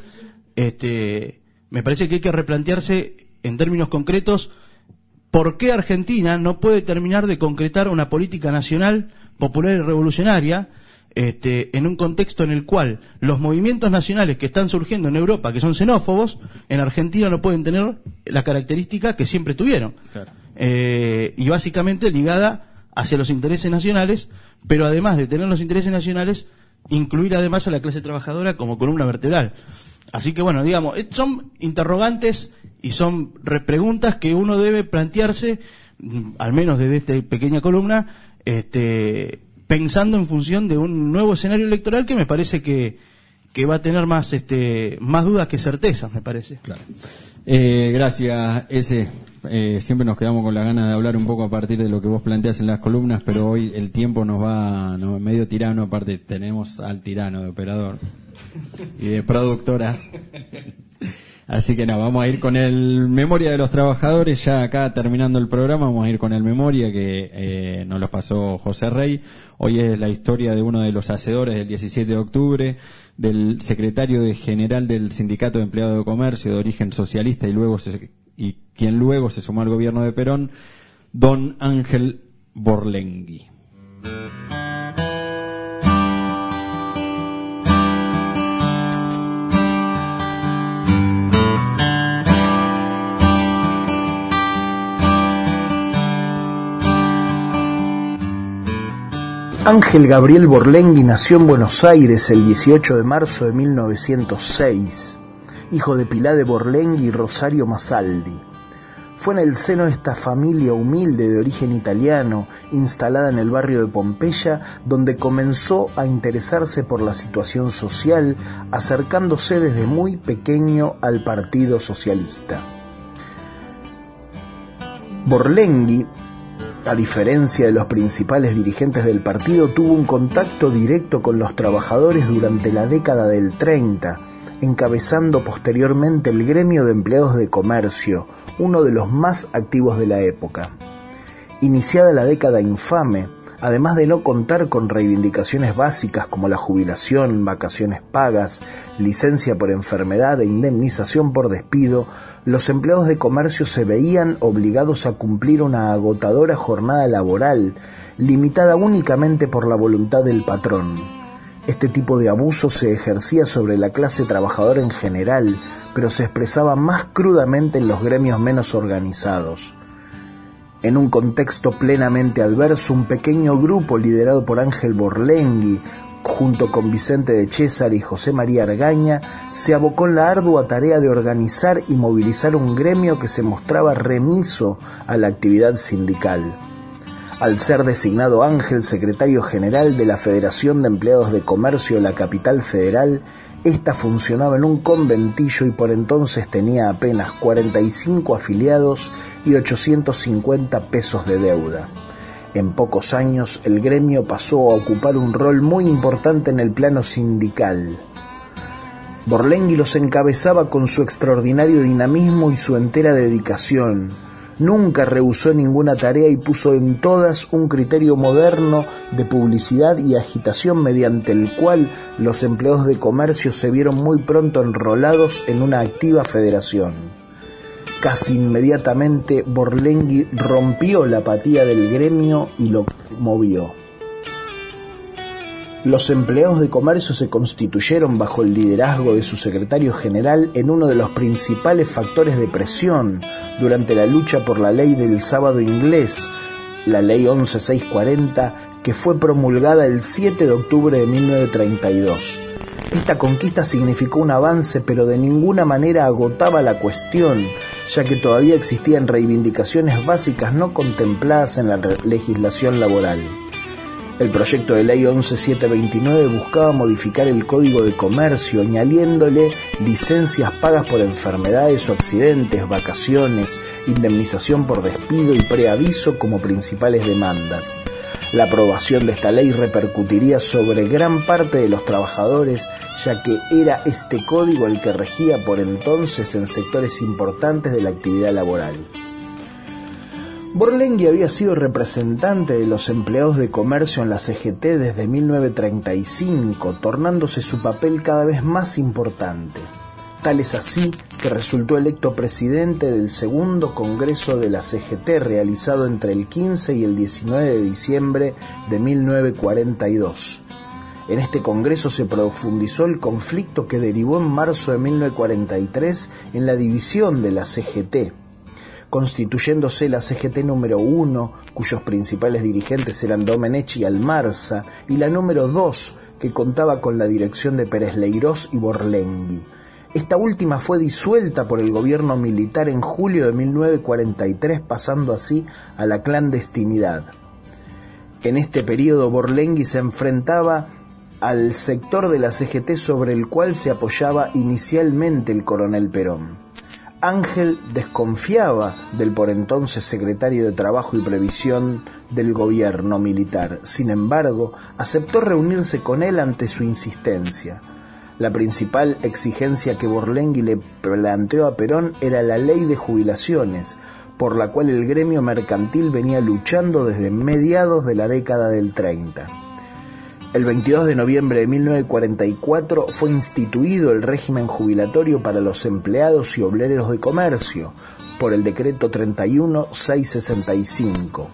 me parece que hay que replantearse en términos concretos por qué Argentina no puede terminar de concretar una política nacional popular y revolucionaria en un contexto en el cual los movimientos nacionales que están surgiendo en Europa, que son xenófobos, en Argentina no pueden tener la característica que siempre tuvieron. Claro. Y básicamente ligada hacia los intereses nacionales, pero además de tener los intereses nacionales, incluir además a la clase trabajadora como columna vertebral. Así que bueno, digamos, son interrogantes y son preguntas que uno debe plantearse, al menos desde esta pequeña columna, pensando en función de un nuevo escenario electoral que me parece que va a tener más dudas que certezas, me parece. Claro. Gracias, siempre nos quedamos con la ganas de hablar un poco a partir de lo que vos planteás en las columnas, pero hoy el tiempo nos va medio tirano, aparte tenemos al tirano de operador y de productora. Así que vamos a ir con el Memoria de los Trabajadores, ya acá terminando el programa, vamos a ir con el Memoria que nos lo pasó José Rey. Hoy es la historia de uno de los hacedores del 17 de octubre, del secretario general del Sindicato de Empleados de Comercio de origen socialista y quien luego se sumó al gobierno de Perón, don Ángel Borlenghi. Ángel Gabriel Borlenghi nació en Buenos Aires el 18 de marzo de 1906, hijo de Pilar de Borlenghi y Rosario Masaldi. Fue en el seno de esta familia humilde de origen italiano, instalada en el barrio de Pompeya, donde comenzó a interesarse por la situación social, acercándose desde muy pequeño al Partido Socialista. Borlenghi, a diferencia de los principales dirigentes del partido, tuvo un contacto directo con los trabajadores durante la década del 30, encabezando posteriormente el gremio de empleados de comercio, uno de los más activos de la época. Iniciada la década infame, además de no contar con reivindicaciones básicas como la jubilación, vacaciones pagas, licencia por enfermedad e indemnización por despido, los empleados de comercio se veían obligados a cumplir una agotadora jornada laboral, limitada únicamente por la voluntad del patrón. Este tipo de abuso se ejercía sobre la clase trabajadora en general, pero se expresaba más crudamente en los gremios menos organizados. En un contexto plenamente adverso, un pequeño grupo liderado por Ángel Borlenghi, junto con Vicente de César y José María Argaña, se abocó en la ardua tarea de organizar y movilizar un gremio que se mostraba remiso a la actividad sindical. Al ser designado Ángel secretario general de la Federación de Empleados de Comercio de la capital federal, esta funcionaba en un conventillo y por entonces tenía apenas 45 afiliados y 850 pesos de deuda. En pocos años, el gremio pasó a ocupar un rol muy importante en el plano sindical. Borlenghi los encabezaba con su extraordinario dinamismo y su entera dedicación. Nunca rehusó ninguna tarea y puso en todas un criterio moderno de publicidad y agitación mediante el cual los empleados de comercio se vieron muy pronto enrolados en una activa federación. Casi inmediatamente Borlenghi rompió la apatía del gremio y lo movió. Los empleados de comercio se constituyeron bajo el liderazgo de su secretario general en uno de los principales factores de presión durante la lucha por la ley del sábado inglés, la ley 11640, que fue promulgada el 7 de octubre de 1932. Esta conquista significó un avance, pero de ninguna manera agotaba la cuestión, ya que todavía existían reivindicaciones básicas no contempladas en la legislación laboral. El proyecto de ley 11729 buscaba modificar el Código de Comercio, añadiéndole licencias pagas por enfermedades o accidentes, vacaciones, indemnización por despido y preaviso como principales demandas. La aprobación de esta ley repercutiría sobre gran parte de los trabajadores, ya que era este código el que regía por entonces en sectores importantes de la actividad laboral. Borlenghi había sido representante de los empleados de comercio en la CGT desde 1935, tornándose su papel cada vez más importante. Tal es así que resultó electo presidente del segundo Congreso de la CGT, realizado entre el 15 y el 19 de diciembre de 1942. En este congreso se profundizó el conflicto que derivó en marzo de 1943 en la división de la CGT, constituyéndose la CGT número 1, cuyos principales dirigentes eran Domenech y Almarza, y la número 2, que contaba con la dirección de Pérez Leirós y Borlenghi. Esta última fue disuelta por el gobierno militar en julio de 1943, pasando así a la clandestinidad. En este periodo Borlenghi se enfrentaba al sector de la CGT sobre el cual se apoyaba inicialmente el coronel Perón. Ángel desconfiaba del por entonces secretario de Trabajo y Previsión del gobierno militar. Sin embargo, aceptó reunirse con él ante su insistencia. La principal exigencia que Borlenghi le planteó a Perón era la ley de jubilaciones, por la cual el gremio mercantil venía luchando desde mediados de la década del 30. El 22 de noviembre de 1944 fue instituido el régimen jubilatorio para los empleados y obreros de comercio por el decreto 31.665.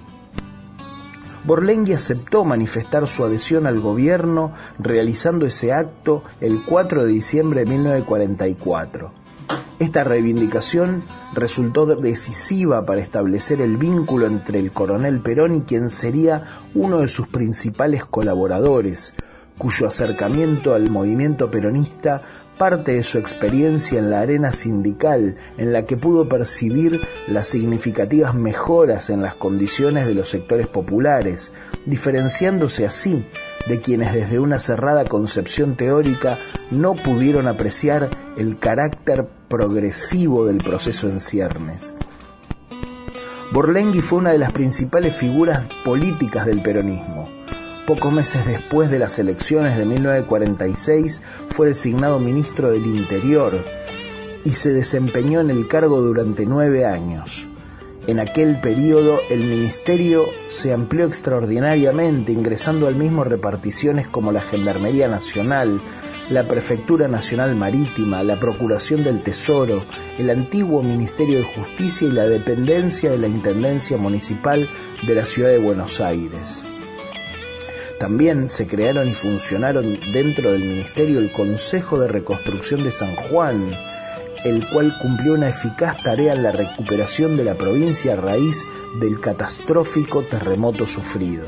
Borlenghi aceptó manifestar su adhesión al gobierno realizando ese acto el 4 de diciembre de 1944. Esta reivindicación resultó decisiva para establecer el vínculo entre el coronel Perón y quien sería uno de sus principales colaboradores, cuyo acercamiento al movimiento peronista parte de su experiencia en la arena sindical, en la que pudo percibir las significativas mejoras en las condiciones de los sectores populares, diferenciándose así de quienes desde una cerrada concepción teórica no pudieron apreciar el carácter progresivo del proceso en ciernes. Borlenghi fue una de las principales figuras políticas del peronismo. Pocos meses después de las elecciones de 1946 fue designado ministro del Interior y se desempeñó en el cargo durante 9 años. En aquel periodo el ministerio se amplió extraordinariamente, ingresando al mismo reparticiones como la Gendarmería Nacional, la Prefectura Nacional Marítima, la Procuración del Tesoro, el antiguo Ministerio de Justicia y la dependencia de la Intendencia Municipal de la Ciudad de Buenos Aires. También se crearon y funcionaron dentro del ministerio el Consejo de Reconstrucción de San Juan, el cual cumplió una eficaz tarea en la recuperación de la provincia a raíz del catastrófico terremoto sufrido.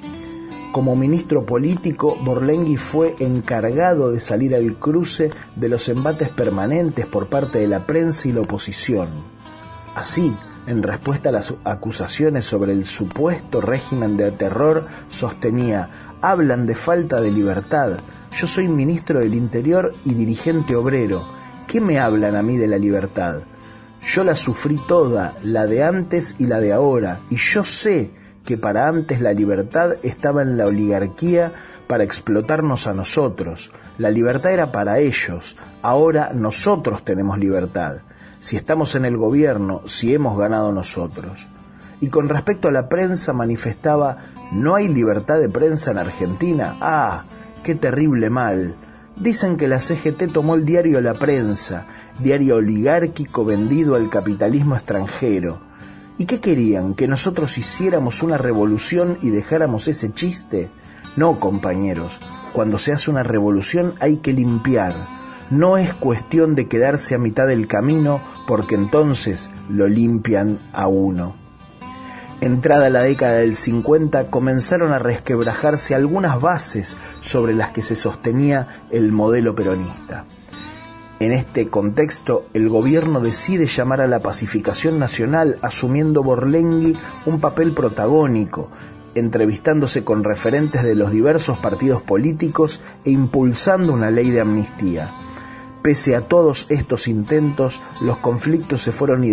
Como ministro político, Borlenghi fue encargado de salir al cruce de los embates permanentes por parte de la prensa y la oposición. Así, en respuesta a las acusaciones sobre el supuesto régimen de terror, sostenía: hablan de falta de libertad. Yo soy ministro del Interior y dirigente obrero. ¿Qué me hablan a mí de la libertad? Yo la sufrí toda, la de antes y la de ahora, y yo sé que para antes la libertad estaba en la oligarquía para explotarnos a nosotros. La libertad era para ellos, ahora nosotros tenemos libertad. si estamos en el gobierno, si hemos ganado nosotros. Y con respecto a la prensa manifestaba, ¿no hay libertad de prensa en Argentina? ¡Ah, qué terrible mal! Dicen que la CGT tomó el diario La Prensa, diario oligárquico vendido al capitalismo extranjero. ¿Y qué querían? ¿Que nosotros hiciéramos una revolución y dejáramos ese chiste? No, compañeros, cuando se hace una revolución hay que limpiar. No es cuestión de quedarse a mitad del camino, porque entonces lo limpian a uno. Entrada la década del 50, comenzaron a resquebrajarse algunas bases sobre las que se sostenía el modelo peronista. En este contexto, el gobierno decide llamar a la pacificación nacional, asumiendo Borlengui un papel protagónico, entrevistándose con referentes de los diversos partidos políticos e impulsando una ley de amnistía. Pese a todos estos intentos, los conflictos se fueron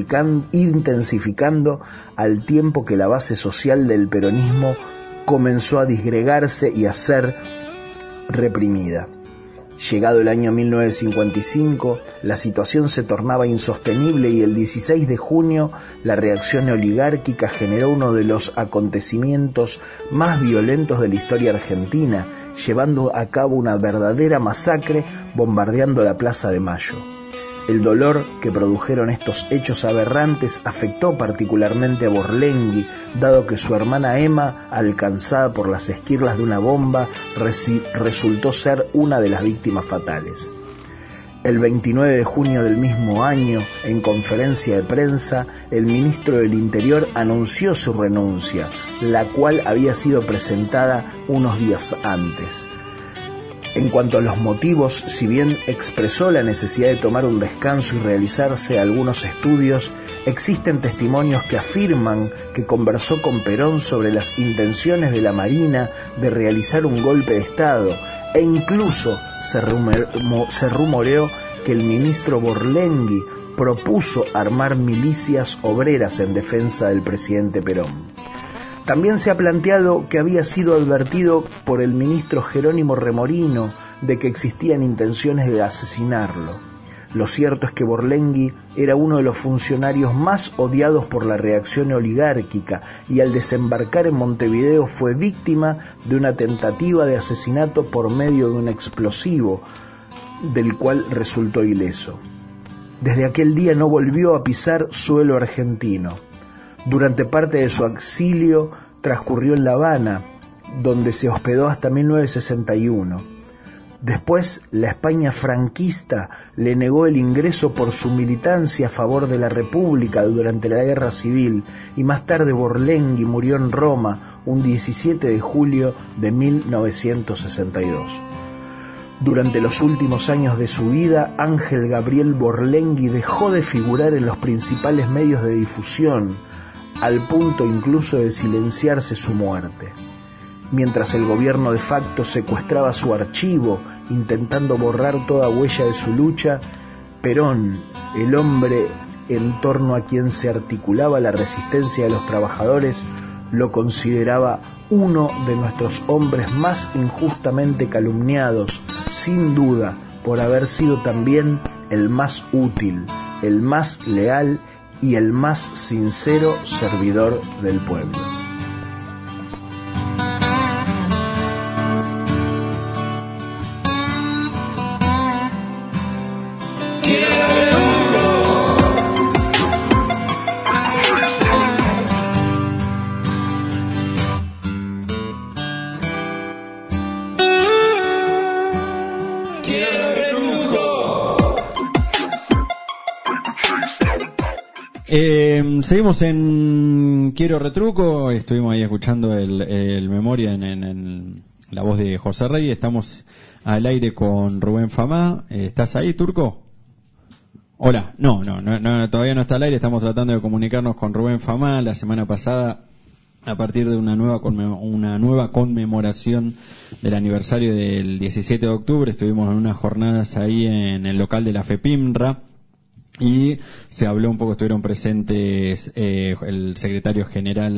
intensificando al tiempo que la base social del peronismo comenzó a disgregarse y a ser reprimida. Llegado el año 1955, la situación se tornaba insostenible y el 16 de junio la reacción oligárquica generó uno de los acontecimientos más violentos de la historia argentina, llevando a cabo una verdadera masacre bombardeando la Plaza de Mayo. El dolor que produjeron estos hechos aberrantes afectó particularmente a Borlengui, dado que su hermana Emma, alcanzada por las esquirlas de una bomba, resultó ser una de las víctimas fatales. El 29 de junio del mismo año, en conferencia de prensa, el ministro del Interior anunció su renuncia, la cual había sido presentada unos días antes. En cuanto a los motivos, si bien expresó la necesidad de tomar un descanso y realizarse algunos estudios, existen testimonios que afirman que conversó con Perón sobre las intenciones de la Marina de realizar un golpe de Estado, e incluso se rumoreó que el ministro Borlengui propuso armar milicias obreras en defensa del presidente Perón. También se ha planteado que había sido advertido por el ministro Jerónimo Remorino de que existían intenciones de asesinarlo. Lo cierto es que Borlengui era uno de los funcionarios más odiados por la reacción oligárquica y al desembarcar en Montevideo fue víctima de una tentativa de asesinato por medio de un explosivo, del cual resultó ileso. Desde aquel día no volvió a pisar suelo argentino. Durante parte de su exilio transcurrió en La Habana, donde se hospedó hasta 1961. Después, la España franquista le negó el ingreso por su militancia a favor de la República durante la Guerra Civil, y más tarde Borlengui murió en Roma un 17 de julio de 1962. Durante los últimos años de su vida, Ángel Gabriel Borlengui dejó de figurar en los principales medios de difusión, al punto incluso de silenciarse su muerte. Mientras el gobierno de facto secuestraba su archivo, intentando borrar toda huella de su lucha, Perón, el hombre en torno a quien se articulaba la resistencia de los trabajadores, lo consideraba uno de nuestros hombres más injustamente calumniados, sin duda, por haber sido también el más útil, el más leal y el más sincero servidor del pueblo. Seguimos en Quiero Retruco. Estuvimos ahí escuchando el memoria en la voz de José Rey. Estamos al aire con Rubén Famá. ¿Estás ahí, Turco? Hola. No, todavía no está al aire. Estamos tratando de comunicarnos con Rubén Famá. La semana pasada, a partir de una nueva conmemoración del aniversario del 17 de octubre, estuvimos en unas jornadas ahí en el local de la FEPIMRA. Y se habló un poco, estuvieron presentes el secretario general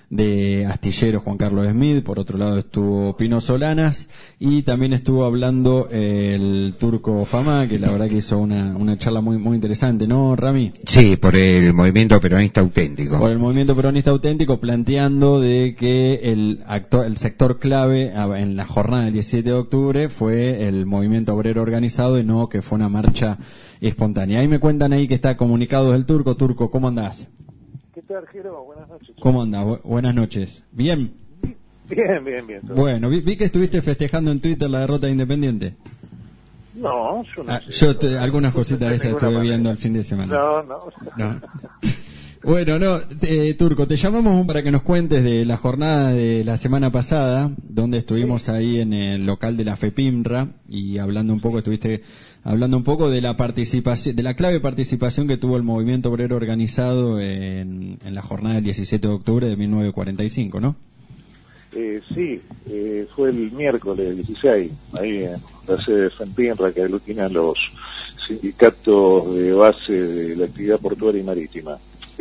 de Astilleros, Juan Carlos Smith. Por otro lado estuvo Pino Solanas y también estuvo hablando el Turco Fama, que la verdad que hizo una charla muy interesante, ¿no, Rami? Sí, por el movimiento peronista auténtico. Por el movimiento peronista auténtico, planteando de que el sector clave en la jornada del 17 de octubre fue el movimiento obrero organizado y no que fue una marcha espontánea. Ahí me cuentan ahí que está comunicado el Turco. Turco, ¿cómo andás? ¿Qué tal, Jero? Buenas noches. ¿Cómo andás? Buenas noches. ¿Bien? Bien. Bueno, vi que estuviste festejando en Twitter la derrota de Independiente. No, yo no sé. Algunas cositas de esas estuve viendo el fin de semana. No. Bueno, Turco, te llamamos para que nos cuentes de la jornada de la semana pasada, donde estuvimos ahí en el local de la FEPIMRA y estuviste hablando un poco de la participación, de la clave participación que tuvo el movimiento obrero organizado en la jornada del 17 de octubre de 1945, ¿no? Sí, fue el miércoles 16, ahí en la sede de FEPIMRA, que aglutinan los sindicatos de base de la actividad portuaria y marítima.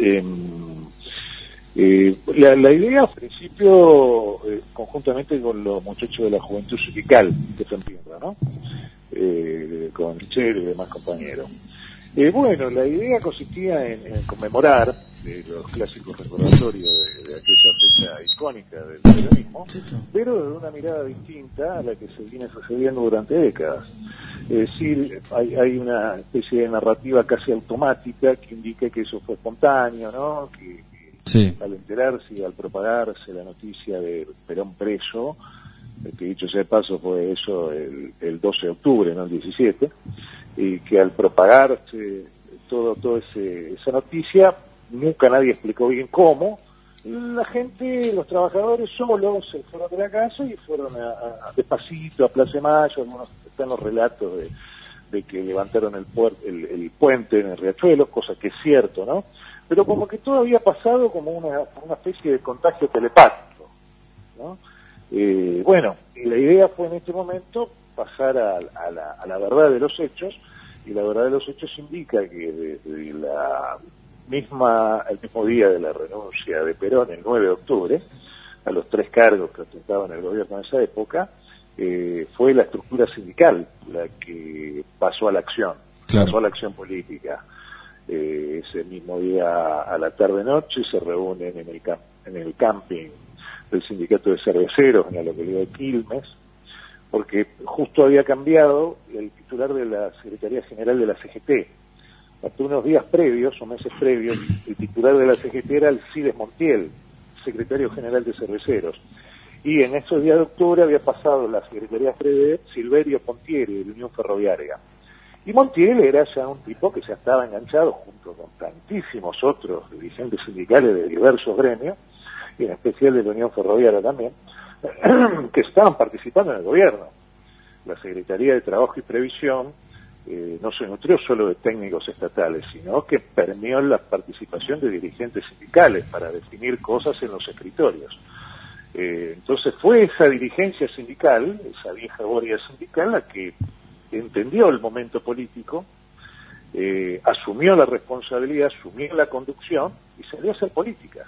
La idea, al principio, conjuntamente con los muchachos de la Juventud Sindical de FEPIMRA, ¿no? Con Michel y demás compañeros. Bueno, la idea consistía en conmemorar los clásicos recordatorios de aquella fecha icónica del peronismo, pero de una mirada distinta a la que se viene sucediendo durante décadas. Es decir, hay una especie de narrativa casi automática que indica que eso fue espontáneo, ¿no? Que al enterarse y al propagarse la noticia de Perón preso, que dicho sea de paso fue eso el 12 de octubre, no el 17, y que al propagarse todo esa noticia, nunca nadie explicó bien cómo, la gente, los trabajadores solos se fueron de la casa y fueron despacito a Plaza de Mayo. Algunos están los relatos de que levantaron el puente en el Riachuelo, cosa que es cierto, ¿no? Pero como que todo había pasado como una especie de contagio telepático, ¿no? Bueno, y la idea fue en este momento pasar a la verdad de los hechos, y la verdad de los hechos indica que desde el mismo día de la renuncia de Perón, el 9 de octubre, a los 3 cargos que ostentaban el gobierno en esa época, fue la estructura sindical la que pasó a la acción, pasó a la acción política. Ese mismo día a la tarde-noche se reúnen en el camping del sindicato de cerveceros en la localidad de Quilmes, porque justo había cambiado el titular de la Secretaría General de la CGT. Hasta unos días previos, o meses previos, el titular de la CGT era Alcides Montiel, secretario general de cerveceros. Y en esos días de octubre había pasado la Secretaría de Silverio Pontieri, de la Unión Ferroviaria. Y Montiel era ya un tipo que ya estaba enganchado, junto con tantísimos otros dirigentes sindicales de diversos gremios, y en especial de la Unión Ferroviaria también, que estaban participando en el gobierno. La Secretaría de Trabajo y Previsión no se nutrió solo de técnicos estatales, sino que permeó la participación de dirigentes sindicales para definir cosas en los escritorios. Entonces fue esa dirigencia sindical, esa vieja guardia sindical, la que entendió el momento político, asumió la responsabilidad, asumió la conducción y salió a hacer política.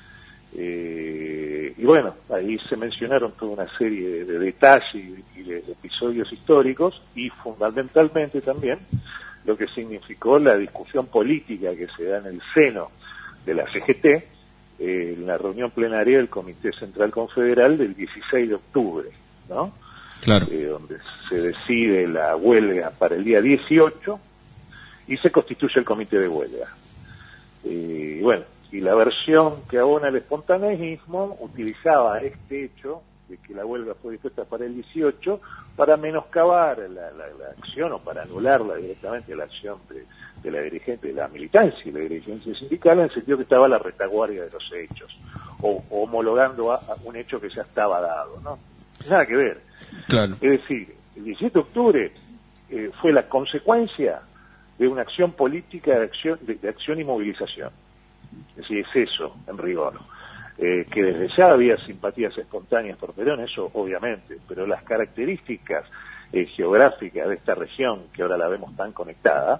Y bueno, ahí se mencionaron toda una serie de detalles y de episodios históricos, y fundamentalmente también lo que significó la discusión política que se da en el seno de la CGT en la reunión plenaria del Comité Central Confederal del 16 de octubre, ¿no? Claro. Donde se decide la huelga para el día 18 y se constituye el comité de huelga. Y bueno, y la versión que abona el espontaneísmo utilizaba este hecho de que la huelga fue dispuesta para el 18 para menoscabar la acción, o para anularla directamente, la acción de la dirigente, de la militancia y la dirigencia sindical, en el sentido que estaba a la retaguardia de los hechos, o homologando a un hecho que ya estaba dado, ¿no? Nada que ver. Claro. Es decir, el 17 de octubre fue la consecuencia de una acción política de acción y movilización. Es decir, es eso, en rigor. Que desde ya había simpatías espontáneas por Perón, eso obviamente, pero las características geográficas de esta región, que ahora la vemos tan conectada,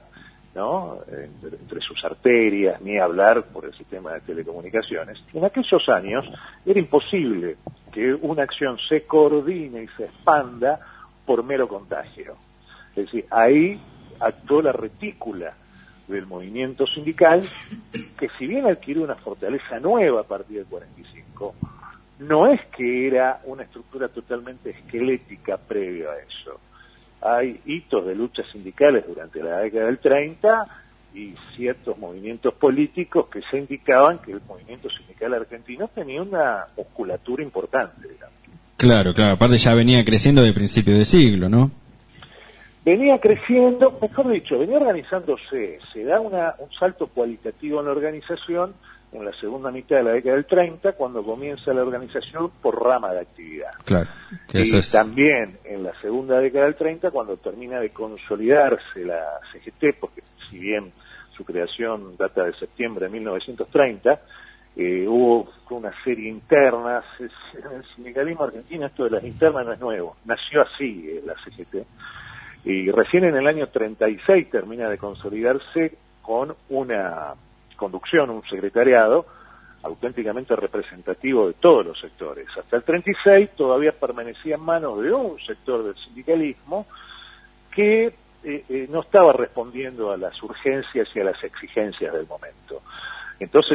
¿no? Entre sus arterias, ni hablar por el sistema de telecomunicaciones. En aquellos años era imposible que una acción se coordine y se expanda por mero contagio. Es decir, ahí actuó la retícula del movimiento sindical, que si bien adquirió una fortaleza nueva a partir del 45, no es que era una estructura totalmente esquelética previo a eso. Hay hitos de luchas sindicales durante la década del 30 y ciertos movimientos políticos que se indicaban que el movimiento sindical argentino tenía una musculatura importante, digamos. Claro, aparte ya venía creciendo de principio de siglo, ¿no? Venía creciendo, mejor dicho, venía organizándose, se da un salto cualitativo en la organización en la segunda mitad de la década del 30, cuando comienza la organización por rama de actividad. Claro. Que y también en la segunda década del 30, cuando termina de consolidarse la CGT, porque si bien su creación data de septiembre de 1930, hubo una serie interna. En el sindicalismo argentino esto de las internas no es nuevo, nació así la CGT, y recién en el año 36 termina de consolidarse con una conducción, un secretariado auténticamente representativo de todos los sectores. Hasta el 36 todavía permanecía en manos de un sector del sindicalismo que no estaba respondiendo a las urgencias y a las exigencias del momento. Entonces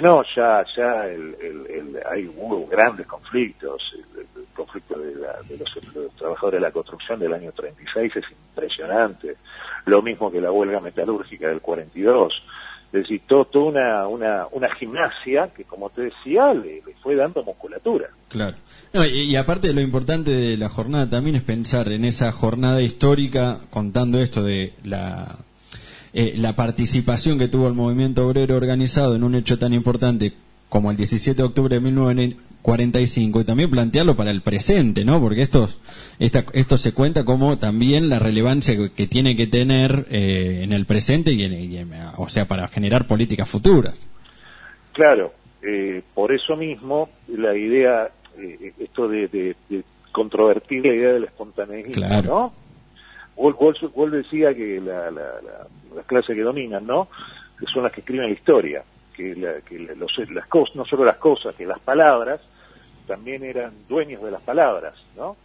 hubo grandes conflictos. El conflicto de los trabajadores de la construcción del año 36 es impresionante, lo mismo que la huelga metalúrgica del 42. Es decir, toda una gimnasia que, como te decía, le fue dando musculatura. Claro. No, y aparte, lo importante de la jornada también es pensar en esa jornada histórica, contando esto de la participación que tuvo el movimiento obrero organizado en un hecho tan importante como el 17 de octubre de 1945, y también plantearlo para el presente, ¿no? Porque esto se cuenta como también la relevancia que tiene que tener en el presente o sea, para generar políticas futuras. Claro, por eso mismo la idea, esto de controvertir la idea del espontaneismo, claro, ¿no? Wall decía que las clases que dominan, ¿no?, que son las que escriben la historia, las cosas, no solo las cosas, que las palabras también eran dueños de las palabras, ¿no?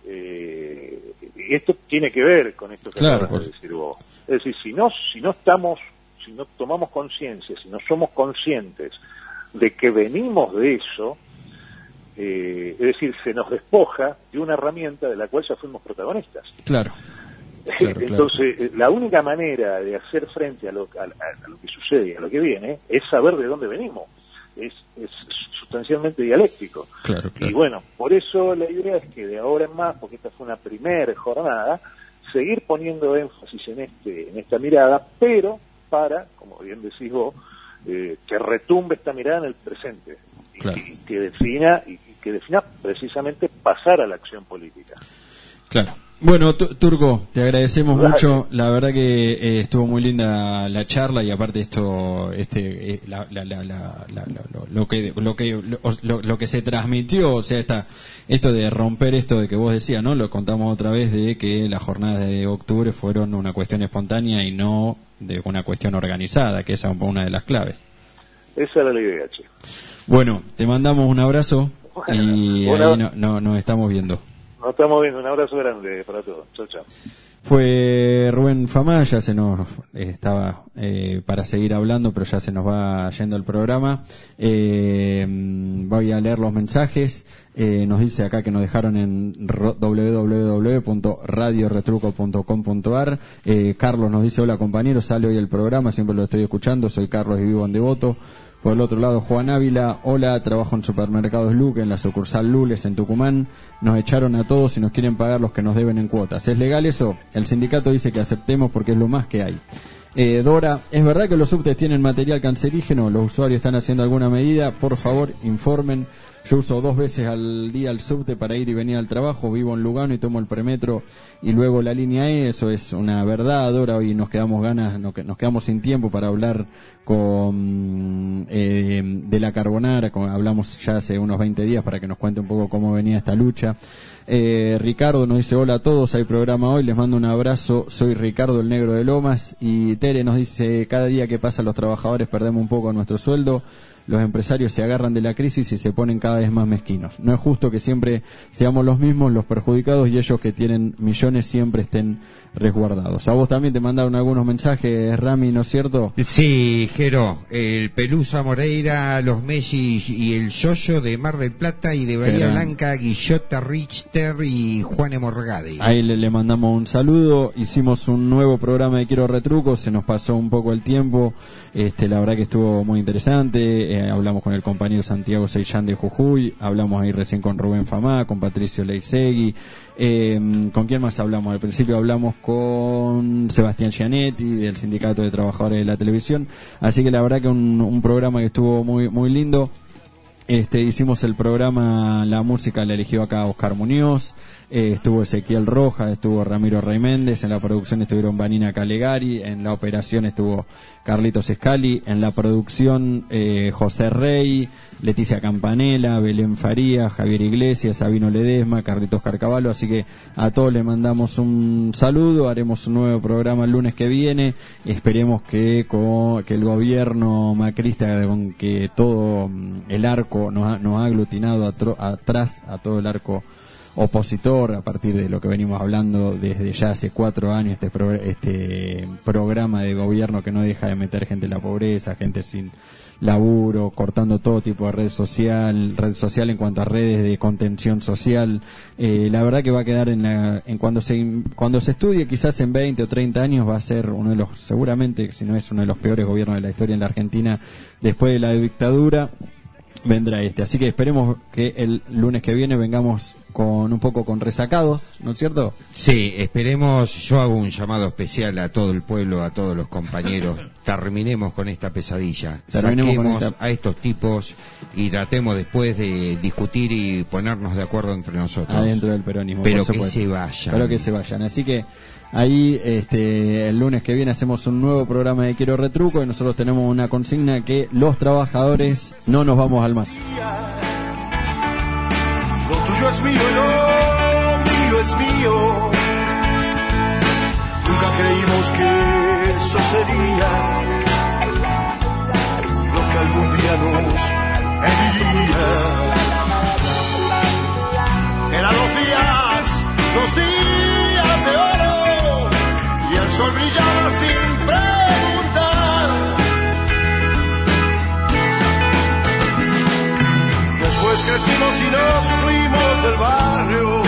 Y esto tiene que ver con esto que acabas de decir vos. Es decir, si no tomamos conciencia, si no somos conscientes de que venimos de eso, es decir, se nos despoja de una herramienta de la cual ya fuimos protagonistas. Claro. Entonces, la única manera de hacer frente a lo que sucede y a lo que viene es saber de dónde venimos. Es sustancialmente dialéctico. Claro. Y bueno, por eso la idea es que de ahora en más, porque esta fue una primera jornada, seguir poniendo énfasis en esta mirada, pero para, como bien decís vos, que retumbe esta mirada en el presente, claro, y que defina precisamente pasar a la acción política. Claro. Bueno, Turco, te agradecemos mucho. La verdad que estuvo muy linda la charla, y aparte lo que se transmitió, o sea, esto de romper esto de que vos decías, ¿no? Lo contamos otra vez, de que las jornadas de octubre fueron una cuestión espontánea y no de una cuestión organizada, que esa es una de las claves. Esa era la idea, che. Bueno, te mandamos un abrazo y ahí nos estamos viendo. Nos estamos viendo, un abrazo grande para todos. Chao, chao. Fue Rubén Famá, ya se nos estaba para seguir hablando, pero ya se nos va yendo el programa. Voy a leer los mensajes. Nos dice acá que nos dejaron en www.radioretruco.com.ar. Carlos nos dice: hola compañeros, sale hoy el programa, siempre lo estoy escuchando, soy Carlos y vivo en Devoto. Por el otro lado, Juan Ávila: hola, trabajo en Supermercados Luque, en la sucursal Lules, en Tucumán. Nos echaron a todos y nos quieren pagar los que nos deben en cuotas. ¿Es legal eso? El sindicato dice que aceptemos porque es lo más que hay. Dora: ¿es verdad que los subtes tienen material cancerígeno? ¿Los usuarios están haciendo alguna medida? Por favor, informen. Yo uso 2 veces al día el subte para ir y venir al trabajo. Vivo en Lugano y tomo el premetro y luego la línea E. Eso es una verdad, Dora. Hoy nos quedamos sin tiempo para hablar de la Carbonara. Hablamos ya hace unos 20 días para que nos cuente un poco cómo venía esta lucha. Ricardo nos dice: hola a todos, hay programa hoy, les mando un abrazo, soy Ricardo el Negro de Lomas. Y Tere nos dice: cada día que pasa los trabajadores perdemos un poco nuestro sueldo, los empresarios se agarran de la crisis y se ponen cada vez más mezquinos. No es justo que siempre seamos los mismos los perjudicados y ellos que tienen millones siempre estén resguardados. A vos también te mandaron algunos mensajes, Rami, ¿no es cierto? Sí, Jero, el Pelusa Moreira, los Messi y el Yoyo de Mar del Plata y de Bahía Blanca, Guillota Richter y Juan Morgade. Ahí le mandamos un saludo. Hicimos un nuevo programa de Quiero Retruco, se nos pasó un poco el tiempo, la verdad que estuvo muy interesante. Hablamos con el compañero Santiago Seyán de Jujuy, hablamos ahí recién con Rubén Famá, con Patricio Leisegui. ¿Con quién más hablamos? Al principio hablamos con Sebastián Gianetti del Sindicato de Trabajadores de la Televisión, así que la verdad que un programa que estuvo muy muy lindo. Hicimos el programa, la música la eligió acá Oscar Muñoz, estuvo Ezequiel Rojas, estuvo Ramiro Rey Méndez, en la producción estuvieron Vanina Calegari, en la operación estuvo Carlitos Scali, en la producción José Rey, Leticia Campanella, Belén Faría, Javier Iglesias, Sabino Ledesma, Carlitos Carcavallo, así que a todos les mandamos un saludo. Haremos un nuevo programa el lunes que viene, esperemos que el gobierno macrista, con que todo el arco nos ha aglutinado atrás a todo el arco opositor, a partir de lo que venimos hablando desde ya hace 4 años, este programa de gobierno que no deja de meter gente en la pobreza, gente sin laburo, cortando todo tipo de red social en cuanto a redes de contención social. La verdad que va a quedar cuando se estudie, quizás en 20 o 30 años, va a ser uno de los, seguramente, si no es uno de los peores gobiernos de la historia en la Argentina después de la dictadura. Vendrá así que esperemos que el lunes que viene vengamos un poco con resacados, ¿no es cierto? Sí, esperemos. Yo hago un llamado especial a todo el pueblo, a todos los compañeros. Terminemos con esta pesadilla, saquemos a estos tipos y tratemos después de discutir y ponernos de acuerdo entre nosotros adentro del peronismo, pero que se vayan. Así que ahí el lunes que viene hacemos un nuevo programa de Quiero Retruco y nosotros tenemos una consigna: que los trabajadores no nos vamos al mazo. Lo tuyo es mío, lo mío es mío. Nunca creímos que eso sería lo que algún día nos heriría. Eran los días de oro, y el sol brillaba sin preguntar. Después crecimos y nos fuimos del barrio.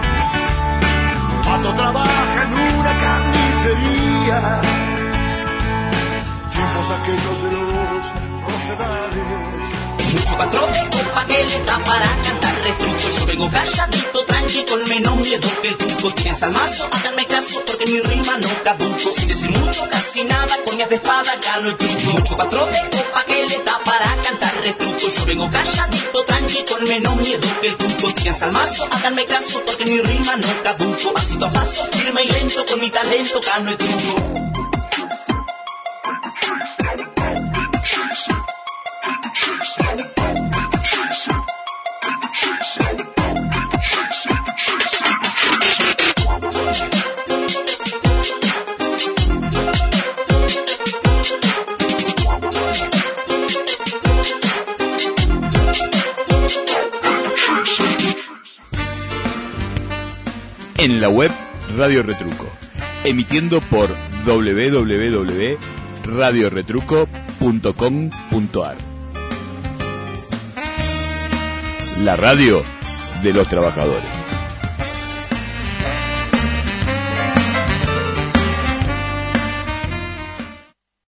Pato trabaja en una carnicería. Tiempos aquellos de los rosedales. Mucho patrón de copa que le da para cantar retruco. Yo vengo calladito, tranqui, con menos miedo que el cuco. Tienen salmazo, háganme caso porque mi rima no caduco. Sin decir mucho, casi nada, con de espada gano el truco. Mucho patrón de copa que le da para cantar retruco. Yo vengo calladito, tranqui, con menos miedo que el cuco. Tienen salmazo, háganme caso porque mi rima no caduco. Pasito a paso, firme y lento, con mi talento gano el truco. En la web Radio Retruco, emitiendo por www.radioretruco.com.ar. La radio de los trabajadores.